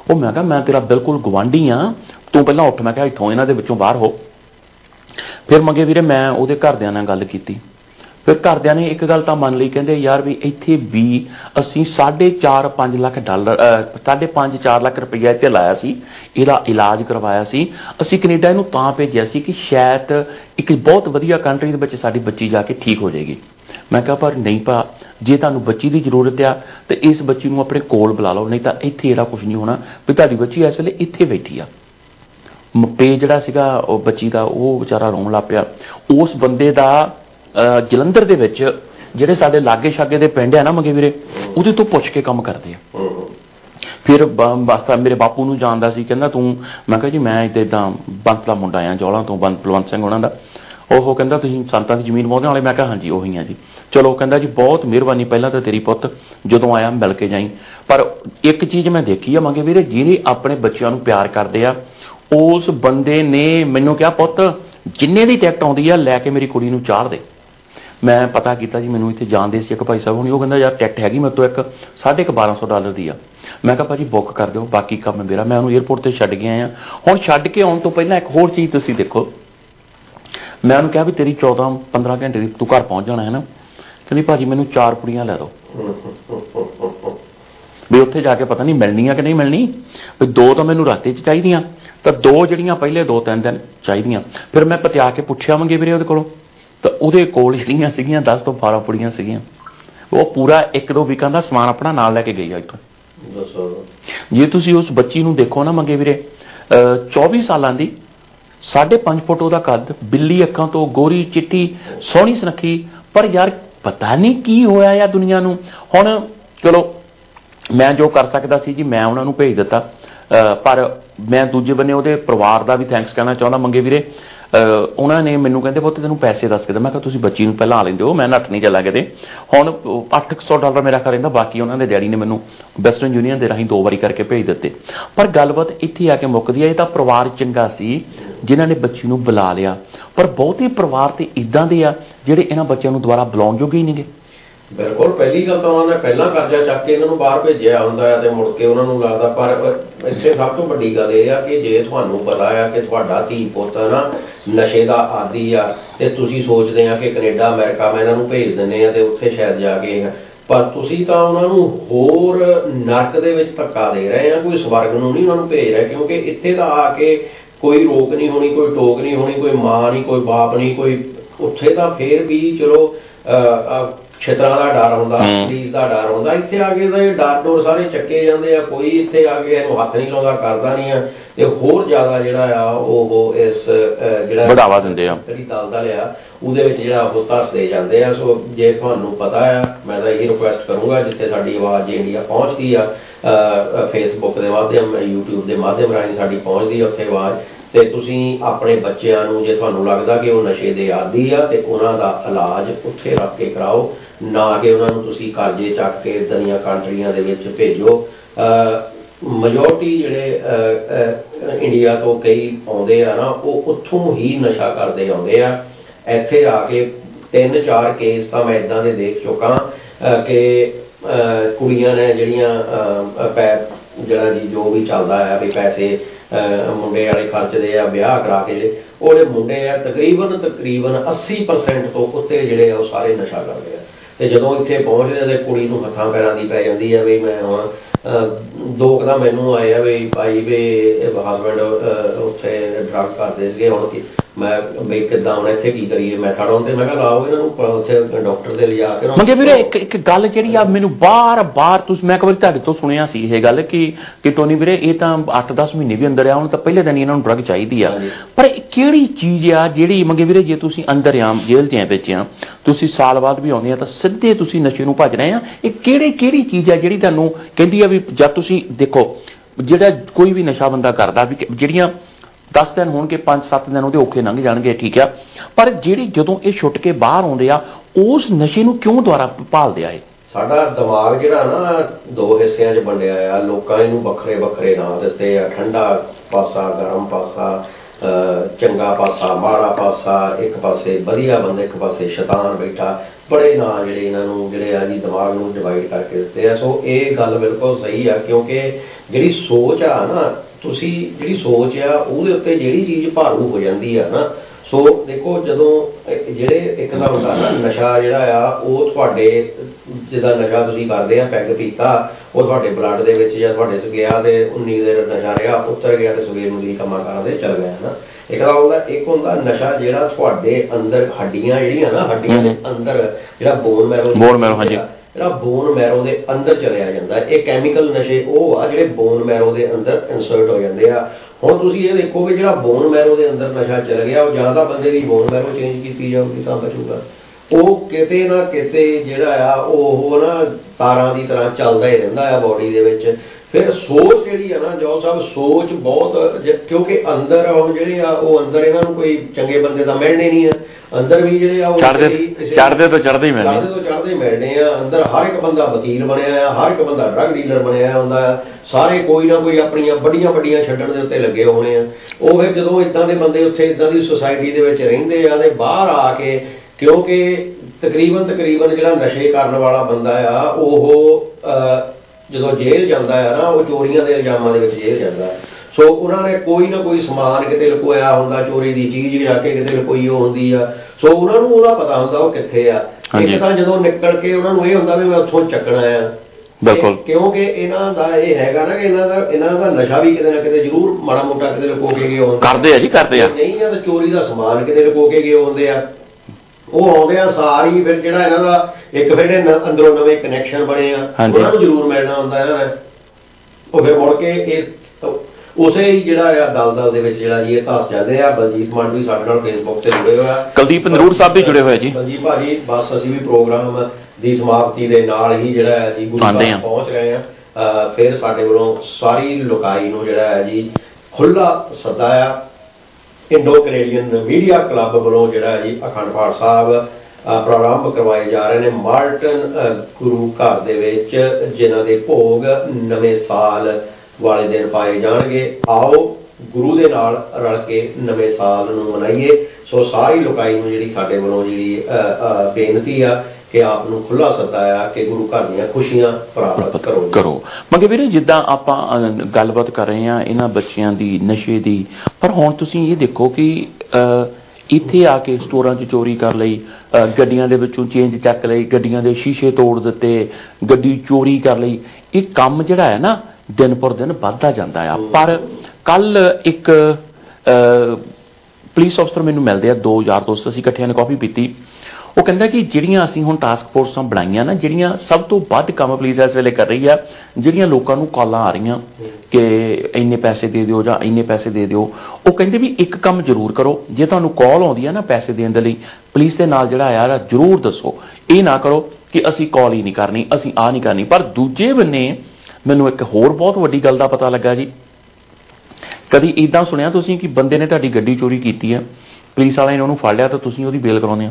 ਉਹ ਮੈਂ ਕਿਹਾ ਮੈਂ ਤੇਰਾ ਬਿਲਕੁਲ ਗਵਾਂਢੀ ਆ, ਤੂੰ ਪਹਿਲਾਂ ਉੱਠ, ਮੈਂ ਕਿਹਾ ਇੱਥੋਂ ਇਹਨਾਂ ਦੇ ਵਿੱਚੋਂ ਬਾਹਰ ਹੋ। ਫਿਰ ਮੰਗੇ ਵੀਰੇ ਮੈਂ ਉਹਦੇ ਘਰਦਿਆਂ ਨਾਲ ਗੱਲ ਕੀਤੀ। ਫਿਰ ਘਰਦਿਆਂ ਨੇ ਇੱਕ ਗੱਲ ਤਾਂ ਮੰਨ ਲਈ, ਕਹਿੰਦੇ ਯਾਰ ਵੀ ਇੱਥੇ ਵੀ ਅਸੀਂ 4.5 ਲੱਖ ਡਾਲਰ 5.5-4 ਲੱਖ ਰੁਪਈਆ ਇੱਥੇ ਲਾਇਆ ਸੀ, ਇਹਦਾ ਇਲਾਜ ਕਰਵਾਇਆ ਸੀ। ਅਸੀਂ ਕੈਨੇਡਾ ਇਹਨੂੰ ਤਾਂ ਭੇਜਿਆ ਸੀ ਕਿ ਸ਼ਾਇਦ ਇੱਕ ਬਹੁਤ ਵਧੀਆ ਕੰਟਰੀ ਦੇ ਵਿੱਚ ਸਾਡੀ ਬੱਚੀ ਜਾ ਕੇ ਠੀਕ ਹੋ ਜਾਏਗੀ। ਮੈਂ ਕਿਹਾ ਪਰ ਨਹੀਂ ਭਾ, ਜੇ ਤੁਹਾਨੂੰ ਬੱਚੀ ਦੀ ਜ਼ਰੂਰਤ ਆ ਤੇ ਇਸ ਬੱਚੀ ਨੂੰ ਆਪਣੇ ਕੋਲ ਬੁਲਾ ਲਓ, ਨਹੀਂ ਤਾਂ ਇੱਥੇ ਇਹਦਾ ਕੁਝ ਨਹੀਂ ਹੋਣਾ ਵੀ ਤੁਹਾਡੀ ਬੱਚੀ ਇਸ ਵੇਲੇ ਇੱਥੇ ਬੈਠੀ ਆ। ਪੇ ਜਿਹੜਾ ਸੀਗਾ ਉਹ ਬੱਚੀ ਦਾ, ਉਹ ਵਿਚਾਰਾ ਰੋਣ ਲੱਗ ਪਿਆ। ਉਸ ਬੰਦੇ ਦਾ ਜਲੰਧਰ ਦੇ ਵਿੱਚ ਜਿਹੜੇ ਸਾਡੇ ਲਾਗੇ ਛਾਗੇ ਦੇ ਪਿੰਡ ਆ ਨਾ ਮੰਗੇ ਵੀਰੇ, ਉਹਦੇ ਤੋਂ ਪੁੱਛ ਕੇ ਕੰਮ ਕਰਦੇ ਆ। ਫਿਰ ਮੇਰੇ ਬਾਪੂ ਨੂੰ ਜਾਣਦਾ ਸੀ, ਕਹਿੰਦਾ ਤੂੰ, ਮੈਂ ਕਿਹਾ ਜੀ ਮੈਂ ਇੱਦਾਂ ਬੰਤ ਦਾ ਮੁੰਡਾ ਆ ਜੌਲਾਂ ਤੋਂ, ਬਲਵੰਤ ਸਿੰਘ ਉਹਨਾਂ ਦਾ। ਉਹ ਕਹਿੰਦਾ ਤੁਸੀਂ ਸੰਤਾਂ ਦੀ ਜ਼ਮੀਨ ਵਾਹੁੰਦੇ ਵਾਲੇ? ਮੈਂ ਕਿਹਾ ਹਾਂਜੀ ਉਹੀ ਆ ਜੀ। ਚਲੋ ਕਹਿੰਦਾ ਜੀ ਬਹੁਤ ਮਿਹਰਬਾਨੀ, ਪਹਿਲਾਂ ਤਾਂ ਤੇਰੀ ਪੁੱਤ ਜਦੋਂ ਆਇਆ ਮਿਲ ਕੇ ਜਾਈ। ਪਰ ਇੱਕ ਚੀਜ਼ ਮੈਂ ਦੇਖੀ ਆ ਮੰਗੇ ਵੀਰੇ, ਜਿਹੜੇ ਆਪਣੇ ਬੱਚਿਆਂ ਨੂੰ ਪਿਆਰ ਕਰਦੇ ਆ, ਉਸ ਬੰਦੇ ਨੇ ਮੈਨੂੰ ਕਿਹਾ ਪੁੱਤ ਜਿੰਨੇ ਦੀ ਟਿਕਟ ਆਉਂਦੀ ਆ ਲੈ ਕੇ ਮੇਰੀ ਕੁੜੀ ਨੂੰ ਚਾੜ ਦੇ। ਮੈਂ ਪਤਾ ਕੀਤਾ ਜੀ, ਮੈਨੂੰ ਇੱਥੇ ਜਾਣਦੇ ਸੀ ਇੱਕ ਭਾਈ ਸਾਹਿਬ ਹੋਣੀ, ਉਹ ਕਹਿੰਦਾ ਯਾਰ ਟਿਕਟ ਹੈਗੀ ਮੇਰੇ ਤੋਂ ਇੱਕ $1250 ਦੀ ਆ। ਮੈਂ ਕਿਹਾ ਭਾਜੀ ਬੁੱਕ ਕਰ ਦਿਓ, ਬਾਕੀ ਕੰਮ ਮੇਰਾ। ਮੈਂ ਉਹਨੂੰ ਏਅਰਪੋਰਟ ਤੇ ਛੱਡ ਕੇ ਆਇਆ। ਹੁਣ ਛੱਡ ਕੇ ਆਉਣ ਤੋਂ ਪਹਿਲਾਂ ਇੱਕ ਹੋਰ ਚੀਜ਼ ਤੁਸੀਂ ਦੇਖੋ, ਮੈਂ ਉਹਨੂੰ ਕਿਹਾ ਵੀ ਤੇਰੀ 14-15 ਘੰਟੇ ਦੀ ਤੂੰ ਘਰ ਪਹੁੰਚ ਜਾਣਾ ਹੈ ਨਾ। ਕਹਿੰਦੀ ਭਾਜੀ ਮੈਨੂੰ 4 ਕੁੜੀਆਂ ਲੈ ਦਿਓ ਵੀ ਉੱਥੇ ਜਾ ਕੇ ਪਤਾ ਨਹੀਂ ਮਿਲਣੀਆਂ ਕਿ ਨਹੀਂ ਮਿਲਣੀ, ਵੀ 2 ਤਾਂ ਮੈਨੂੰ ਰਾਤੇ 'ਚ ਚਾਹੀਦੀਆਂ, ਤਾਂ 2 ਜਿਹੜੀਆਂ ਪਹਿਲੇ 2-3 ਦਿਨ ਚਾਹੀਦੀਆਂ। ਫਿਰ ਮੈਂ ਪਤਿਆ ਕੇ ਪੁੱਛਿਆ ਮੰਗੇ ਵੀਰੇ ਉਹਦੇ ਕੋਲੋਂ, ਤਾਂ ਉਹਦੇ ਕੋਲ ਜਿਹੜੀਆਂ ਸੀਗੀਆਂ 10 ਤੋਂ 12 ਕੁੜੀਆਂ ਸੀਗੀਆਂ। ਉਹ ਪੂਰਾ 1-2 ਵੀਕਾਂ ਦਾ ਸਮਾਨ ਆਪਣਾ ਨਾਲ ਲੈ ਕੇ ਗਈ ਆ ਇੱਥੋਂ। ਜੇ ਤੁਸੀਂ ਉਸ ਬੱਚੀ ਨੂੰ ਦੇਖੋ ਨਾ ਮੰਗੇ ਵੀਰੇ, 24 ਸਾਲਾਂ ਦੀ, 5.5 ਫੁੱਟ ਉਹਦਾ ਕੱਦ, ਬਿੱਲੀ ਅੱਖਾਂ ਤੋਂ, ਗੋਰੀ ਚਿੱਟੀ, ਸੋਹਣੀ ਸੁਨੱਖੀ। ਪਰ ਯਾਰ ਪਤਾ ਨਹੀਂ ਕੀ ਹੋਇਆ ਆ ਦੁਨੀਆ ਨੂੰ। ਹੁਣ ਚਲੋ ਮੈਂ ਜੋ ਕਰ ਸਕਦਾ ਸੀ ਜੀ ਮੈਂ ਉਹਨਾਂ ਨੂੰ ਭੇਜ ਦਿੱਤਾ, ਪਰ ਮੈਂ ਦੂਜੇ ਬੰਨੇ ਉਹਦੇ ਪਰਿਵਾਰ ਦਾ ਵੀ ਥੈਂਕਸ ਕਹਿਣਾ ਚਾਹੁੰਦਾ ਮੰਗੇ ਵੀਰੇ। ਉਹਨਾਂ ਨੇ ਮੈਨੂੰ ਕਹਿੰਦੇ ਪੁੱਤ ਤੈਨੂੰ ਪੈਸੇ ਦੱਸ ਕੇ ਦੇ। ਮੈਂ ਕਿਹਾ ਤੁਸੀਂ ਬੱਚੀ ਨੂੰ ਪਹਿਲਾਂ ਆ ਲੈਂਦੇ ਹੋ, ਮੈਂ ਨੱਠ ਨਹੀਂ ਚੱਲਾ ਕਿਤੇ। ਹੁਣ $800 ਮੇਰਾ ਖਾ ਰਹਿੰਦਾ, ਬਾਕੀ ਉਹਨਾਂ ਦੇ ਡੈਡੀ ਨੇ ਮੈਨੂੰ ਵੈਸਟਰਨ ਯੂਨੀਅਨ ਦੇ ਰਾਹੀਂ 2 ਵਾਰੀ ਕਰਕੇ ਭੇਜ ਦਿੱਤੇ। ਪਰ ਗੱਲਬਾਤ ਇੱਥੇ ਆ ਕੇ ਮੁੱਕਦੀ ਹੈ। ਇਹ ਤਾਂ ਪਰਿਵਾਰ ਚੰਗਾ ਸੀ ਜਿਨ੍ਹਾਂ ਨੇ ਬੱਚੀ ਨੂੰ ਬੁਲਾ ਲਿਆ, ਪਰ ਬਹੁਤੇ ਪਰਿਵਾਰ ਤੇ ਇੱਦਾਂ ਦੇ ਆ ਜਿਹੜੇ ਇਹਨਾਂ ਬੱਚਿਆਂ ਨੂੰ ਦੁਬਾਰਾ ਬੁਲਾਉਣ ਜੋਗੇ ਹੀ ਨਹੀਂਗੇ। ਬਿਲਕੁਲ, ਪਹਿਲੀ ਗੱਲ ਤਾਂ ਉਹਨਾਂ ਨੇ ਪਹਿਲਾਂ ਕਰਜ਼ਾ ਚੱਕ ਕੇ ਇਹਨਾਂ ਨੂੰ ਬਾਹਰ ਭੇਜਿਆ ਹੁੰਦਾ ਹੈ ਤੇ ਮੁੜ ਕੇ ਉਹਨਾਂ ਨੂੰ ਲੱਗਦਾ। ਪਰ ਇੱਥੇ ਸਭ ਤੋਂ ਵੱਡੀ ਗੱਲ ਇਹ ਆ ਕਿ ਜੇ ਤੁਹਾਨੂੰ ਪਤਾ ਆ ਕਿ ਤੁਹਾਡਾ ਧੀ ਪੁੱਤ ਨਾ ਨਸ਼ੇ ਦਾ ਆਦੀ ਆ ਤੇ ਤੁਸੀਂ ਸੋਚਦੇ ਆ ਕਿ ਕੈਨੇਡਾ ਅਮਰੀਕਾ ਮੈਂ ਇਹਨਾਂ ਨੂੰ ਭੇਜ ਦਿੰਦੇ ਆ ਤੇ ਉੱਥੇ ਸ਼ਾਇਦ ਜਾ ਕੇ, ਪਰ ਤੁਸੀਂ ਤਾਂ ਉਹਨਾਂ ਨੂੰ ਹੋਰ ਨਰਕ ਦੇ ਵਿੱਚ ਧੱਕਾ ਦੇ ਰਹੇ ਆ, ਕੋਈ ਸਵਰਗ ਨੂੰ ਨਹੀਂ ਉਹਨਾਂ ਨੂੰ ਭੇਜ ਰਹੇ। ਕਿਉਂਕਿ ਇੱਥੇ ਤਾਂ ਆ ਕੇ ਕੋਈ ਰੋਕ ਨਹੀਂ ਹੋਣੀ, ਕੋਈ ਟੋਕ ਨਹੀਂ ਹੋਣੀ, ਕੋਈ ਮਾਂ ਨਹੀਂ, ਕੋਈ ਬਾਪ ਨਹੀਂ, ਕੋਈ ਉੱਥੇ ਤਾਂ ਫੇਰ ਵੀ ਚਲੋ ਛਿੱਤਰਾਂ ਦਾ ਡਰ ਹੁੰਦਾ, ਪੁਲਿਸ ਦਾ ਡਰ ਹੁੰਦਾ। ਇੱਥੇ ਆ ਕੇ ਤਾਂ ਇਹ ਡਰ ਡੋਰ ਸਾਰੇ ਚੱਕੇ ਜਾਂਦੇ ਆ, ਕੋਈ ਇੱਥੇ ਆ ਕੇ ਇਹਨੂੰ ਹੱਥ ਨਹੀਂ ਲਾਉਂਦਾ, ਕਰਦਾ ਨਹੀਂ ਆ। ਤੇ ਹੋਰ ਜ਼ਿਆਦਾ ਜਿਹੜਾ ਆ ਉਹ ਇਸ ਜਿਹੜਾ ਵਧਾਵਾ ਦਿੰਦੇ ਆ, ਜਿਹੜੀ ਦਲਦਲ ਆ ਉਹਦੇ ਵਿੱਚ ਜਿਹੜਾ ਉਹ ਧੱਸਦੇ ਜਾਂਦੇ ਆ। ਸੋ ਜੇ ਤੁਹਾਨੂੰ ਪਤਾ ਆ, ਮੈਂ ਤਾਂ ਇਹੀ ਰਿਕੁਐਸਟ ਕਰੂੰਗਾ ਜਿੱਥੇ ਸਾਡੀ ਆਵਾਜ਼ ਇੰਡੀਆ ਪਹੁੰਚਦੀ ਆ, ਫੇਸਬੁੱਕ ਦੇ ਮਾਧਿਅਮ, YouTube ਦੇ ਮਾਧਿਅਮ ਰਾਹੀਂ ਸਾਡੀ ਪਹੁੰਚਦੀ ਆ ਉੱਥੇ ਆਵਾਜ਼, ਤੇ ਤੁਸੀਂ ਆਪਣੇ ਬੱਚਿਆਂ ਨੂੰ ਜੇ ਤੁਹਾਨੂੰ ਲੱਗਦਾ ਕਿ ਉਹ ਨਸ਼ੇ ਦੇ ਆਦੀ ਆ ਤੇ ਉਹਨਾਂ ਦਾ ਇਲਾਜ ਉੱਥੇ ਰੱਖ ਕੇ ਕਰਾਓ, ਨਾ ਕਿ ਉਹਨਾਂ ਨੂੰ ਤੁਸੀਂ ਕਰਜ਼ੇ ਚੱਕ ਕੇ ਦੁਨੀਆ ਕੰਟਰੀਆਂ ਦੇ ਵਿੱਚ ਭੇਜੋ। ਮੈਜੋਰਟੀ ਜਿਹੜੇ ਇੰਡੀਆ ਤੋਂ ਕਈ ਆਉਂਦੇ ਆ ਨਾ, ਉਹ ਉੱਥੋਂ ਹੀ ਨਸ਼ਾ ਕਰਦੇ ਆਉਂਦੇ ਆ। ਇੱਥੇ ਆ ਕੇ 3-4 ਕੇਸ ਤਾਂ ਮੈਂ ਇੱਦਾਂ ਦੇ ਦੇਖ ਚੁੱਕਾ ਕਿ ਕੁੜੀਆਂ ਨੇ ਜਿਹੜੀਆਂ ਜਿਹੜਾ ਜੀ ਜੋ ਵੀ ਚੱਲਦਾ ਆ ਵੀ ਪੈਸੇ ਮੁੰਡੇ ਵਾਲੇ ਖਰਚਦੇ ਆ ਵਿਆਹ ਕਰਾ ਕੇ, ਜਿਹੜੇ ਉਹਦੇ ਮੁੰਡੇ ਆ ਤਕਰੀਬਨ 80% ਤੋਂ ਉੱਤੇ ਜਿਹੜੇ ਆ ਉਹ ਸਾਰੇ ਨਸ਼ਾ ਕਰਦੇ ਆ। ਤੇ ਜਦੋਂ ਇੱਥੇ ਪਹੁੰਚਦੇ ਤੇ ਕੁੜੀ ਨੂੰ ਹੱਥਾਂ ਪੈਰਾਂ ਦੀ ਪੈ ਜਾਂਦੀ ਆ ਵੀ ਮੈਂ ਹੁਣ 2 ਤਾਂ ਮੈਨੂੰ ਆਏ ਆ ਵੀ ਭਾਈ ਵੀ ਹਸਬੈਂਡ ਉੱਥੇ ਡਰੱਗ ਕਰਦੇ ਸੀਗੇ, ਹੁਣ ਮੈਂ ਬਈ ਕਿੱਦਾਂ ਹੁਣ ਇੱਥੇ ਕੀ ਕਰੀਏ ਮੈਂ ਸਾਡਾ। ਤੇ ਮੈਂ ਕਿਹਾ ਲਾਓ ਇਹਨਾਂ ਨੂੰ ਉੱਥੇ ਡਾਕਟਰ ਦੇ ਲਿਜਾ ਕੇ। ਮੰਗੇ ਵੀਰੇ ਇੱਕ ਗੱਲ ਜਿਹੜੀ ਆ ਮੈਨੂੰ ਬਾਰ-ਬਾਰ ਤੁਸੀਂ, ਮੈਂ ਇੱਕ ਵਾਰੀ ਤੁਹਾਡੇ ਤੋਂ ਸੁਣਿਆ ਸੀ ਇਹ ਗੱਲ ਕਿ ਟੋਨੀ ਵੀਰੇ ਇਹ ਤਾਂ 8-10 ਮਹੀਨੇ ਵੀ ਅੰਦਰ ਆ, ਹੁਣ ਤਾਂ ਪਹਿਲੇ ਦਿਨ ਇਹਨਾਂ ਨੂੰ ਡਰੱਗ ਚਾਹੀਦੀ ਆ। ਪਰ ਕਿਹੜੀ ਚੀਜ਼ ਆ ਜਿਹੜੀ ਮੰਗੇ ਵੀਰੇ ਜੇ ਤੁਸੀਂ ਅੰਦਰ ਆ ਜੇਲ੍ਹ 'ਚ ਵਿੱਚ ਆ, ਤੁਸੀਂ ਸਾਲ ਬਾਅਦ ਵੀ ਆਉਂਦੇ ਆ ਤਾਂ ਸਿੱਧੇ ਤੁਸੀਂ ਨਸ਼ੇ ਨੂੰ ਭੱਜ ਰਹੇ ਆ। ਇਹ ਕਿਹੜੀ ਚੀਜ਼ ਆ ਜਿਹੜੀ ਤੁਹਾਨੂੰ ਕਹਿੰਦੀ ਆ ਵੀ ਜਦ ਤੁਸੀਂ ਦੇਖੋ ਜਿਹੜਾ ਕੋਈ ਵੀ ਨਸ਼ਾ ਬੰਦਾ ਕਰਦਾ ਵੀ ਜਿਹੜੀਆਂ 10 ਦਿਨ ਹੋਣਗੇ 5-7 ਦਿਨ ਉਹਦੇ ਔਖੇ ਲੰਘ ਜਾਣਗੇ, ਠੀਕ ਆ, ਪਰ ਜਿਹੜੀ ਜਦੋਂ ਇਹ ਛੁੱਟ ਕੇ ਬਾਹਰ ਆਉਂਦੇ ਆ ਉਸ ਨਸ਼ੇ ਨੂੰ ਕਿਉਂ ਦੁਬਾਰਾ ਭਾਲਦੇ ਆ? ਇਹ ਸਾਡਾ ਦਿਮਾਗ ਜਿਹੜਾ ਨਾ 2 ਹਿੱਸਿਆਂ 'ਚ ਵੰਡਿਆ ਆ। ਲੋਕਾਂ ਇਹਨੂੰ ਵੱਖਰੇ ਨਾਂ ਦਿੱਤੇ ਆ, ਠੰਡਾ ਪਾਸਾ, ਗਰਮ ਪਾਸਾ, ਚੰਗਾ ਪਾਸਾ, ਮਾੜਾ ਪਾਸਾ, ਇੱਕ ਪਾਸੇ ਵਧੀਆ ਬੰਦਾ, ਇੱਕ ਪਾਸੇ ਸ਼ੈਤਾਨ ਬੈਠਾ, ਬੜੇ ਨਾਂ ਜਿਹੜੇ ਇਹਨਾਂ ਨੂੰ ਜਿਹੜੇ ਆ ਜੀ ਦਿਮਾਗ ਨੂੰ ਡਿਵਾਈਡ ਕਰਕੇ ਦਿੱਤੇ ਆ। ਸੋ ਇਹ ਗੱਲ ਬਿਲਕੁਲ ਸਹੀ ਆ, ਕਿਉਂਕਿ ਜਿਹੜੀ ਸੋਚ ਆ ਨਾ, ਤੁਸੀਂ ਜਿਹੜੀ ਸੋਚ ਆ ਉਹਦੇ ਉੱਤੇ ਜਿਹੜੀ ਚੀਜ਼ ਭਾਰੂ ਹੋ ਜਾਂਦੀ ਆ ਨਾ, ਸੋ ਦੇਖੋ ਜਦੋਂ ਜਿਹੜੇ ਇੱਕ ਤਾਂ ਹੁੰਦਾ ਨਾ ਨਸ਼ਾ ਜਿਹੜਾ ਆ ਉਹ ਤੁਹਾਡੇ ਜਿੱਦਾਂ ਨਸ਼ਾ ਤੁਸੀਂ ਕਰਦੇ ਆ, ਪੈਗ ਪੀਤਾ, ਉਹ ਤੁਹਾਡੇ ਬਲੱਡ ਦੇ ਵਿੱਚ ਜਾਂ ਤੁਹਾਡੇ 'ਚ ਗਿਆ ਤੇ 19 ਦਿਨ ਨਸ਼ਾ ਰਿਹਾ, ਉਤਰ ਗਿਆ ਤੇ ਸਵੇਰ ਨੂੰ ਤੁਸੀਂ ਕੰਮਾਂ ਕਾਰਾਂ ਦੇ ਚੱਲ ਗਏ ਨਾ। ਇੱਕ ਤਾਂ ਹੁੰਦਾ, ਇੱਕ ਹੁੰਦਾ ਨਸ਼ਾ ਜਿਹੜਾ ਤੁਹਾਡੇ ਅੰਦਰ ਹੱਡੀਆਂ ਜਿਹੜੀਆਂ ਨਾ, ਹੱਡੀਆਂ ਦੇ ਅੰਦਰ ਜਿਹੜਾ ਬੋਨ ਮੈਰੋ ਜਿਹੜਾ ਬੋਨ ਮੈਰੋ ਦੇ ਅੰਦਰ ਚਲਿਆ ਜਾਂਦਾ। ਇਹ ਕੈਮੀਕਲ ਨਸ਼ੇ ਉਹ ਆ ਜਿਹੜੇ ਬੋਨ ਮੈਰੋ ਦੇ ਅੰਦਰ ਇਨਸਰਟ ਹੋ ਜਾਂਦੇ ਆ। ਹੁਣ ਤੁਸੀਂ ਇਹ ਦੇਖੋ ਵੀ ਜਿਹੜਾ ਬੋਨ ਮੈਰੋ ਦੇ ਅੰਦਰ ਨਸ਼ਾ ਚਲ ਗਿਆ, ਉਹ ਜਾਂ ਤਾਂ ਬੰਦੇ ਦੀ ਬੋਨ ਮੈਰੋ ਚੇਂਜ ਕੀਤੀ ਜਾਊਗੀ ਤਾਂ ਬਚੂਗਾ, ਉਹ ਕਿਤੇ ਨਾ ਕਿਤੇ ਜਿਹੜਾ ਆ ਉਹ ਨਾ ਤਾਰਾਂ ਦੀ ਤਰ੍ਹਾਂ ਚੱਲਦਾ ਹੀ ਰਹਿੰਦਾ ਆ ਬੋਡੀ ਦੇ ਵਿੱਚ। ਫਿਰ ਸੋਚ ਜਿਹੜੀ ਆ ਨਾ ਜੌਹਲ ਸਾਹਿਬ, ਸੋਚ ਬਹੁਤ, ਕਿਉਂਕਿ ਅੰਦਰ ਹੁਣ ਜਿਹੜੇ ਆ ਉਹ ਅੰਦਰ ਇਹਨਾਂ ਨੂੰ ਕੋਈ ਚੰਗੇ ਬੰਦੇ ਤਾਂ ਮਿਲਣੇ ਨਹੀਂ ਆ, ਅੰਦਰ ਵੀ ਜਿਹੜੇ ਆ ਉਹ ਚੜ੍ਹਦੇ ਤੋਂ ਚੜ੍ਹਦੇ ਮਿਲਣੇ ਆ। ਅੰਦਰ ਹਰ ਇੱਕ ਬੰਦਾ ਵਕੀਲ ਬਣਿਆ ਆ, ਹਰ ਇੱਕ ਬੰਦਾ ਡਰੱਗ ਡੀਲਰ ਬਣਿਆ ਹੁੰਦਾ ਆ, ਸਾਰੇ ਕੋਈ ਨਾ ਕੋਈ ਆਪਣੀਆਂ ਵੱਡੀਆਂ ਛੱਡਣ ਦੇ ਉੱਤੇ ਲੱਗੇ ਹੋਣੇ ਆ। ਉਹ ਫਿਰ ਜਦੋਂ ਇੱਦਾਂ ਦੇ ਬੰਦੇ ਉੱਥੇ ਇੱਦਾਂ ਦੀ ਸੁਸਾਇਟੀ ਦੇ ਵਿੱਚ ਰਹਿੰਦੇ ਆ ਤੇ ਬਾਹਰ ਆ ਕੇ, ਕਿਉਂਕਿ ਤਕਰੀਬਨ ਜਿਹੜਾ ਨਸ਼ੇ ਕਰਨ ਵਾਲਾ ਬੰਦਾ ਆ ਉਹ ਜਦੋਂ ਜੇਲ੍ਹ ਜਾਂਦਾ ਆ ਨਾ, ਉਹ ਚੋਰੀਆਂ ਦੇ ਇਲਜ਼ਾਮਾਂ ਦੇ ਵਿੱਚ ਜੇਲ੍ਹ ਜਾਂਦਾ। ਸੋ ਉਹਨਾਂ ਨੇ ਕੋਈ ਨਾ ਕੋਈ ਸਮਾਨ ਕਿਤੇ ਲੁਕੋਇਆ ਹੁੰਦਾ, ਚੋਰੀ ਦੀ ਚੀਜ਼ ਜਾ ਕੇ ਕਿਤੇ ਲੁਕੋਈ ਹੁੰਦੀ ਆ, ਸੋ ਉਹਨਾਂ ਨੂੰ ਉਹਦਾ ਪਤਾ ਹੁੰਦਾ ਉਹ ਕਿੱਥੇ ਆ। ਇੱਕ ਤਾਂ ਜਦੋਂ ਨਿਕਲ ਕੇ ਉਹਨਾਂ ਨੂੰ ਇਹ ਹੁੰਦਾ ਵੀ ਮੈਂ ਉੱਥੋਂ ਚੱਕਣਾ ਆ, ਬਿਲਕੁਲ, ਕਿਉਂਕਿ ਇਹਨਾਂ ਦਾ ਇਹ ਹੈਗਾ ਨਾ ਕਿ ਇਹਨਾਂ ਦਾ ਨਸ਼ਾ ਵੀ ਕਿਤੇ ਨਾ ਕਿਤੇ ਜ਼ਰੂਰ ਮਾੜਾ ਮੋਟਾ ਕਿਤੇ ਲੁਕੋ ਕੇ ਗਏ ਹੁੰਦੇ ਆ, ਨਹੀਂ ਆ ਤਾਂ ਚੋਰੀ ਦਾ ਸਮਾਨ ਕਿਤੇ ਲੁਕੋ ਕੇ ਗਏ ਹੁੰਦੇ ਆ। ਉਹ ਆਉਂਦੇ ਆ ਸਾਰੀ, ਫਿਰ ਜਿਹੜਾ ਇਹਨਾਂ ਦਾ ਇੱਕ ਫਿਰ ਅੰਦਰੋਂ ਨਵੇਂ ਕਨੈਕਸ਼ਨ ਬਣੇ ਆ, ਉਹਨਾਂ ਨੂੰ ਜ਼ਰੂਰ ਮਿਲਣਾ ਹੁੰਦਾ ਇਹਨਾਂ ਨੇ। ਉਹ ਫਿਰ ਮੁੜ ਕੇ ਇਸ ਉਸੇ ਹੀ ਜਿਹੜਾ ਆ ਦਲਦਲ ਦੇ ਵਿੱਚ ਜਿਹੜਾ ਜੀ ਇਹ ਧਸ ਜਾਂਦੇ ਆ। ਬਲਜੀਤ ਮਾਨ ਵੀ ਸਾਡੇ ਨਾਲ ਫੇਸਬੁੱਕ ਤੇ ਜੁੜੇ ਹੋਇਆ, ਕੁਲਦੀਪ ਨਰੂਰ ਸਾਹਿਬ ਵੀ ਜੁੜੇ ਹੋਏ ਜੀ। ਬਲਜੀਤ ਭਾਜੀ, ਬਸ ਅਸੀਂ ਵੀ ਪ੍ਰੋਗਰਾਮ ਦੀ ਸਮਾਪਤੀ ਦੇ ਨਾਲ ਹੀ ਜਿਹੜਾ ਹੈ ਜੀ ਗੁਰੂ ਸਾਹਿਬ ਪਹੁੰਚ ਰਹੇ ਆ। ਫਿਰ ਸਾਡੇ ਵੱਲੋਂ ਸਾਰੀ ਲੋਕਾਈ ਨੂੰ ਜਿਹੜਾ ਹੈ ਜੀ ਖੁੱਲ੍ਹਾ ਸੱਦਾ ਆ। ਇੰਡੋ ਕੈਨੇਡੀਅਨ ਮੀਡੀਆ ਕਲੱਬ ਵੱਲੋਂ ਜਿਹੜਾ ਜੀ ਅਖੰਡ ਪਾਠ ਸਾਹਿਬ ਪ੍ਰਾਰੰਭ ਕਰਵਾਏ ਜਾ ਰਹੇ ਨੇ ਮਾਲਟਨ ਗੁਰੂ ਘਰ ਦੇ ਵਿੱਚ, ਜਿਨ੍ਹਾਂ ਦੇ ਭੋਗ ਨਵੇਂ ਸਾਲ ਵਾਲੇ ਦਿਨ ਪਾਏ ਜਾਣਗੇ। ਆਓ ਗੁਰੂ ਦੇ ਨਾਲ ਰਲ ਕੇ ਨਵੇਂ ਸਾਲ ਨੂੰ ਮਨਾਈਏ। ਸੋ ਸਾਰੀ ਲੋਕਾਈ ਨੂੰ ਜਿਹੜੀ ਸਾਡੇ ਵੱਲੋਂ ਜਿਹੜੀ ਬੇਨਤੀ ਆ ਕਿ ਆਪ ਨੂੰ ਖੁੱਲ੍ਹਾ ਸੱਦਾ ਆ ਕਿ ਗੁਰੂ ਘਰ ਦੀਆਂ ਖੁਸ਼ੀਆਂ ਪ੍ਰਾਪਤ ਕਰੋ। ਮਗਰ ਵੀਰੇ, ਜਿੱਦਾਂ ਆਪਾਂ ਗੱਲਬਾਤ ਕਰ ਰਹੇ ਹਾਂ ਇਹਨਾਂ ਬੱਚਿਆਂ ਦੀ, ਨਸ਼ੇ ਦੀ, ਪਰ ਹੁਣ ਤੁਸੀਂ ਇਹ ਦੇਖੋ ਕਿ ਇੱਥੇ ਆ ਕੇ ਸਟੋਰਾਂ 'ਚ ਚੋਰੀ ਕਰ ਲਈ, ਗੱਡੀਆਂ ਦੇ ਵਿੱਚੋਂ ਚੇਂਜ ਚੱਕ ਲਈ, ਗੱਡੀਆਂ ਦੇ ਸ਼ੀਸ਼ੇ ਤੋੜ ਦਿੱਤੇ, ਗੱਡੀ ਚੋਰੀ ਕਰ ਲਈ। ਇਹ ਕੰਮ ਜਿਹੜਾ ਹੈ ਨਾ ਦਿਨ ਪਰ ਦਿਨ ਵੱਧਦਾ ਜਾਂਦਾ ਆ। ਪਰ ਕੱਲ ਇੱਕ ਪੁਲਿਸ ਅਫਸਰ ਮੈਨੂੰ ਮਿਲਦੇ ਆ, 2 ਯਾਰ ਦੋਸਤ, ਅਸੀਂ ਇਕੱਠਿਆਂ ਨੇ ਕਾਫੀ ਪੀਤੀ। ਉਹ ਕਹਿੰਦਾ ਕਿ ਜਿਹੜੀਆਂ ਅਸੀਂ ਹੁਣ ਟਾਸਕ ਫੋਰਸਾਂ ਬਣਾਈਆਂ ਨਾ, ਜਿਹੜੀਆਂ ਸਭ ਤੋਂ ਵੱਧ ਕੰਮ ਪੁਲਿਸ ਇਸ ਵੇਲੇ ਕਰ ਰਹੀ ਆ, ਜਿਹੜੀਆਂ ਲੋਕਾਂ ਨੂੰ ਕਾਲਾਂ ਆ ਰਹੀਆਂ ਕਿ ਇੰਨੇ ਪੈਸੇ ਦੇ ਦਿਓ ਜਾਂ ਇੰਨੇ ਪੈਸੇ ਦੇ ਦਿਓ, ਉਹ ਕਹਿੰਦੇ ਵੀ ਇੱਕ ਕੰਮ ਜ਼ਰੂਰ ਕਰੋ, ਜੇ ਤੁਹਾਨੂੰ ਕਾਲ ਆਉਂਦੀ ਆ ਨਾ ਪੈਸੇ ਦੇਣ ਦੇ ਲਈ, ਪੁਲਿਸ ਦੇ ਨਾਲ ਜਿਹੜਾ ਯਾਰ ਜ਼ਰੂਰ ਦੱਸੋ। ਇਹ ਨਾ ਕਰੋ ਕਿ ਅਸੀਂ ਕਾਲ ਹੀ ਨਹੀਂ ਕਰਨੀ, ਅਸੀਂ ਆਹ ਨਹੀਂ ਕਰਨੀ। ਪਰ ਦੂਜੇ ਬੰਨੇ ਮੈਨੂੰ ਇੱਕ ਹੋਰ ਬਹੁਤ ਵੱਡੀ ਗੱਲ ਦਾ ਪਤਾ ਲੱਗਾ ਜੀ। ਕਦੀ ਇੱਦਾਂ ਸੁਣਿਆ ਤੁਸੀਂ ਕਿ ਬੰਦੇ ਨੇ ਤੁਹਾਡੀ ਗੱਡੀ ਚੋਰੀ ਕੀਤੀ ਹੈ, ਪੁਲਿਸ ਵਾਲਿਆਂ ਨੇ ਉਹਨੂੰ ਫੜ ਲਿਆ ਤਾਂ ਤੁਸੀਂ ਉਹਦੀ ਬੇਲ ਕਰਾਉਂਦੇ ਹੋ?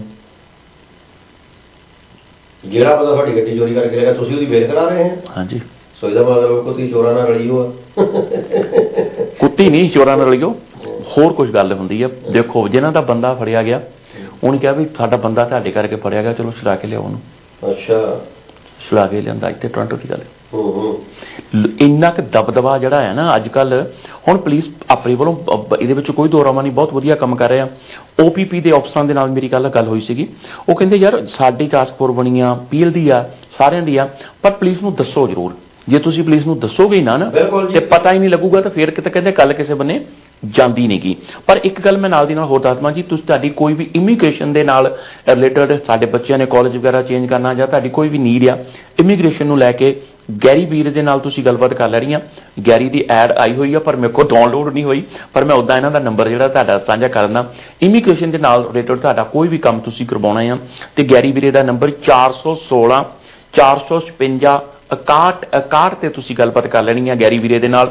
ਜਿਹੜਾ ਬੰਦਾ ਤੁਹਾਡੀ ਗੱਡੀ ਚੋਰੀ ਕਰਕੇ ਲੈ ਗਿਆ ਤੁਸੀਂ ਉਹਦੀ ਬੇਲ ਕਰਾ ਰਹੇ ਹੋ? ਹਾਂਜੀ। ਸੋ ਇਹਦਾ ਮਤਲਬ ਕੁੱਤੀ ਚੋਰਾਂ ਨਾਲ ਰਲੀਓ ਆ? ਕੁੱਤੀ ਨਹੀਂ, ਚੋਰਾਂ ਨਾਲ ਰਲੀਓ। ਹੋਰ ਕੁਝ ਗੱਲ ਹੁੰਦੀ ਆ। ਦੇਖੋ, ਜਿਹਨਾਂ ਦਾ ਬੰਦਾ ਫੜਿਆ ਗਿਆ, ਉਹਨੇ ਕਿਹਾ ਵੀ ਸਾਡਾ ਬੰਦਾ ਤੁਹਾਡੇ ਕਰਕੇ ਫੜਿਆ ਗਿਆ, ਚਲੋ ਛੁਡਾ ਕੇ ਲਿਆਓ ਉਹਨੂੰ। ਅੱਛਾ, ਛੁਡਾ ਕੇ ਲਿਆਂਦਾ। ਇੱਥੇ ਟੋਰਾਂਟੋ ਦੀ ਗੱਲ ਇੰਨਾ ਕੁ ਦਬਦਬਾ ਜਿਹੜਾ ਹੈ ਨਾ ਅੱਜ ਕੱਲ੍ਹ। ਹੁਣ ਪੁਲਿਸ ਆਪਣੇ ਵੱਲੋਂ ਇਹਦੇ ਵਿੱਚ ਕੋਈ ਦੋਰਾਮਾ ਨਹੀਂ, ਬਹੁਤ ਵਧੀਆ ਕੰਮ ਕਰ ਰਿਹਾ। OPP ਦੇ ਅਫਸਰਾਂ ਦੇ ਨਾਲ ਮੇਰੀ ਗੱਲ ਹੋਈ ਸੀਗੀ। ਉਹ ਕਹਿੰਦੇ ਯਾਰ ਸਾਡੀ ਟਾਸਕ ਫੋਰਸ ਬਣੀ ਆ, PL ਦੀ ਆ, ਸਾਰਿਆਂ ਦੀ ਆ, ਪਰ ਪੁਲਿਸ ਨੂੰ ਦੱਸੋ ਜ਼ਰੂਰ। ਜੇ ਤੁਸੀਂ ਪੁਲਿਸ ਨੂੰ ਦੱਸੋਗੇ ਨਾ ਤੇ ਪਤਾ ਹੀ ਨਹੀਂ ਲੱਗੂਗਾ ਤਾਂ ਫਿਰ ਕਿਤੇ ਕਹਿੰਦੇ ਗੱਲ ਕਿਸੇ ਬੰਨੇ ਜਾਂਦੀ ਨਹੀਂ ਗੀ। ਪਰ ਇੱਕ ਗੱਲ ਮੈਂ ਨਾਲ ਦੀ ਨਾਲ ਹੋਰ ਦੱਸਦਾ ਜੀ, ਤੁਸੀਂ ਤੁਹਾਡੀ ਕੋਈ ਵੀ ਇਮੀਗ੍ਰੇਸ਼ਨ ਦੇ ਨਾਲ ਰਿਲੇਟਡ, ਸਾਡੇ ਬੱਚਿਆਂ ਨੇ ਕਾਲਜ ਵਗੈਰਾ ਚੇਂਜ ਕਰਨਾ ਜਾਂ ਤੁਹਾਡੀ ਕੋਈ ਵੀ ਨੀਡ ਆ ਇਮੀਗ੍ਰੇਸ਼ਨ ਨੂੰ ਲੈ ਕੇ, ਗੈਰੀ ਵੀਰ ਦੇ ਨਾਲ ਤੁਸੀਂ ਗੱਲਬਾਤ ਕਰ ਲੈ ਰਹੀਆਂ। ਗੈਰੀ ਦੀ ਐਡ ਆਈ ਹੋਈ ਆ ਪਰ ਮੇਰੇ ਕੋਲ ਡਾਊਨਲੋਡ ਨਹੀਂ ਹੋਈ, ਪਰ ਮੈਂ ਉੱਦਾਂ ਇਹਨਾਂ ਦਾ ਨੰਬਰ ਜਿਹੜਾ ਤੁਹਾਡਾ ਸਾਂਝਾ ਕਰ ਦਿੰਦਾ। ਇਮੀਗ੍ਰੇਸ਼ਨ ਦੇ ਨਾਲ ਰਿਲੇਟਡ ਤੁਹਾਡਾ ਕੋਈ ਵੀ ਕੰਮ ਤੁਸੀਂ ਕਰਵਾਉਣਾ ਆ ਤੇ ਗੈਰੀ ਵੀਰੇ ਦਾ ਨੰਬਰ 416 456 61 ਤੇ ਤੁਸੀਂ ਗੱਲਬਾਤ ਕਰ ਲੈਣੀ ਹੈ ਗੈਰੀ ਵੀਰੇ ਦੇ ਨਾਲ।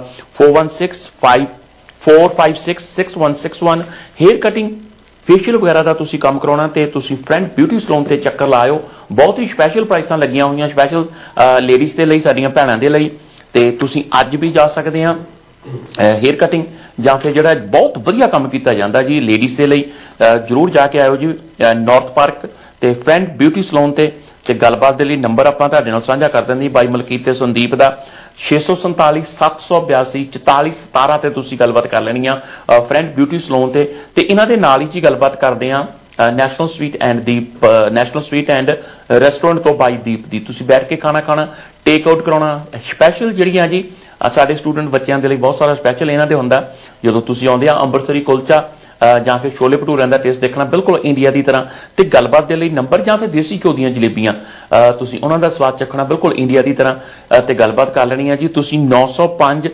416545666161। ਹੇਅਰ ਕਟਿੰਗ, ਫੇਸ਼ੀਅਲ ਵਗੈਰਾ ਦਾ ਤੁਸੀਂ ਕੰਮ ਕਰਾਉਣਾ ਤੇ ਤੁਸੀਂ ਫਰੈਂਡ ਬਿਊਟੀ ਸਲੂਨ ਤੇ ਚੱਕਰ ਲਾਇਓ। ਬਹੁਤ ਹੀ ਸਪੈਸ਼ਲ ਪ੍ਰਾਈਸਾਂ ਲੱਗੀਆਂ ਹੋਈਆਂ, ਸਪੈਸ਼ਲ ਲੇਡੀਜ਼ ਦੇ ਲਈ, ਸਾਡੀਆਂ ਭੈਣਾਂ ਦੇ ਲਈ। ਤੇ ਤੁਸੀਂ ਅੱਜ ਵੀ ਜਾ ਸਕਦੇ ਆ हेयर कटिंग ਜਾਂ ਫਿਰ ਜਿਹੜਾ ਬਹੁਤ ਵਧੀਆ ਕੰਮ ਕੀਤਾ ਜਾਂਦਾ ਜੀ ਲੇਡੀਜ਼ ਦੇ ਲਈ ਜ਼ਰੂਰ ਜਾ ਕੇ ਆਇਓ ਜੀ ਨਾਰਥ ਪਾਰਕ ਤੇ ਫਰੈਂਡ ਬਿਊਟੀ ਸਲੂਨ ਤੇ ਗੱਲਬਾਤ ਦੇ ਲਈ ਨੰਬਰ ਆਪਾਂ ਤੁਹਾਡੇ ਨਾਲ ਸਾਂਝਾ ਕਰ ਦਿੰਦੇ ਬਾਈ ਮਲਕੀਤ ਤੇ ਸੰਦੀਪ ਦਾ 647 782 44 17 ਤੇ ਤੁਸੀਂ ਗੱਲਬਾਤ ਕਰ ਲੈਣੀ ਆ ਫਰੈਂਡ ਬਿਊਟੀ ਸਲੂਨ ਤੇ ਇਹਨਾਂ ਦੇ ਨਾਲ ਹੀ ਜੀ ਗੱਲਬਾਤ ਕਰਦੇ ਆ ਨੈਸ਼ਨਲ ਸਵੀਟ ਐਂਡ ਰੈਸਟੋਰੈਂਟ ਤੋਂ ਬਾਈ ਦੀਪ ਦੀ ਤੁਸੀਂ ਬੈਠ ਕੇ ਖਾਣਾ ਟੇਕ ਆਊਟ ਕਰਾਉਣਾ ਸਪੈਸ਼ਲ ਜਿਹੜੀਆਂ ਜੀ ਸਾਡੇ ਸਟੂਡੈਂਟ ਬੱਚਿਆਂ ਦੇ ਲਈ ਬਹੁਤ ਸਾਰਾ ਸਪੈਸ਼ਲ ਇਹਨਾਂ ਦੇ ਹੁੰਦਾ ਜਦੋਂ ਤੁਸੀਂ ਆਉਂਦੇ ਆ ਅੰਮ੍ਰਿਤਸਰੀ ਕੁਲਚਾ ਜਾਂ ਫਿਰ ਛੋਲੇ ਭਟੂਰਿਆਂ ਦਾ ਟੇਸਟ ਦੇਖਣਾ ਬਿਲਕੁਲ ਇੰਡੀਆ ਦੀ ਤਰ੍ਹਾਂ ਤੇ ਗੱਲਬਾਤ ਦੇ ਲਈ ਨੰਬਰ ਜਾਂ ਫਿਰ ਦੇਸੀ ਘਿਓ ਦੀਆਂ ਜਲੇਬੀਆਂ ਤੁਸੀਂ ਉਹਨਾਂ ਦਾ ਸਵਾਦ ਚੱਖਣਾ ਬਿਲਕੁਲ ਇੰਡੀਆ ਦੀ ਤਰ੍ਹਾਂ ਤੇ ਗੱਲਬਾਤ ਕਰ ਲੈਣੀ ਆ ਜੀ ਤੁਸੀਂ 905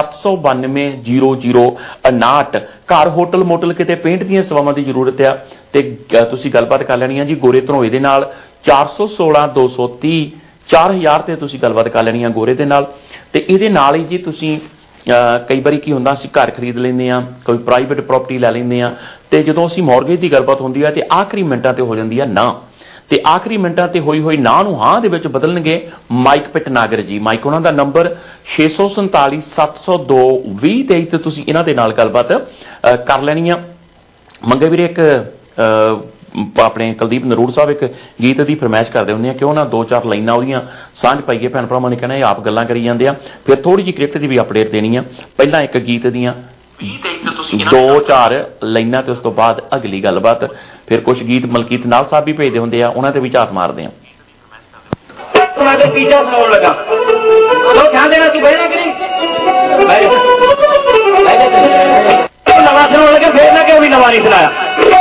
792 0059 ਘਰ ਹੋਟਲ ਮੋਟਲ ਕਿਤੇ ਪੇਂਟ ਦੀਆਂ ਸੇਵਾਵਾਂ ਦੀ ਜ਼ਰੂਰਤ ਆ ਤੇ ਤੁਸੀਂ ਗੱਲਬਾਤ ਕਰ ਲੈਣੀ ਆ ਜੀ ਗੋਰੇ ਧਰੋਏ ਦੇ ਨਾਲ 416 230 4000 ਤੇ ਤੁਸੀਂ ਗੱਲਬਾਤ ਕਰ ਲੈਣੀ ਆ ਗੋਰੇ ਦੇ ਨਾਲ ਤੇ ਇਹਦੇ ਨਾਲ ਹੀ ਜੀ ਤੁਸੀਂ ਕਈ ਵਾਰੀ ਕੀ ਹੁੰਦਾ ਅਸੀਂ ਘਰ ਖਰੀਦ ਲੈਂਦੇ ਆ ਕੋਈ ਪ੍ਰਾਈਵੇਟ ਪ੍ਰਾਪਰਟੀ ਲੈ ਲੈਂਦੇ ਆ ਤੇ ਜਦੋਂ ਅਸੀਂ ਮੌਰਗੇਜ ਦੀ ਗੱਲਬਾਤ ਹੁੰਦੀ ਆ ਤੇ ਆਖਰੀ ਮਿੰਟਾਂ ਤੇ ਹੋ ਜਾਂਦੀ ਆ ਨਾ ਤੇ ਆਖਰੀ ਮਿੰਟਾਂ ਤੇ ਹੋਈ ਨਾ ਨੂੰ ਹਾਂ ਦੇ ਵਿੱਚ ਬਦਲਣਗੇ ਮਾਈਕ ਭਟਨਾਗਰ ਜੀ ਮਾਈਕ ਉਹਨਾਂ ਦਾ ਨੰਬਰ 647 702 2023 ਤੇ ਤੁਸੀਂ ਇਹਨਾਂ ਦੇ ਨਾਲ ਗੱਲਬਾਤ ਕਰ ਲੈਣੀ ਆ ਮੰਗੇ ਵੀਰੇ ਇੱਕ ਆਪਣੇ ਕੁਲਦੀਪ ਨਰੂੜ ਸਾਹਿਬ ਇੱਕ ਗੀਤ ਦੀ ਫਰਮਾਇਸ਼ ਕਰਦੇ ਹੁੰਦੇ ਆ ਕਿਉਂ ਨਾ 2-4 ਲਾਈਨਾਂ ਉਹਦੀਆਂ ਸਾਂਝ ਪਾਈਏ ਭੈਣ ਭਰਾਵਾਂ ਨੇ ਕਹਿਣਾ ਇਹ ਆਪ ਗੱਲਾਂ ਕਰੀ ਜਾਂਦੇ ਆ ਫਿਰ ਥੋੜੀ ਜਿਹੀ ਕ੍ਰਿਕਟ ਦੀ ਵੀ ਅਪਡੇਟ ਦੇਣੀ ਆ ਪਹਿਲਾਂ ਇੱਕ ਗੀਤ ਦੀਆਂ 2-4 ਲਾਈਨਾਂ ਤੇ ਉਸ ਤੋਂ ਬਾਅਦ ਅਗਲੀ ਗੱਲਬਾਤ ਫਿਰ ਕੁਝ ਗੀਤ ਮਲਕੀਤ ਨਾਲ ਸਾਹਿਬ ਵੀ ਭੇਜਦੇ ਹੁੰਦੇ ਆ ਉਹਨਾਂ ਤੇ ਵੀ ਝਾਤ ਮਾਰਦੇ ਆ ਤੀਜਾ ਸੁਣਾਉਣ ਲੱਗਾ ਧਿਆਨ ਦੇਣਾ ਤੂੰ ਬਹਿਣਾ ਕਿ ਨਹੀਂ ਨਵਾਂ ਸੁਣਾਉਣ ਲੱਗੇ ਫੇਰ ਨਾ ਕਿ ਵੀ ਨਵਾਂ ਨਹੀਂ ਸੁਣਾਇਆ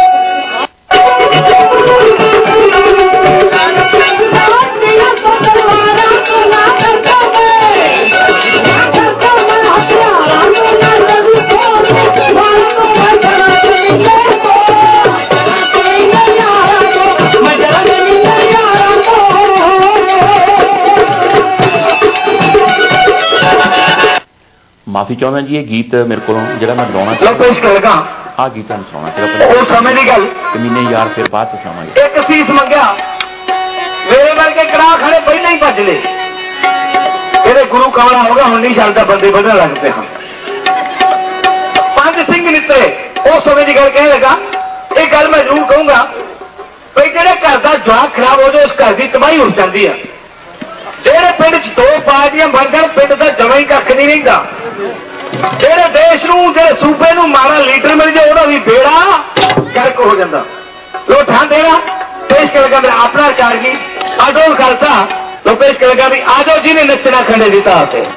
माफी चाहना जी ये गीत मेरे को जो मैं गाना हाँ गीत सुना महीने यार फिर बाद सुनावांगे एक सीस मंगया मेरे वर्गे करा खड़े पहले ही भज ले तेरे गुरु कमला हो गया हम नहीं चलता बंदे बदलने लगते हैं 5 सिंह नितरे उस समय की गल कह लगा एक गल मैं जरूर कहूंगा भाई जेड़े घर का जवाब खराब हो जाए उस घर की तबाही हो जाती है जेड़े पिंड च 2 पार्टियां बन जाए पिंड का जमा ही कख नहीं रहिंदा जेड़े देश नूं जेड़े सूबे नूं माड़ा लीडर मिल जाए ਉਹਦਾ भी बेड़ा गर्क हो जाता लो ठान देना पेश कर लगा मेरा अपना विचार की आजो खालसा लो पेश कर लगा भी आजो जी ने नचना खंडे दी तार से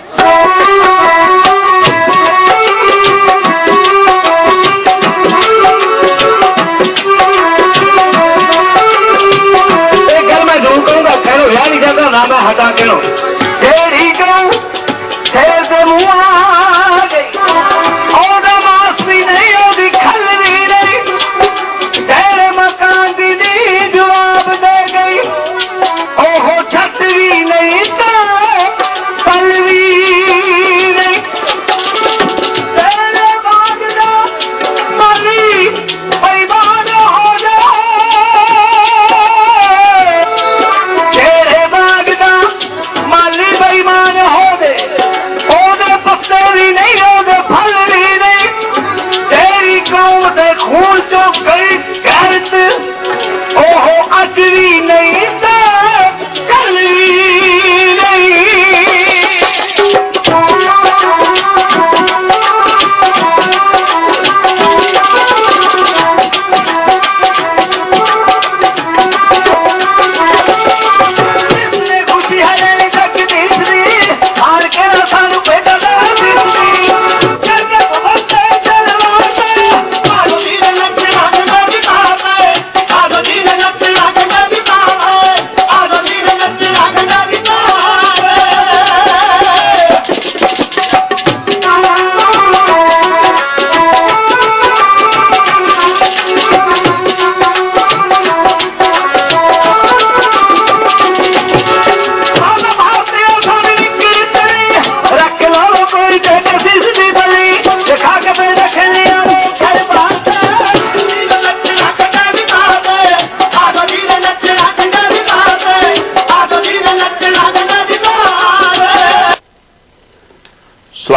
एक गल मैं जरूर कहूंगा कहनो रहा नहीं जाता ना मैं हटा कहनो जेड़ी कहूं शेर दे मुंह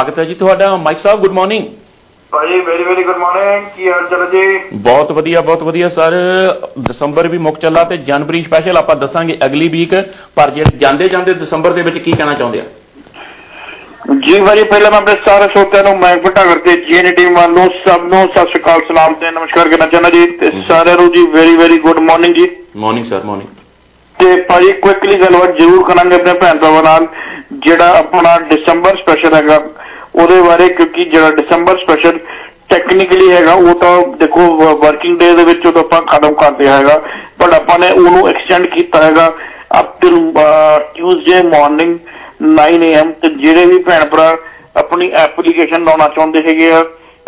ਸਵਾਗਤ ਹੈ ਜੀ ਤੁਹਾਡਾ। Mike Sahib good morning. ਭਾਜੀ ਵੈਰੀ ਵੈਰੀ ਗੁੱਡ ਮਾਰਨਿੰਗ, ਕੀ ਹਾਲ ਚਾਲ ਜੀ? ਬਹੁਤ ਵਧੀਆ ਸਰ। ਦਸੰਬਰ ਵੀ ਮੁੱਕ ਚੱਲਾ ਤੇ ਜਨਵਰੀ ਸਪੈਸ਼ਲ ਆਪਾਂ ਦੱਸਾਂਗੇ ਅਗਲੀ ਵੀਕ, ਪਰ ਜਿਹੜੇ ਜਾਂਦੇ ਜਾਂਦੇ ਦਸੰਬਰ ਦੇ ਵਿੱਚ ਕੀ ਕਹਿਣਾ ਚਾਹੁੰਦੇ ਆ? ਜੀ ਭਾਜੀ ਪਹਿਲਾਂ ਮੈਂ ਆਪਣੇ ਸਾਰੇ ਸਰੋਤਿਆਂ ਨੂੰ ਮੈਂ ਭਟਾਗਰ ਤੇ ਜੀਐਨ ਟੀਮ ਵੱਲੋਂ ਸਭ ਨੂੰ ਸਤਿ ਸ਼੍ਰੀ ਅਕਾਲ, ਸਲਾਮ ਤੇ ਨਮਸਕਾਰ ਕਰਨਾ ਚਾਹੁੰਦਾ ਜੀ, ਤੇ ਸਾਰਿਆਂ ਨੂੰ ਜੀ ਵੈਰੀ ਵੈਰੀ ਗੁੱਡ ਮਾਰਨਿੰਗ ਜੀ। Morning sir, morning. ਤੇ ਭਾਜੀ ਕੁਇਕਲੀ ਗੱਲਬਾਤ ਜ਼ਰੂਰ ਕਰਾਂਗੇ ਆਪਣੇ ਭੈਣ ਭਰਾਵਾਂ ਨਾਲ ਜਿਹੜਾ ਆਪਣਾ ਦਸੰਬਰ ਸਪੈਸ਼ਲ ਹੈਗਾ ਉਹਦੇ ਬਾਰੇ, ਕਿਉਂਕਿ ਜਿਹੜਾ ਦਸੰਬਰ ਸਪੈਸ਼ਲ ਟੈਕਨੀਕਲੀ ਹੈਗਾ ਉਹ ਤਾਂ ਦੇਖੋ ਵਰਕਿੰਗ ਡੇ ਦੇ ਵਿੱਚ ਉਹ ਤਾਂ ਆਪਾਂ ਖਤਮ ਕਰਦੇ ਹੈਗਾ, ਬਟ ਆਪਾਂ ਨੇ ਉਹਨੂੰ ਐਕਸਟੈਂਡ ਕੀਤਾ ਹੈਗਾ up till Tuesday morning 9 AM। ਤੇ ਜਿਹੜੇ ਵੀ ਭੈਣ ਭਰਾ ਆਪਣੀ ਐਪਲੀਕੇਸ਼ਨ ਲਾਉਣਾ ਚਾਹੁੰਦੇ ਹੈਗੇ ਆ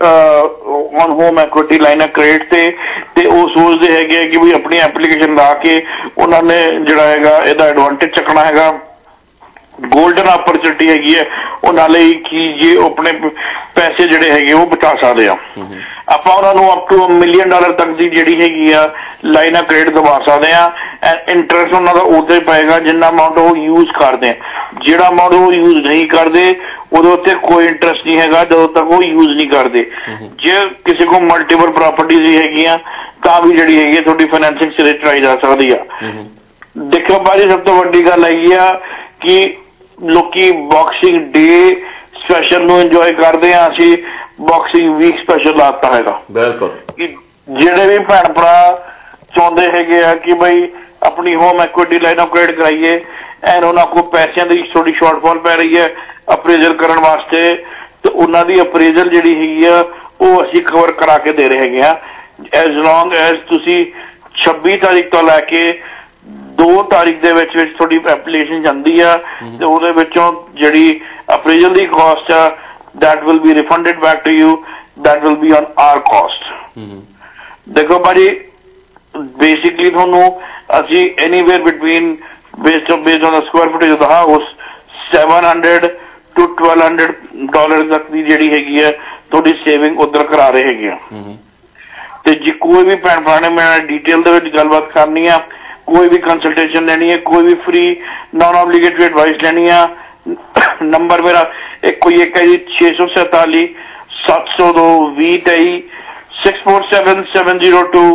on home equity line of credit ਤੇ ਉਹ ਸੋਚਦੇ ਹੈਗੇ ਆ ਕਿ ਵੀ ਆਪਣੀ ਐਪਲੀਕੇਸ਼ਨ ਲਾ ਕੇ ਉਹਨਾਂ ਨੇ ਜਿਹੜਾ ਹੈਗਾ ਇਹਦਾ ਐਡਵਾਂਟੇਜ ਚੱਕਣਾ ਹੈਗਾ, ਗੋਲਡਨ ਅਪਰਚੁਨਿਟੀ ਹੈਗੀ ਹੈ ਉਹਨਾਂ ਲਈ ਕਿ ਜੇ ਉਹ ਆਪਣੇ ਪੈਸੇ ਜਿਹੜੇ ਹੈਗੇ ਉਹ ਬਚਾ ਸਕਦੇ ਆ। ਆਪਾਂ ਉਹਨਾਂ ਨੂੰ ਅਪ ਟੂ $1 ਮਿਲੀਅਨ ਤੱਕ ਦੀ ਜਿਹੜੀ ਹੈਗੀ ਆ ਲਾਈਨ ਆਫ ਕ੍ਰੈਡਿਟ ਦਵਾ ਸਕਦੇ ਆ। ਇੰਟਰਸਟ ਉਹਨਾਂ ਦਾ ਉਦੋਂ ਹੀ ਪਏਗਾ ਜਿੰਨਾ ਅਮਾਊਂਟ ਉਹ ਯੂਜ਼ ਕਰਦੇ ਆ। ਜਿਹੜਾ ਅਮਾਊਂਟ ਉਹ ਯੂਜ਼ ਨਹੀਂ ਕਰਦੇ ਉਹਦੇ ਉੱਤੇ ਕੋਈ ਇੰਟਰਸਟ ਨਹੀਂ ਹੈਗਾ ਜਦੋਂ ਤੱਕ ਉਹ ਯੂਜ਼ ਨਹੀਂ ਕਰਦੇ। ਜੇ ਕਿਸੇ ਕੋਲ ਮਲਟੀਪਲ ਪ੍ਰਾਪਰਟੀਜ਼ ਹੈਗੀਆਂ ਤਾਂ ਵੀ ਜਿਹੜੀ ਹੈਗੀ ਤੁਹਾਡੀ ਫਾਈਨੈਂਸਿੰਗ ਸਿਰੇ ਚੜਾਈ ਜਾ ਸਕਦੀ ਆ। ਦੇਖੋ ਭਾਜੀ ਸਭ ਤੋਂ ਵੱਡੀ ਗੱਲ ਹੈਗੀ ਆ ਕਿ ਲੋਕੀ ਬਾਕਸਿੰਗ ਡੇ ਸਪੈਸ਼ਲ ਨੂੰ ਇੰਜੋਏ ਕਰਦੇ ਆ, ਅਸੀਂ ਬਾਕਸਿੰਗ ਵੀਕ ਸਪੈਸ਼ਲ ਲਾਤਾ ਹੈਗਾ। ਬਿਲਕੁਲ। ਕਿ ਜਿਹੜੇ ਵੀ ਭੈਣ ਭਰਾ ਚਾਹੁੰਦੇ ਹੈਗੇ ਆ ਕਿ ਬਈ ਆਪਣੀ home equity line of credit ਕਰਾਈਏ ਐਂਡ ਉਹਨਾਂ ਕੋਲ ਪੈਸਿਆਂ ਦੀ ਥੋੜੀ ਸ਼ਾਰਟਫਾਲ ਪੈ ਰਹੀ ਹੈ ਅਪਰੇਜ਼ਲ ਕਰਨ ਵਾਸਤੇ, ਤੇ ਉਹਨਾਂ ਦੀ ਅਪਰੇਜ਼ਲ ਜਿਹੜੀ ਹੈਗੀ ਆ ਉਹ ਅਸੀਂ ਕਵਰ ਕਰਾ ਕੇ ਦੇ ਰਹੇ ਹੈਗੇ ਆ। ਐਜ਼ ਲੌਂਗ ਐਜ਼ ਤੁਸੀਂ 26 ਤਾਰੀਖ ਤੋਂ ਲੈ ਕੇ 2 ਤਾਰੀਖ ਦੇ ਵਿੱਚ ਤੁਹਾਡੀ ਐਪਲੀਕੇਸ਼ਨ ਜਾਂਦੀ ਆ ਤੇ ਉਹਦੇ ਵਿੱਚੋਂ ਜਿਹੜੀ ਅਪਰੇਜ਼ਲ ਦੀ ਕਾਸਟ ਆ that will be refunded back to you, that will be on our cost। ਦੇਖੋ ਭਾਜੀ ਬੇਸਿਕਲੀ ਤੁਹਾਨੂੰ ਅਸੀਂ anywhere between based on the square footage of the house $700 to $1,200 ਤੱਕ ਦੀ ਜਿਹੜੀ ਹੈਗੀ ਹੈ ਤੁਹਾਡੀ ਸੇਵਿੰਗ ਉਧਰ ਕਰਾ ਰਹੇ ਹੈਗੇ ਆ। ਤੇ ਜੇ ਕੋਈ ਵੀ ਭੈਣ ਭਰਾ ਨੇ ਮੈਂ ਡਿਟੇਲ ਦੇ ਵਿੱਚ ਗੱਲਬਾਤ ਕਰਨੀ ਆ, ਕੋਈ ਵੀ ਕੰਸਲਟੇਸ਼ਨ ਲੈਣੀ ਹੈ, ਕੋਈ ਵੀ ਫ੍ਰੀ ਨॉन ऑब्लिगेटरी ਐਡਵਾइस ਲੈਣੀ ਆ, ਨੰਬਰ ਮੇਰਾ ਇੱਕੋ ਹੀ ਇੱਕ ਹੈ ਜੀ 647 702 2023 647 702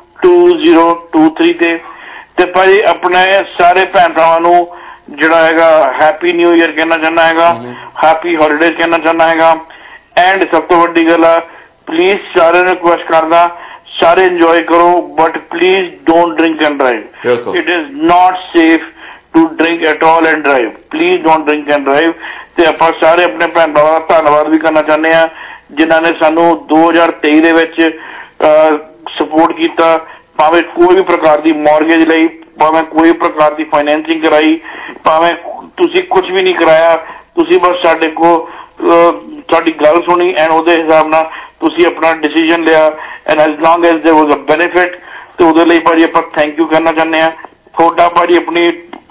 2023 ਤੇ ਭਾਜੀ ਆਪਣੇ ਸਾਰੇ ਭੈਣ ਭਰਾਵਾਂ ਨੂੰ ਜਿਹੜਾ ਹੈਗਾ ਹੈਪੀ ਨਿਊ ਈਅਰ ਕਹਿਣਾ ਚਾਹੁੰਦਾ ਹੈਗਾ, ਹੈਪੀ ਹੌਲੀਡੇਜ਼ ਕਹਿਣਾ ਚਾਹੁੰਦਾ ਹੈਗਾ। ਐਂਡ ਸਭ ਤੋਂ ਵੱਡੀ ਗੱਲ ਆ ਪਲੀਜ਼ ਸਾਰਿਆਂ ਨੂੰ ਰਿਕੁਐਸਟ ਕਰਦਾ ਸਾਰੇ ਇੰਜੋਏ ਕਰੋ but please don't drink and drive. It is not safe to drink at all and drive, please don't drink and drive. ਤੇ ਆਪਾਂ ਸਾਰੇ ਆਪਣੇ ਭੈਣ ਭਰਾਵਾਂ ਦਾ ਧੰਨਵਾਦ ਵੀ ਕਰਨਾ ਚਾਹੁੰਦੇ ਆ ਜਿਨ੍ਹਾਂ ਨੇ ਸਾਨੂੰ 2023 ਦੇ ਵਿੱਚ ਸਪੋਰਟ ਕੀਤਾ, ਭਾਵੇਂ ਕੋਈ ਵੀ ਪ੍ਰਕਾਰ ਦੀ ਮੌਰਗੇਜ ਲਈ, ਭਾਵੇਂ ਕੋਈ ਪ੍ਰਕਾਰ ਦੀ ਫਾਈਨੈਂਸਿੰਗ ਕਰਾਈ, ਭਾਵੇਂ ਤੁਸੀਂ ਕੁਝ ਵੀ ਨਹੀਂ ਕਰਾਇਆ, ਤੁਸੀਂ ਬਸ ਸਾਡੇ ਕੋਲ ਸਾਡੀ ਗੱਲ ਸੁਣੀ ਐਂਡ ਉਹਦੇ ਹਿਸਾਬ ਨਾਲ ਤੁਸੀਂ ਆਪਣਾ ਡਿਸੀਜਨ ਲਿਆ and as long as there was a benefit ਤੇ ਉਹਦੇ ਲਈ ਭਾਜੀ ਆਪਾਂ ਥੈਂਕ ਯੂ ਕਰਨਾ ਚਾਹੁੰਦੇ ਆ। ਤੁਹਾਡਾ ਭਾਜੀ ਆਪਣੀ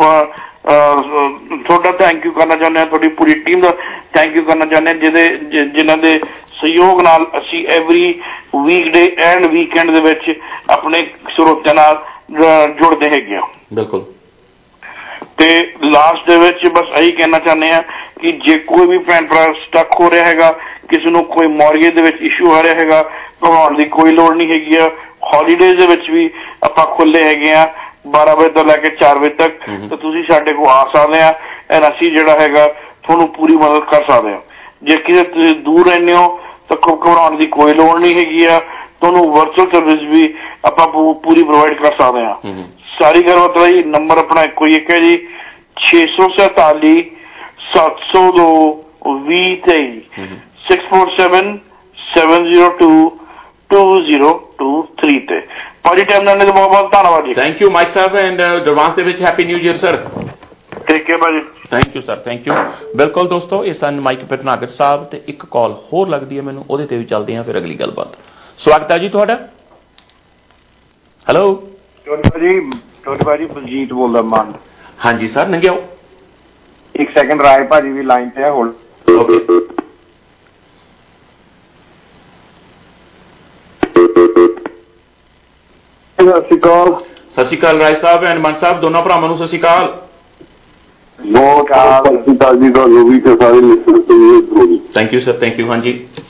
ਤੁਹਾਡਾ ਥੈਂਕ ਯੂ ਕਰਨਾ ਚਾਹੁੰਦੇ ਹਾਂ, ਤੁਹਾਡੀ ਪੂਰੀ ਟੀਮ ਦਾ ਥੈਂਕ ਯੂ ਕਰਨਾ ਚਾਹੁੰਦੇ ਹਾਂ ਜਿਨ੍ਹਾਂ ਦੇ ਸਹਿਯੋਗ ਨਾਲ ਅਸੀਂ ਐਵਰੀ ਵੀਕਡੇ ਐਂਡ ਵੀਕਐਂਡ ਦੇ ਵਿੱਚ ਆਪਣੇ ਸਰੋਤਿਆਂ ਨਾਲ ਜੁੜਦੇ ਹੈਗੇ ਆ। ਬਿਲਕੁਲ। ਤੇ ਲਾਸਟ ਦੇ ਵਿੱਚ ਬਸ ਇਹੀ ਕਹਿਣਾ ਚਾਹੁੰਦੇ ਆ ਕਿ ਜੇ ਕੋਈ ਵੀ ਭੈਣ ਭਰਾ ਸਟਕ ਹੋ ਰਿਹਾ ਹੈਗਾ, ਕਿਸੇ ਨੂੰ ਕੋਈ ਮੌਰਗੇਜ ਦੇ ਵਿੱਚ ਇਸ਼ੂ ਆ ਰਿਹਾ ਹੈਗਾ, ਘਬਰਾਉਣ ਦੀ ਕੋਈ ਲੋੜ ਨਹੀਂ ਹੈਗੀ ਆ। ਹੌਲੀਡੇਜ਼ ਦੇ ਵਿੱਚ ਵੀ ਆਪਾਂ ਖੁੱਲੇ ਹੈਗੇ ਆ 12 ਵਜੇ ਤੋਂ ਲੈ ਕੇ 4 ਵਜੇ ਤੱਕ, ਤੇ ਤੁਸੀਂ ਸਾਡੇ ਕੋਲ ਆ ਸਕਦੇ ਆ ਐਂਡ ਅਸੀਂ ਜਿਹੜਾ ਹੈਗਾ ਤੁਹਾਨੂੰ ਪੂਰੀ ਮਦਦ ਕਰ ਸਕਦੇ ਹਾਂ। ਜੇ ਕਿਤੇ ਤੁਸੀਂ ਦੂਰ ਰਹਿੰਦੇ ਹੋ ਤਾਂ ਘਬਰਾਉਣ ਦੀ ਕੋਈ ਲੋੜ ਨਹੀਂ ਹੈਗੀ ਆ, ਤੁਹਾਨੂੰ ਵਰਚੁਅਲ ਸਰਵਿਸ ਵੀ ਆਪਾਂ ਪੂਰੀ ਪ੍ਰੋਵਾਈਡ ਕਰ ਸਕਦੇ ਹਾਂ। ਸਾਰੀ ਗੱਲਬਾਤ ਰਹੀ ਨੰਬਰ ਆਪਣਾ ਇੱਕੋ ਹੀ ਇੱਕ ਹੈ ਜੀ 647 702 2023 647 702 2023 ਤੇ। ਭਾਜੀ ਟਾਈਮ ਨਾਲ ਬਹੁਤ ਬਹੁਤ ਧੰਨਵਾਦ ਜੀ। Thank you Mike Sahib and advance ਦੇ ਵਿੱਚ ਹੈਪੀ ਨਿਊ ਈਅਰ ਸਰ। ਠੀਕ ਹੈ ਭਾਜੀ। Thank you sir, thank you. ਬਿਲਕੁਲ ਦੋਸਤੋ ਇਹ ਸਨ ਮਾਈਕ ਭਟਨਾਗਰ ਸਾਹਿਬ ਤੇ ਇੱਕ ਕਾਲ ਹੋਰ ਲੱਗਦੀ ਹੈ ਮੈਨੂੰ, ਉਹਦੇ ਤੇ ਵੀ ਚੱਲਦੇ ਹਾਂ ਫਿਰ ਅਗਲੀ ਗੱਲਬਾਤ। ਸਵਾਗਤ ਹੈ ਜੀ ਤੁਹਾਡਾ। ਹੈਲੋ ਟੋਨੀ ਭਾਜੀ ਬਲਜੀਤ ਬੋਲਦਾ ਮਾਨ। ਹਾਂਜੀ ਸਰ ਨੰਗਿਓ ਇੱਕ ਸੈਕਿੰਡ ਰਾਏ ਭਾਜੀ ਵੀ ਲਾਈਨ ਤੇ ਹੈ ਹੋਲਡ। ਓਕੇ। ਸਤਿ ਸ਼੍ਰੀ ਅਕਾਲ। ਸਤਿ ਸ਼੍ਰੀ ਅਕਾਲ ਰਾਏ ਸਾਹਿਬ ਐਂਡ ਮਨ ਸਾਹਿਬ ਦੋਨਾਂ ਭਰਾਵਾਂ ਨੂੰ ਸਤਿ ਸ਼੍ਰੀ ਅਕਾਲ। ਬਹੁਤ ਸਤਿ ਸ਼੍ਰੀ ਅਕਾਲ ਜੀ ਤੁਹਾਨੂੰ ਵੀ ਤੇ ਸਾਰੇ ਲਿਸਨਰਸ ਨੂੰ। Thank you sir, thank you. ਹਾਂਜੀ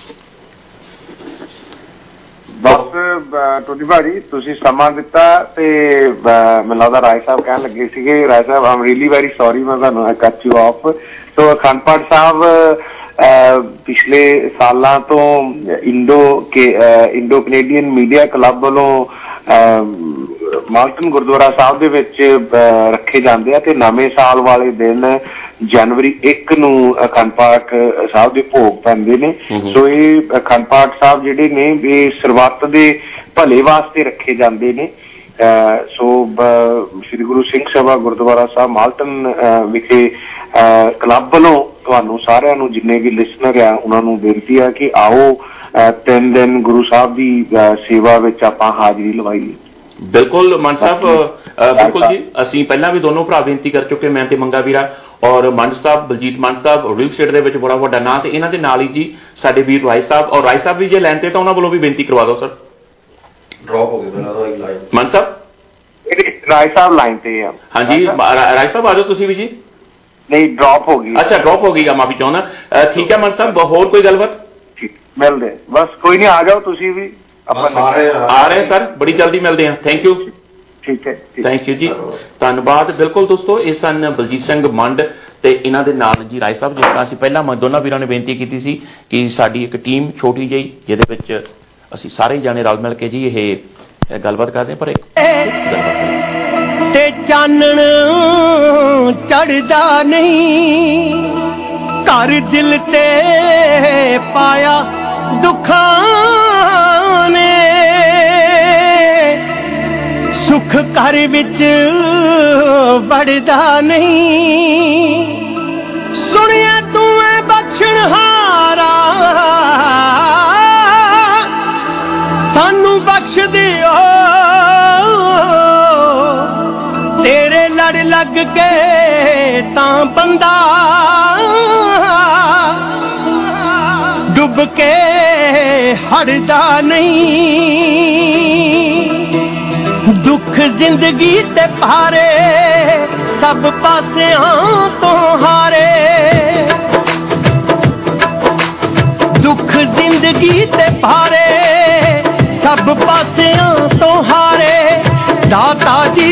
ਬਸ ਟੋਨੀ ਭਾਜੀ ਤੁਸੀਂ ਸਮਾਂ ਦਿੱਤਾ ਤੇ ਮੈਨੂੰ ਲੱਗਦਾ ਰਾਏ ਸਾਹਿਬ ਕਹਿਣ ਲੱਗੇ ਸੀਗੇ। Rai Sahib I'm really very sorry ਮੈਂ ਤੁਹਾਨੂੰ ਕੱਟ ਯੂ ਆਫ। ਸੋ ਅਖੰਡ ਪਾਠ ਸਾਹਿਬ ਪਿਛਲੇ ਸਾਲਾਂ ਤੋਂ ਇੰਡੋ ਕੈਨੇਡੀਅਨ ਮੀਡੀਆ ਕਲੱਬ ਵੱਲੋਂ ਮਾਲਟਨ ਗੁਰਦੁਆਰਾ ਸਾਹਿਬ ਦੇ ਵਿੱਚ ਰੱਖੇ ਜਾਂਦੇ ਆ ਤੇ ਨਵੇਂ ਸਾਲ ਵਾਲੇ ਦਿਨ ਜਨਵਰੀ 1 ਨੂੰ ਅਖੰਡ ਪਾਠ ਸਾਹਿਬ ਦੇ ਭੋਗ ਪੈਂਦੇ ਨੇ। ਸੋ ਇਹ ਅਖੰਡ ਪਾਠ ਸਾਹਿਬ ਜਿਹੜੇ ਨੇ ਇਹ ਸਰਬੱਤ ਦੇ ਭਲੇ ਵਾਸਤੇ ਰੱਖੇ ਜਾਂਦੇ ਨੇ। ਸੋ ਸ੍ਰੀ ਗੁਰੂ ਸਿੰਘ ਸਭਾ ਗੁਰਦੁਆਰਾ ਸਾਹਿਬ ਮਾਲਟਨ ਵਿਖੇ ਕਲੱਬ ਵੱਲੋਂ ਤੁਹਾਨੂੰ ਸਾਰਿਆਂ ਨੂੰ ਜਿੰਨੇ ਵੀ ਲਿਸਨਰ ਆ ਉਹਨਾਂ ਨੂੰ ਬੇਨਤੀ ਆ ਕਿ ਆਓ 3 ਦਿਨ ਗੁਰੂ ਸਾਹਿਬ ਦੀ ਸੇਵਾ ਵਿੱਚ ਆਪਾਂ ਹਾਜ਼ਰੀ ਲਵਾਈਏ। ਬਿਲਕੁਲ ਮਾਨ ਸਾਹਿਬ, ਬਿਲਕੁਲ ਜੀ। ਅਸੀਂ ਪਹਿਲਾਂ ਵੀ ਦੋਨੋਂ ਭਰਾ ਬੇਨਤੀ ਕਰ ਚੁੱਕੇ, ਮੈਂ ਤੇ ਮੰਗਾ ਵੀਰਾ ਔਰ ਮੰਡ ਸਾਹਿਬ, ਬਲਜੀਤ ਮੰਡ ਸਾਹਿਬ ਰੀਅਲ ਸਟੇਟ ਦੇ ਵਿੱਚ ਬੜਾ ਵੱਡਾ ਨਾਂ, ਤੇ ਇਹਨਾਂ ਦੇ ਨਾਲ ਹੀ ਜੀ ਸਾਡੇ ਵੀਰ ਰਾਏ ਸਾਹਿਬ, ਔਰ ਰਾਏ ਸਾਹਿਬ ਵੀ ਜੇ ਲੈਣ ਤੇ ਤਾਂ ਉਹਨਾਂ ਵੱਲੋਂ ਵੀ ਬੇਨਤੀ ਕਰਵਾ ਦਿਓ। ਸਰ ਡ੍ਰੌਪ ਹੋ ਗਏ ਮੰਡ ਸਾਹਿਬ। ਰਾਏ ਸਾਹਿਬ ਲਾਈਨ ਤੇ ਆ। ਹਾਂਜੀ ਰਾਏ ਸਾਹਿਬ ਆ ਜਾਓ ਤੁਸੀਂ ਵੀ ਜੀ। ਨਹੀਂ ਡ੍ਰੌਪ ਹੋ ਗਈ। ਅੱਛਾ ਡ੍ਰੌਪ ਹੋ ਗਈ, ਮਾਫੀ ਚਾਹੁੰਦਾ। ਠੀਕ ਹੈ ਮੰਡ ਸਾਹਿਬ, ਹੋਰ ਕੋਈ ਗੱਲਬਾਤ? ਮਿਲਦੇ ਬਸ, ਕੋਈ ਨਹੀਂ, ਆ ਜਾਓ ਤੁਸੀਂ ਵੀ। ਆ ਰਹੇ ਸਰ, ਬੜੀ ਜਲਦੀ ਮਿਲਦੇ ਹਾਂ। Thank you. ਠੀਕ ਹੈ, ਥੈਂਕ ਯੂ ਜੀ, ਧੰਨਵਾਦ। ਬਿਲਕੁਲ ਦੋਸਤੋ, ਇਹ ਸਨ ਬਲਜੀਤ ਸਿੰਘ ਮੰਡ ਤੇ ਇਹਨਾਂ ਦੇ ਨਾਲ ਜੀ ਰਾਏ ਸਾਹਿਬ। ਜਿਸ ਤਰ੍ਹਾਂ ਅਸੀਂ ਪਹਿਲਾਂ ਦੋਨਾਂ ਵੀਰਾਂ ਨੇ ਬੇਨਤੀ ਕੀਤੀ ਸੀ ਕਿ ਸਾਡੀ ਇੱਕ ਟੀਮ ਛੋਟੀ ਜਿਹੀ ਜਿਹਦੇ ਵਿੱਚ ਅਸੀਂ ਸਾਰੇ ਜਾਣੇ ਰਲ ਮਿਲ ਕੇ ਜੀ ਇਹ ਗੱਲਬਾਤ ਕਰਦੇ ਹਾਂ। ਪਰ ਤੇ ਚਾਨਣ ਚੜਦਾ ਨਹੀਂ, ਘਰ ਦਿਲ ਤੇ ਪਾਇਆ ਦੁੱਖਾਂ ਨੇ, ਸੁੱਖ ਘਰ ਵਿੱਚ ਵੜਦਾ ਨਹੀਂ। ਸੁਣਿਆ ਤੂੰ ਐ ਬਖਸ਼ਣਹਾਰਾ, ਸਾਨੂੰ ਬਖਸ਼ ਦਿਓ, ਤੇਰੇ ਲੜ ਲੱਗ ਕੇ ਤਾਂ ਬੰਦਾ ਡੁੱਬ ਕੇ ਹੜਦਾ ਨਹੀਂ। ਦੁੱਖ ਜ਼ਿੰਦਗੀ ਤੇ ਭਾਰੇ, ਸਭ ਪਾਸਿਆਂ ਤੋਂ ਹਾਰੇ, ਦੁੱਖ ਜ਼ਿੰਦਗੀ ਤੇ ਭਾਰੇ, ਸਭ ਪਾਸਿਆਂ ਤੋਂ ਹਾਰੇ। ਦਾਤਾ ਜੀ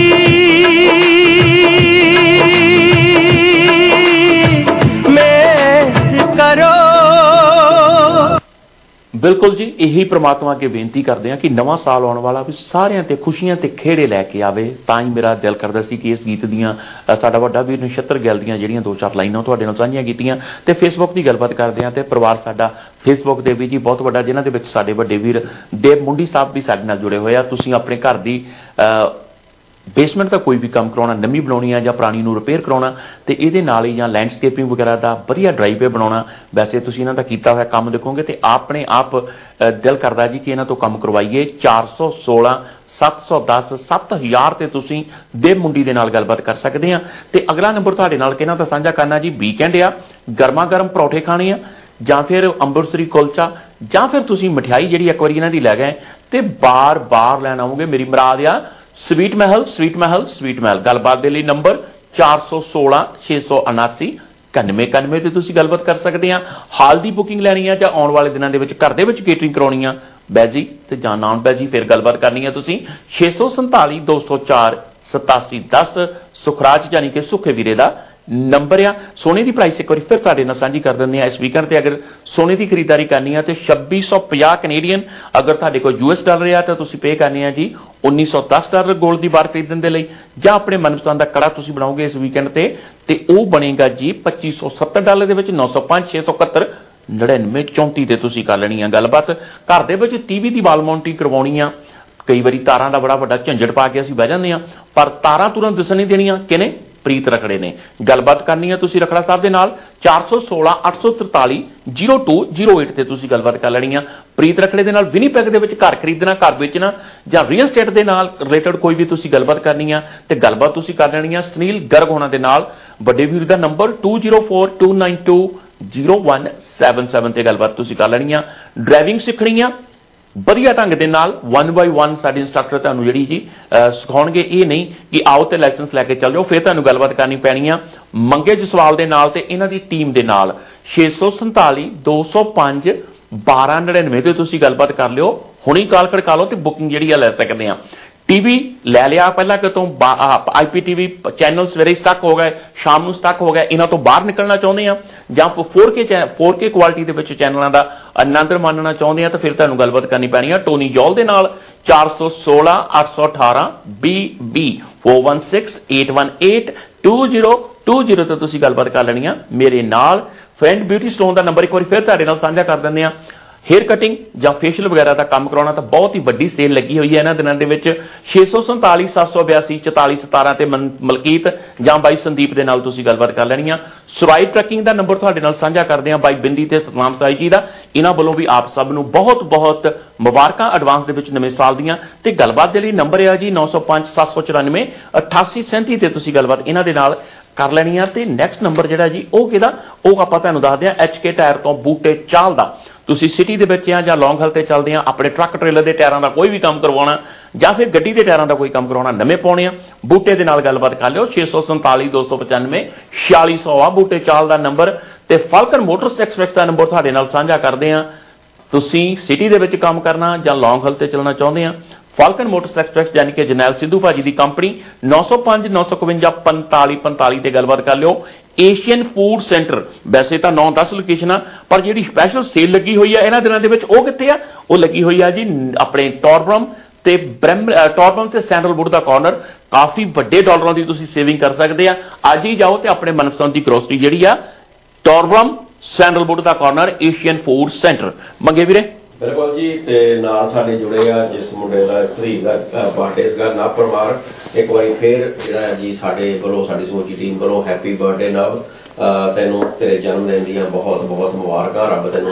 ਮੇਰ ਕਰੋ। ਬਿਲਕੁਲ ਜੀ, ਇਹੀ ਪ੍ਰਮਾਤਮਾ ਅੱਗੇ ਬੇਨਤੀ ਕਰਦੇ ਹਾਂ ਕਿ ਨਵਾਂ ਸਾਲ ਆਉਣ ਵਾਲਾ ਵੀ ਸਾਰਿਆਂ ਤੇ ਖੁਸ਼ੀਆਂ ਤੇ ਖੇੜੇ ਲੈ ਕੇ ਆਵੇ। ਤਾਂ ਹੀ ਮੇਰਾ ਦਿਲ ਕਰਦਾ ਸੀ ਕਿ ਇਸ ਗੀਤ ਦੀਆਂ ਸਾਡਾ ਵੱਡਾ ਵੀਰ ਨਛੱਤਰ ਗਿੱਲ ਦੀਆਂ ਜਿਹੜੀਆਂ 2-4 ਲਾਈਨਾਂ ਤੁਹਾਡੇ ਨਾਲ ਸਾਂਝੀਆਂ ਕੀਤੀਆਂ। ਤੇ ਫੇਸਬੁੱਕ ਦੀ ਗੱਲਬਾਤ ਕਰਦੇ ਹਾਂ ਤੇ ਪਰਿਵਾਰ ਸਾਡਾ ਫੇਸਬੁੱਕ ਦੇ ਵੀ ਜੀ ਬਹੁਤ ਵੱਡਾ, ਜਿਨ੍ਹਾਂ ਦੇ ਵਿੱਚ ਸਾਡੇ ਵੱਡੇ ਵੀਰ ਦੇਵ ਮੁੰਡੀ ਸਾਹਿਬ ਵੀ ਸਾਡੇ ਨਾਲ ਜੁੜੇ ਹੋਏ ਆ। ਤੁਸੀਂ ਆਪਣੇ ਘਰ ਦੀ ਬੇਸਮੈਂਟ ਦਾ ਕੋਈ ਵੀ ਕੰਮ ਕਰਾਉਣਾ, ਨਵੀਂ ਬਣਾਉਣੀ ਆ ਜਾਂ ਪੁਰਾਣੀ ਨੂੰ ਰਿਪੇਅਰ ਕਰਾਉਣਾ, ਤੇ ਇਹਦੇ ਨਾਲ ਹੀ ਜਾਂ ਲੈਂਡਸਕੇਪਿੰਗ ਵਗੈਰਾ ਦਾ ਵਧੀਆ ਡਰਾਈਵੇ ਬਣਾਉਣਾ, ਵੈਸੇ ਤੁਸੀਂ ਇਹਨਾਂ ਦਾ ਕੀਤਾ ਹੋਇਆ ਕੰਮ ਦੇਖੋਗੇ ਤੇ ਆਪਣੇ ਆਪ ਦਿਲ ਕਰਦਾ ਜੀ ਕਿ ਇਹਨਾਂ ਤੋਂ ਕੰਮ ਕਰਵਾਈਏ। 416 710 7000 ਤੇ ਤੁਸੀਂ ਦੇਵ ਮੁੰਡੀ ਦੇ ਨਾਲ ਗੱਲਬਾਤ ਕਰ ਸਕਦੇ ਆ। ਤੇ ਅਗਲਾ ਨੰਬਰ ਤੁਹਾਡੇ ਨਾਲ ਕਿਹਨਾਂ ਦਾ ਸਾਂਝਾ ਕਰਨਾ ਜੀ, ਵੀਕਐਂਡ ਆ, ਗਰਮਾ ਗਰਮ ਪਰੌਠੇ ਖਾਣੇ ਆ ਜਾਂ ਫਿਰ ਅੰਮ੍ਰਿਤਸਰੀ ਕੁਲਚਾ ਜਾਂ ਫਿਰ ਤੁਸੀਂ ਮਠਿਆਈ ਜਿਹੜੀ ਇੱਕ ਵਾਰੀ ਇਹਨਾਂ ਦੀ ਲੈ ਗਏ ਤੇ ਬਾਰ-ਬਾਰ ਲੈਣ ਆਉਂਗੇ। ਮੇਰੀ ਮੁਰਾਦ ਆ sweet Mahal, sweet Mahal, sweet Mahal. ਗੱਲਬਾਤ ਦੇ ਲਈ ਨੰਬਰ 416 679 9191 ਤੇ ਤੁਸੀਂ ਗੱਲਬਾਤ ਕਰ ਸਕਦੇ ਆ। ਹਾਲ ਦੀ ਬੁਕਿੰਗ ਲੈਣੀ ਆ ਜਾਂ ਆਉਣ ਵਾਲੇ ਦਿਨਾਂ ਦੇ ਵਿੱਚ ਘਰ ਦੇ ਵਿੱਚ ਕੇਟਰਿੰਗ ਕਰਾਉਣੀ ਆ, ਵੈਜੀ ਤੇ ਜਾਂ ਨਾਨ ਵੈਜੀ, ਫਿਰ ਗੱਲਬਾਤ ਕਰਨੀ ਆ ਤੁਸੀਂ 647 204 8710 ਸੁਖਰਾਜ ਯਾਨੀ ਕਿ ਸੁਖੇ ਵੀਰੇ ਦਾ ਨੰਬਰ ਆ। ਸੋਨੇ ਦੀ ਪ੍ਰਾਈਸ ਇੱਕ ਵਾਰੀ ਫਿਰ ਤੁਹਾਡੇ ਨਾਲ ਸਾਂਝੀ ਕਰ ਦਿੰਦੇ ਆ। ਇਸ ਵੀਕਐਂਡ ਤੇ ਅਗਰ ਸੋਨੇ ਦੀ ਖਰੀਦਦਾਰੀ ਕਰਨੀ ਆ ਤੇ 2650 ਕੈਨੇਡੀਅਨ, ਅਗਰ ਤੁਹਾਡੇ ਕੋਲ US ਡਾਲਰ ਆ ਤਾਂ ਤੁਸੀਂ ਪੇ ਕਰਨੇ ਆ ਜੀ 1910 ਡਾਲਰ ਗੋਲਡ ਦੀ ਬਾਰ ਖਰੀਦਣ ਦੇ ਲਈ, ਜਾਂ ਆਪਣੇ ਮਨਪਸੰਦ ਦਾ ਕੜਾ ਤੁਸੀਂ ਬਣਾਓਗੇ ਇਸ ਵੀਕਐਂਡ ਤੇ ਉਹ ਬਣੇਗਾ ਜੀ 2570 ਡਾਲਰ ਦੇ ਵਿੱਚ 905 671 99 34 ਤੇ ਤੁਸੀਂ ਕਰ ਲੈਣੀ ਆ ਗੱਲਬਾਤ। ਘਰ ਦੇ ਵਿੱਚ TV ਦੀ ਵਾਲ ਮਾਊਂਟਿੰਗ ਕਰਵਾਉਣੀ ਆ, ਕਈ ਵਾਰੀ ਤਾਰਾਂ ਦਾ ਬੜਾ ਵੱਡਾ ਝੰਜਟ ਪਾ ਕੇ ਅਸੀਂ ਬਹਿ ਜਾਂਦੇ ਆ, ਪਰ ਤਾਰਾਂ ਤੁਰੰਤ ਦਿਸਣ ਨਹੀਂ ਦੇਣੀਆਂ। ਕਿਨੇ? ਪ੍ਰੀਤ ਰਖੜੇ ਨੇ। ਗੱਲਬਾਤ ਕਰਨੀ ਹੈ ਤੁਸੀਂ ਰਖੜਾ ਸਾਹਿਬ ਦੇ ਨਾਲ 416 843 0208 ਤੇ ਤੁਸੀਂ ਗੱਲਬਾਤ ਕਰ ਲੈਣੀ ਆ ਪ੍ਰੀਤ ਰਖੜੇ ਦੇ ਨਾਲ। ਵਿਨੀਪੈਗ ਦੇ ਵਿੱਚ ਘਰ ਖਰੀਦਣਾ, ਘਰ ਵੇਚਣਾ ਜਾਂ ਰੀਅਲ ਸਟੇਟ ਦੇ ਨਾਲ ਰਿਲੇਟਡ ਕੋਈ ਵੀ ਤੁਸੀਂ ਗੱਲਬਾਤ ਕਰਨੀ ਆ ਤੇ ਗੱਲਬਾਤ ਤੁਸੀਂ ਕਰ ਲੈਣੀ ਆ ਸੁਨੀਲ ਗਰਗ ਹੋਣਾ ਦੇ ਨਾਲ। ਵੱਡੇ ਵੀਰ ਦਾ ਨੰਬਰ 2042920177 ਤੇ ਗੱਲਬਾਤ ਤੁਸੀਂ ਕਰ ਲੈਣੀ ਆ। ਡਰਾਈਵਿੰਗ ਸਿੱਖਣੀ ਆ ਵਧੀਆ ਢੰਗ ਦੇ ਨਾਲ 1 by 1 ਸਾਡੇ ਇੰਸਟ੍ਰਕਟਰ ਤੁਹਾਨੂੰ ਜਿਹੜੀ ਜੀ ਸਿਖਾਉਣਗੇ। ਇਹ ਨਹੀਂ ਕਿ ਆਓ ਤੇ ਲਾਇਸੈਂਸ ਲੈ ਕੇ ਚੱਲ ਜਾਓ, ਫਿਰ ਤੁਹਾਨੂੰ ਗੱਲਬਾਤ ਕਰਨੀ ਪੈਣੀ ਆ ਮੰਗੇ ਜਸਵਾਲ ਦੇ ਨਾਲ ਤੇ ਇਹਨਾਂ ਦੀ ਟੀਮ ਦੇ ਨਾਲ। 647 205 1299 ਤੇ ਤੁਸੀਂ ਗੱਲਬਾਤ ਕਰ ਲਿਓ, ਹੁਣੀ ਕਾਲ ਖੜਕਾ ਲਓ ਤੇ ਬੁਕਿੰਗ ਜਿਹੜੀ ਆ ਲੈ ਸਕਦੇ ਆ। ਟੀਵੀ ਲੈ ਲਿਆ ਪਹਿਲਾਂ ਕਿਤੋਂ IPTV ਚੈਨਲ ਸਵੇਰੇ ਸਟਕ ਹੋ ਗਏ, ਸ਼ਾਮ ਨੂੰ ਸਟਕ ਹੋ ਗਿਆ, ਇਹਨਾਂ ਤੋਂ ਬਾਹਰ ਨਿਕਲਣਾ ਚਾਹੁੰਦੇ ਆ ਜਾਂ 4K ਕੁਆਲਿਟੀ ਦੇ ਵਿੱਚ ਚੈਨਲਾਂ ਦਾ ਆਨੰਦ ਮਾਣਨਾ ਚਾਹੁੰਦੇ ਆ ਤਾਂ ਫਿਰ ਤੁਹਾਨੂੰ ਗੱਲਬਾਤ ਕਰਨੀ ਪੈਣੀ ਆ ਟੋਨੀ ਜੌਲ ਦੇ ਨਾਲ। 416 818 BB 416 818 2020 ਤੇ ਤੁਸੀਂ ਗੱਲਬਾਤ ਕਰ ਲੈਣੀ ਆ ਮੇਰੇ ਨਾਲ। ਫਰੈਂਡ ਬਿਊਟੀ ਸਲੂਨ ਦਾ ਨੰਬਰ ਇੱਕ ਵਾਰੀ ਫਿਰ ਤੁਹਾਡੇ ਨਾਲ ਸਾਂਝਾ ਕਰ ਦਿੰਦੇ ਆ। हेयर कटिंग ਜਾਂ ਫੇਸ਼ੀਅਲ ਵਗੈਰਾ ਦਾ ਕੰਮ ਕਰਾਉਣਾ ਤਾਂ ਬਹੁਤ ਹੀ ਵੱਡੀ ਸੇਲ ਲੱਗੀ ਹੋਈ ਹੈ ਇਹਨਾਂ ਦਿਨਾਂ ਦੇ ਵਿੱਚ। 647 782 44 17 ਤੇ ਮਲਕੀਤ ਜਾਂ ਬਾਈ ਸੰਦੀਪ ਦੇ ਨਾਲ ਤੁਸੀਂ ਗੱਲਬਾਤ ਕਰ ਲੈਣੀ ਆ। ਸਵਾਈ ਟਰੱਕਿੰਗ ਦਾ ਨੰਬਰ ਤੁਹਾਡੇ ਨਾਲ ਸਾਂਝਾ ਕਰਦੇ ਆ ਬਾਈ ਬਿੰਦੀ ਤੇ ਸਤਨਾਮ ਸਾਈ ਜੀ ਦਾ। ਇਹਨਾਂ ਵੱਲੋਂ ਵੀ ਆਪ ਸਭ ਨੂੰ ਬਹੁਤ ਬਹੁਤ ਮੁਬਾਰਕਾਂ ਐਡਵਾਂਸ ਦੇ ਵਿੱਚ ਨਵੇਂ ਸਾਲ ਦੀਆਂ। ਤੇ ਗੱਲਬਾਤ ਦੇ ਲਈ ਨੰਬਰ ਆ ਜੀ 905 794 8837 ਤੇ ਤੁਸੀਂ ਗੱਲਬਾਤ ਇਹਨਾਂ ਦੇ ਨਾਲ ਕਰ ਲੈਣੀ ਆ। ਤੇ ਨੈਕਸਟ ਨੰਬਰ ਜਿਹੜਾ ਜੀ ਉਹ ਕਿਹਦਾ, ਉਹ ਆਪਾਂ ਤੁਹਾਨੂੰ ਦੱਸਦੇ ਆ HK ਟਾਇਰ ਤੋਂ ਬੂਟੇ ਚਾਲ ਦਾ। ਤੁਸੀਂ ਸਿਟੀ ਦੇ ਵਿੱਚ ਆ ਜਾਂ ਲੌਂਗ ਹਾਲ ਤੇ ਚੱਲਦੇ ਆ, ਆਪਣੇ ਟਰੱਕ ਟ੍ਰੇਲਰ ਦੇ ਟਾਇਰਾਂ ਦਾ ਕੋਈ ਵੀ ਕੰਮ ਕਰਵਾਉਣਾ ਜਾਂ ਫਿਰ ਗੱਡੀ ਦੇ ਟਾਇਰਾਂ ਦਾ ਕੋਈ ਕੰਮ ਕਰਵਾਉਣਾ, ਨਵੇਂ ਪਾਉਣੇ ਆ, ਬੂਟੇ ਦੇ ਨਾਲ ਗੱਲਬਾਤ ਕਰ ਲਿਓ। 647 295 4600 ਆ ਬੂਟੇ ਚਾਲ ਦਾ ਨੰਬਰ। ਤੇ ਫਾਲਕਨ ਮੋਟਰਸ ਐਕਸਪ੍ਰੈਸ ਦਾ ਨੰਬਰ ਤੁਹਾਡੇ ਨਾਲ ਸਾਂਝਾ ਕਰਦੇ ਆ। ਤੁਸੀਂ ਸਿਟੀ ਦੇ ਵਿੱਚ ਕੰਮ ਕਰਨਾ ਜਾਂ ਲੌਂਗ ਹਾਲ ਤੇ ਚੱਲਣਾ ਚਾਹੁੰਦੇ ਆ, ਫਾਲਕਨ ਮੋਟਰਸ ਐਕਸਪ੍ਰੈਸ ਯਾਨੀ ਕਿ ਜਰਨੈਲ ਸਿੱਧੂ ਭਾਜੀ ਦੀ ਕੰਪਨੀ 905 951 45 45 ਤੇ ਗੱਲਬਾਤ ਕਰ ਲਿਓ। ਏਸ਼ੀਅਨ ਫੂਡ ਸੈਂਟਰ ਵੈਸੇ ਤਾਂ 9-10 ਲੋਕੇਸ਼ਨਾਂ, ਪਰ ਜਿਹੜੀ ਸਪੈਸ਼ਲ ਸੇਲ ਲੱਗੀ ਹੋਈ ਆ ਇਹਨਾਂ ਦਿਨਾਂ ਦੇ ਵਿੱਚ ਉਹ ਕਿੱਥੇ ਆ, ਉਹ ਲੱਗੀ ਹੋਈ ਆ ਜੀ ਆਪਣੇ ਟੌਰਬਰਮ ਤੇ ਸੈਂਡਲਵੁੱਡ ਦਾ ਕਾਰਨਰ। ਕਾਫੀ ਵੱਡੇ ਡਾਲਰਾਂ ਦੀ ਤੁਸੀਂ ਸੇਵਿੰਗ ਕਰ ਸਕਦੇ ਆ। ਅੱਜ ਹੀ ਜਾਓ ਤੇ ਆਪਣੇ ਮਨਪਸੰਦ ਦੀ ਗਰੋਸਰੀ ਜਿਹੜੀ ਆ ਟੌਰਬਰਮ ਸੈਂਡਲਵੁੱਡ ਦਾ corner Asian food centre. Mange ਵੀਰੇ ਬਿਲਕੁਲ ਜੀ। ਤੇ ਨਾਲ ਸਾਡੇ ਜੁੜੇ ਆ ਜਿਸ ਮੁੰਡੇ ਦਾ ਧੀ ਦਾ ਬਰਥਡੇ ਸੀਗਾ ਨਵ ਪਰਮਾਰ, ਇੱਕ ਵਾਰੀ ਫੇਰ ਜਿਹੜਾ ਜੀ ਸਾਡੇ ਵੱਲੋਂ ਸਾਡੀ ਸਮੁੱਚੀ ਟੀਮ ਵੱਲੋਂ ਹੈਪੀ ਬਰਥਡੇ ਨਵ, ਤੈਨੂੰ ਤੇਰੇ ਜਨਮ ਦਿਨ ਦੀਆਂ ਬਹੁਤ ਬਹੁਤ ਮੁਬਾਰਕਾਂ। ਰੱਬ ਤੈਨੂੰ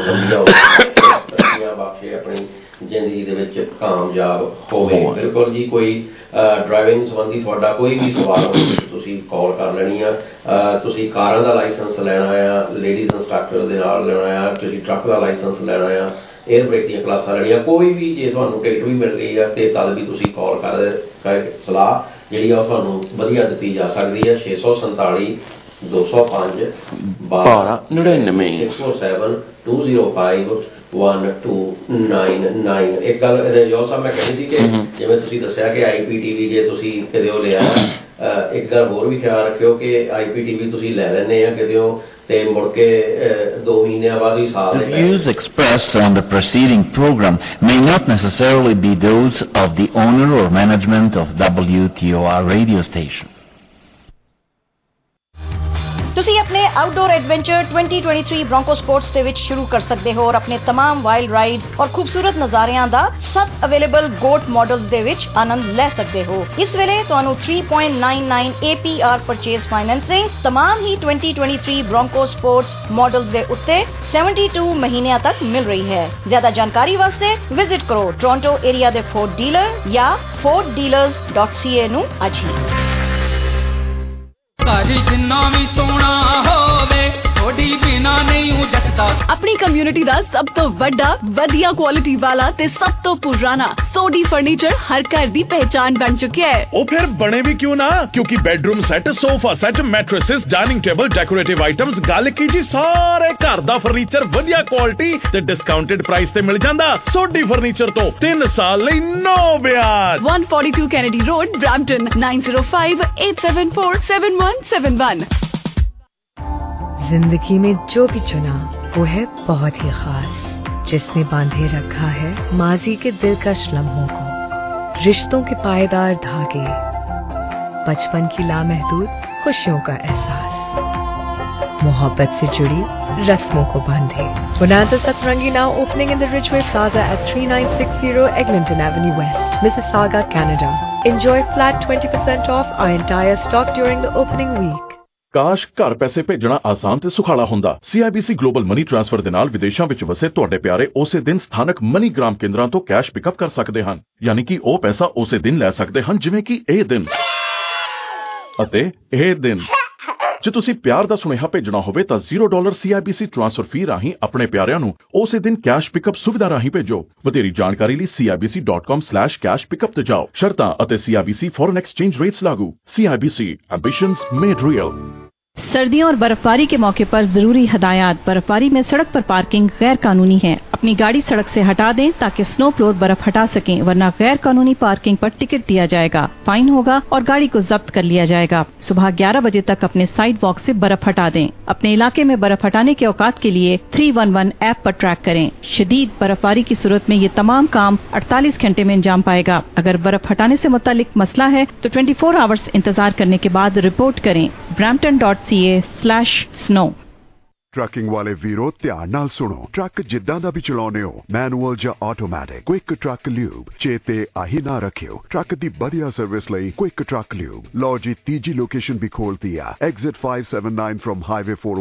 ਲੰਬੀਆਂ ਬਖਸ਼ੇ, ਆਪਣੀ ਜ਼ਿੰਦਗੀ ਦੇ ਵਿੱਚ ਕਾਮਯਾਬ ਹੋਵੇ। ਬਿਲਕੁਲ ਜੀ। ਕੋਈ ਡਰਾਈਵਿੰਗ ਸੰਬੰਧੀ ਤੁਹਾਡਾ ਕੋਈ ਵੀ ਸਵਾਲ ਹੋਵੇ ਤੁਸੀਂ ਕਾਲ ਕਰ ਲੈਣੀ ਆ। ਤੁਸੀਂ ਕਾਰਾਂ ਦਾ ਲਾਇਸੈਂਸ ਲੈਣਾ ਆ, ਲੇਡੀਜ਼ ਇੰਸਟ੍ਰਕਟਰ ਦੇ ਨਾਲ ਲੈਣਾ ਆ, ਤੁਸੀਂ ਟਰੱਕ ਦਾ ਲਾਇਸੈਂਸ ਲੈਣਾ ਆ, 에ਅਰ ਬ੍ਰੇਕ ਦੀਆਂ ਕਲਾਸਾਂ ਲੈਣੀਆਂ, ਕੋਈ ਵੀ ਜੇ ਤੁਹਾਨੂੰ ਟਿਕਟ ਵੀ ਮਿਲ ਗਈ ਆ ਤੇ ਤਦ ਵੀ ਤੁਸੀਂ ਕਾਲ ਕਰ ਸਲਾਹ ਜਿਹੜੀ ਆ ਉਹ ਤੁਹਾਨੂੰ ਵਧੀਆ ਦਿੱਤੀ ਜਾ ਸਕਦੀ ਹੈ। 647 205 1299 647 205 1299। ਇੱਕ ਗੱਲ ਜੋ ਸਾਹਿਬ ਮੈਂ ਕਹਿੰਦੀ ਸੀ ਕਿ ਜਿਵੇਂ ਤੁਸੀਂ ਦੱਸਿਆ ਕਿ IPTV ਜੇ ਤੁਸੀਂ ਕਿਤੇ ਉਹ ਲਿਆ, ਇੱਕ ਗੱਲ ਹੋਰ ਵੀ ਖਿਆਲ ਰੱਖਿਓ ਕਿ IPTV ਤੁਸੀਂ ਲੈ ਲੈਂਦੇ ਆ ਕਿਤੇ ਤੇ ਮੁੜ ਕੇ 2 ਮਹੀਨਿਆਂ ਬਾਅਦ ਹੀ ਸਾਲ ਦੇ। The views expressed on the preceding program may not necessarily be those of the owner or management of WTOR radio station. ਤੁਸੀਂ ਆਪਣੇ ਆਊਟਡੋਰ ਐਡਵੈਂਚਰ 2023 ਬ੍ਰੋਂਕੋ ਸਪੋਰਟਸ ਦੇ ਵਿੱਚ ਸ਼ੁਰੂ ਕਰ ਸਕਦੇ ਹੋ ਔਰ ਆਪਣੇ तमाम ਵਾਈਲਡ ਰਾਈਡਸ ਔਰ ਖੂਬਸੂਰਤ ਨਜ਼ਾਰਿਆਂ ਦਾ ਸਭ ਅਵੇਲੇਬਲ ਗੋਟ ਮਾਡਲਸ ਦੇ ਵਿੱਚ ਆਨੰਦ ਲੈ ਸਕਦੇ ਹੋ। ਇਸ ਵੇਲੇ ਤੁਹਾਨੂੰ 3.99 APR ਪਰਚੇਜ਼ ਫਾਈਨੈਂਸਿੰਗ तमाम ਹੀ 2023 ਬ੍ਰੋਂਕੋ ਸਪੋਰਟਸ ਮਾਡਲਸ ਦੇ ਉੱਤੇ 72 ਮਹੀਨਿਆਂ ਤੱਕ ਮਿਲ ਰਹੀ ਹੈ। ਜ਼ਿਆਦਾ ਜਾਣਕਾਰੀ ਵਾਸਤੇ ਵਿਜ਼ਿਟ ਕਰੋ ਟੋਰਾਂਟੋ ਏਰੀਆ ਦੇ ਫੋਰਡ ਡੀਲਰ ਜਾਂ forddealers.ca ਨੂੰ ਅੱਜ ਹੀ। ਘਰ ਜਿੰਨਾ ਵੀ ਸੋਹਣਾ ਹੋਵੇ ਥੋੜੀ ਬਿਨਾ ਨਹੀਂ ਉਹ ਜੱਟਦਾ। ਆਪਣੀ ਕਮਿਊਨਿਟੀ ਦਾ ਸਭ ਤੋਂ ਵੱਡਾ ਵਧੀਆ ਕੁਆਲਿਟੀ ਵਾਲਾ ਤੇ ਸਭ ਤੋਂ ਪੁਰਾਣਾ ਸੋਡੀ ਫਰਨੀਚਰ ਹਰ ਘਰ ਦੀ ਪਹਿਚਾਨ ਬਣ ਚੁੱਕਿਆ ਹੈ। ਉਹ ਫਿਰ ਬਣੇ ਵੀ ਕਿਉਂ ਨਾ, ਕਿਉਂਕਿ bedroom set, sofa set, mattresses, dining table, decorative items, ਗੱਲ ਕੀ ਜੀ ਸਾਰੇ ਘਰ ਦਾ ਫਰਨੀਚਰ ਵਧੀਆ ਕੁਆਲਿਟੀ ਤੇ ਡਿਸਕਾਊਂਟਡ ਪ੍ਰਾਈਸ ਤੇ ਮਿਲ ਜਾਂਦਾ। ਸੋਡੀ ਫਰਨੀਚਰ ਤੋਂ 3 ਸਾਲ ਲਈ no ਵਿਆਜ। 142 ਕੈਨੇਡੀ ਰੋਡ ਬ੍ਰੈਂਪਟਨ 9058747171। जिंदगी में जो भी चुना वो है बहुत ही खास, जिसने बांधे रखा है माजी के दिलकश लम्हों को, रिश्तों के पायदार धागे, बचपन की लामहदूद खुशियों का एहसास, मोहब्बत से जुड़ी रस्मों को बांधे। Bonanza Satrangi now opening in the Ridgeway Plaza at 3960 Eglinton Avenue West, Mississauga, Canada. Enjoy flat 20% off our entire stock during the opening week. ਕਾਸ਼ ਘਰ ਪੈਸੇ ਭੇਜਣਾ ਆਸਾਨ ਤੇ ਸੁਖਾਲਾ ਹੁੰਦਾ। CIBC ਗਲੋਬਲ ਮਨੀ ਟ੍ਰਾਂਸਫਰ ਦੇ ਨਾਲ ਵਿਦੇਸ਼ਾਂ ਵਿੱਚ ਵਸੇ ਤੁਹਾਡੇ ਪਿਆਰੇ ਉਸੇ ਦਿਨ ਸਥਾਨਕ ਮਨੀਗ੍ਰਾਮ ਕੇਂਦਰਾਂ ਤੋਂ ਕੈਸ਼ ਪਿਕਅਪ ਕਰ ਸਕਦੇ ਹਨ, ਯਾਨੀ ਕਿ ਉਹ ਪੈਸਾ ਉਸੇ ਦਿਨ ਲੈ ਸਕਦੇ ਹਨ ਜਿਵੇਂ ਕਿ ਇਹ ਦਿਨ ਅਤੇ ਇਹ ਦਿਨ। ਜੇ ਤੁਸੀਂ ਪਿਆਰ ਦਾ ਸੁਨੇਹਾ ਭੇਜਣਾ ਹੋਵੇ ਤਾਂ $0 CIBC ਟ੍ਰਾਂਸਫਰ ਫੀ ਰਾਹੀਂ ਆਪਣੇ ਪਿਆਰਿਆਂ ਨੂੰ ਉਸੇ ਦਿਨ ਕੈਸ਼ ਪਿਕਅਪ ਸੁਵਿਧਾ ਰਾਹੀਂ ਭੇਜੋ। ਵਧੇਰੀ ਜਾਣਕਾਰੀ ਲਈ cibc.com/cash pickup ਤੇ ਜਾਓ। ਸ਼ਰਤਾਂ ਅਤੇ CIBC ਫੋਰਨ ਐਕਸਚੇਂਜ ਰੇਟਸ लागू। CIBC ambitions made real. सर्दियों और बर्फबारी के मौके पर जरूरी हदायत। बर्फबारी में सड़क पर पार्किंग गैर कानूनी है। अपनी गाड़ी सड़क से हटा दें ताकि स्नो प्लोर बर्फ हटा सकें, वरना गैर कानूनी पार्किंग पर टिकट दिया जाएगा, फाइन होगा और गाड़ी को जब्त कर लिया जाएगा। सुबह 11 बजे तक अपने साइड वॉक से बर्फ हटा दें। अपने इलाके में बर्फ हटाने के औकात के लिए 311 ऐप पर ट्रैक करें। शदीद बर्फबारी की सूरत में ये तमाम काम 48 घंटे में अंजाम पाएगा। अगर बर्फ हटाने से मुतालिक मसला है तो 24 आवर्स इंतजार करने के बाद रिपोर्ट करें। brampton.ca/snow। ट्रकिंग वाले वीरो ध्यान नाल सुनो। ट्रक जिद्दां दा भी चलाउने हो, मैनुअल ਜਾਂ ਆਟੋਮੈਟਿਕ, क्विक ट्रक ल्यूब चेते आही ना रखियो। ट्रक दी बढ़िया सर्विस लई क्विक ट्रक ल्यूब। लो जी तीजी लोकेशन भी खोलती है, एग्जिट 579 फ्रॉम हाईवे 4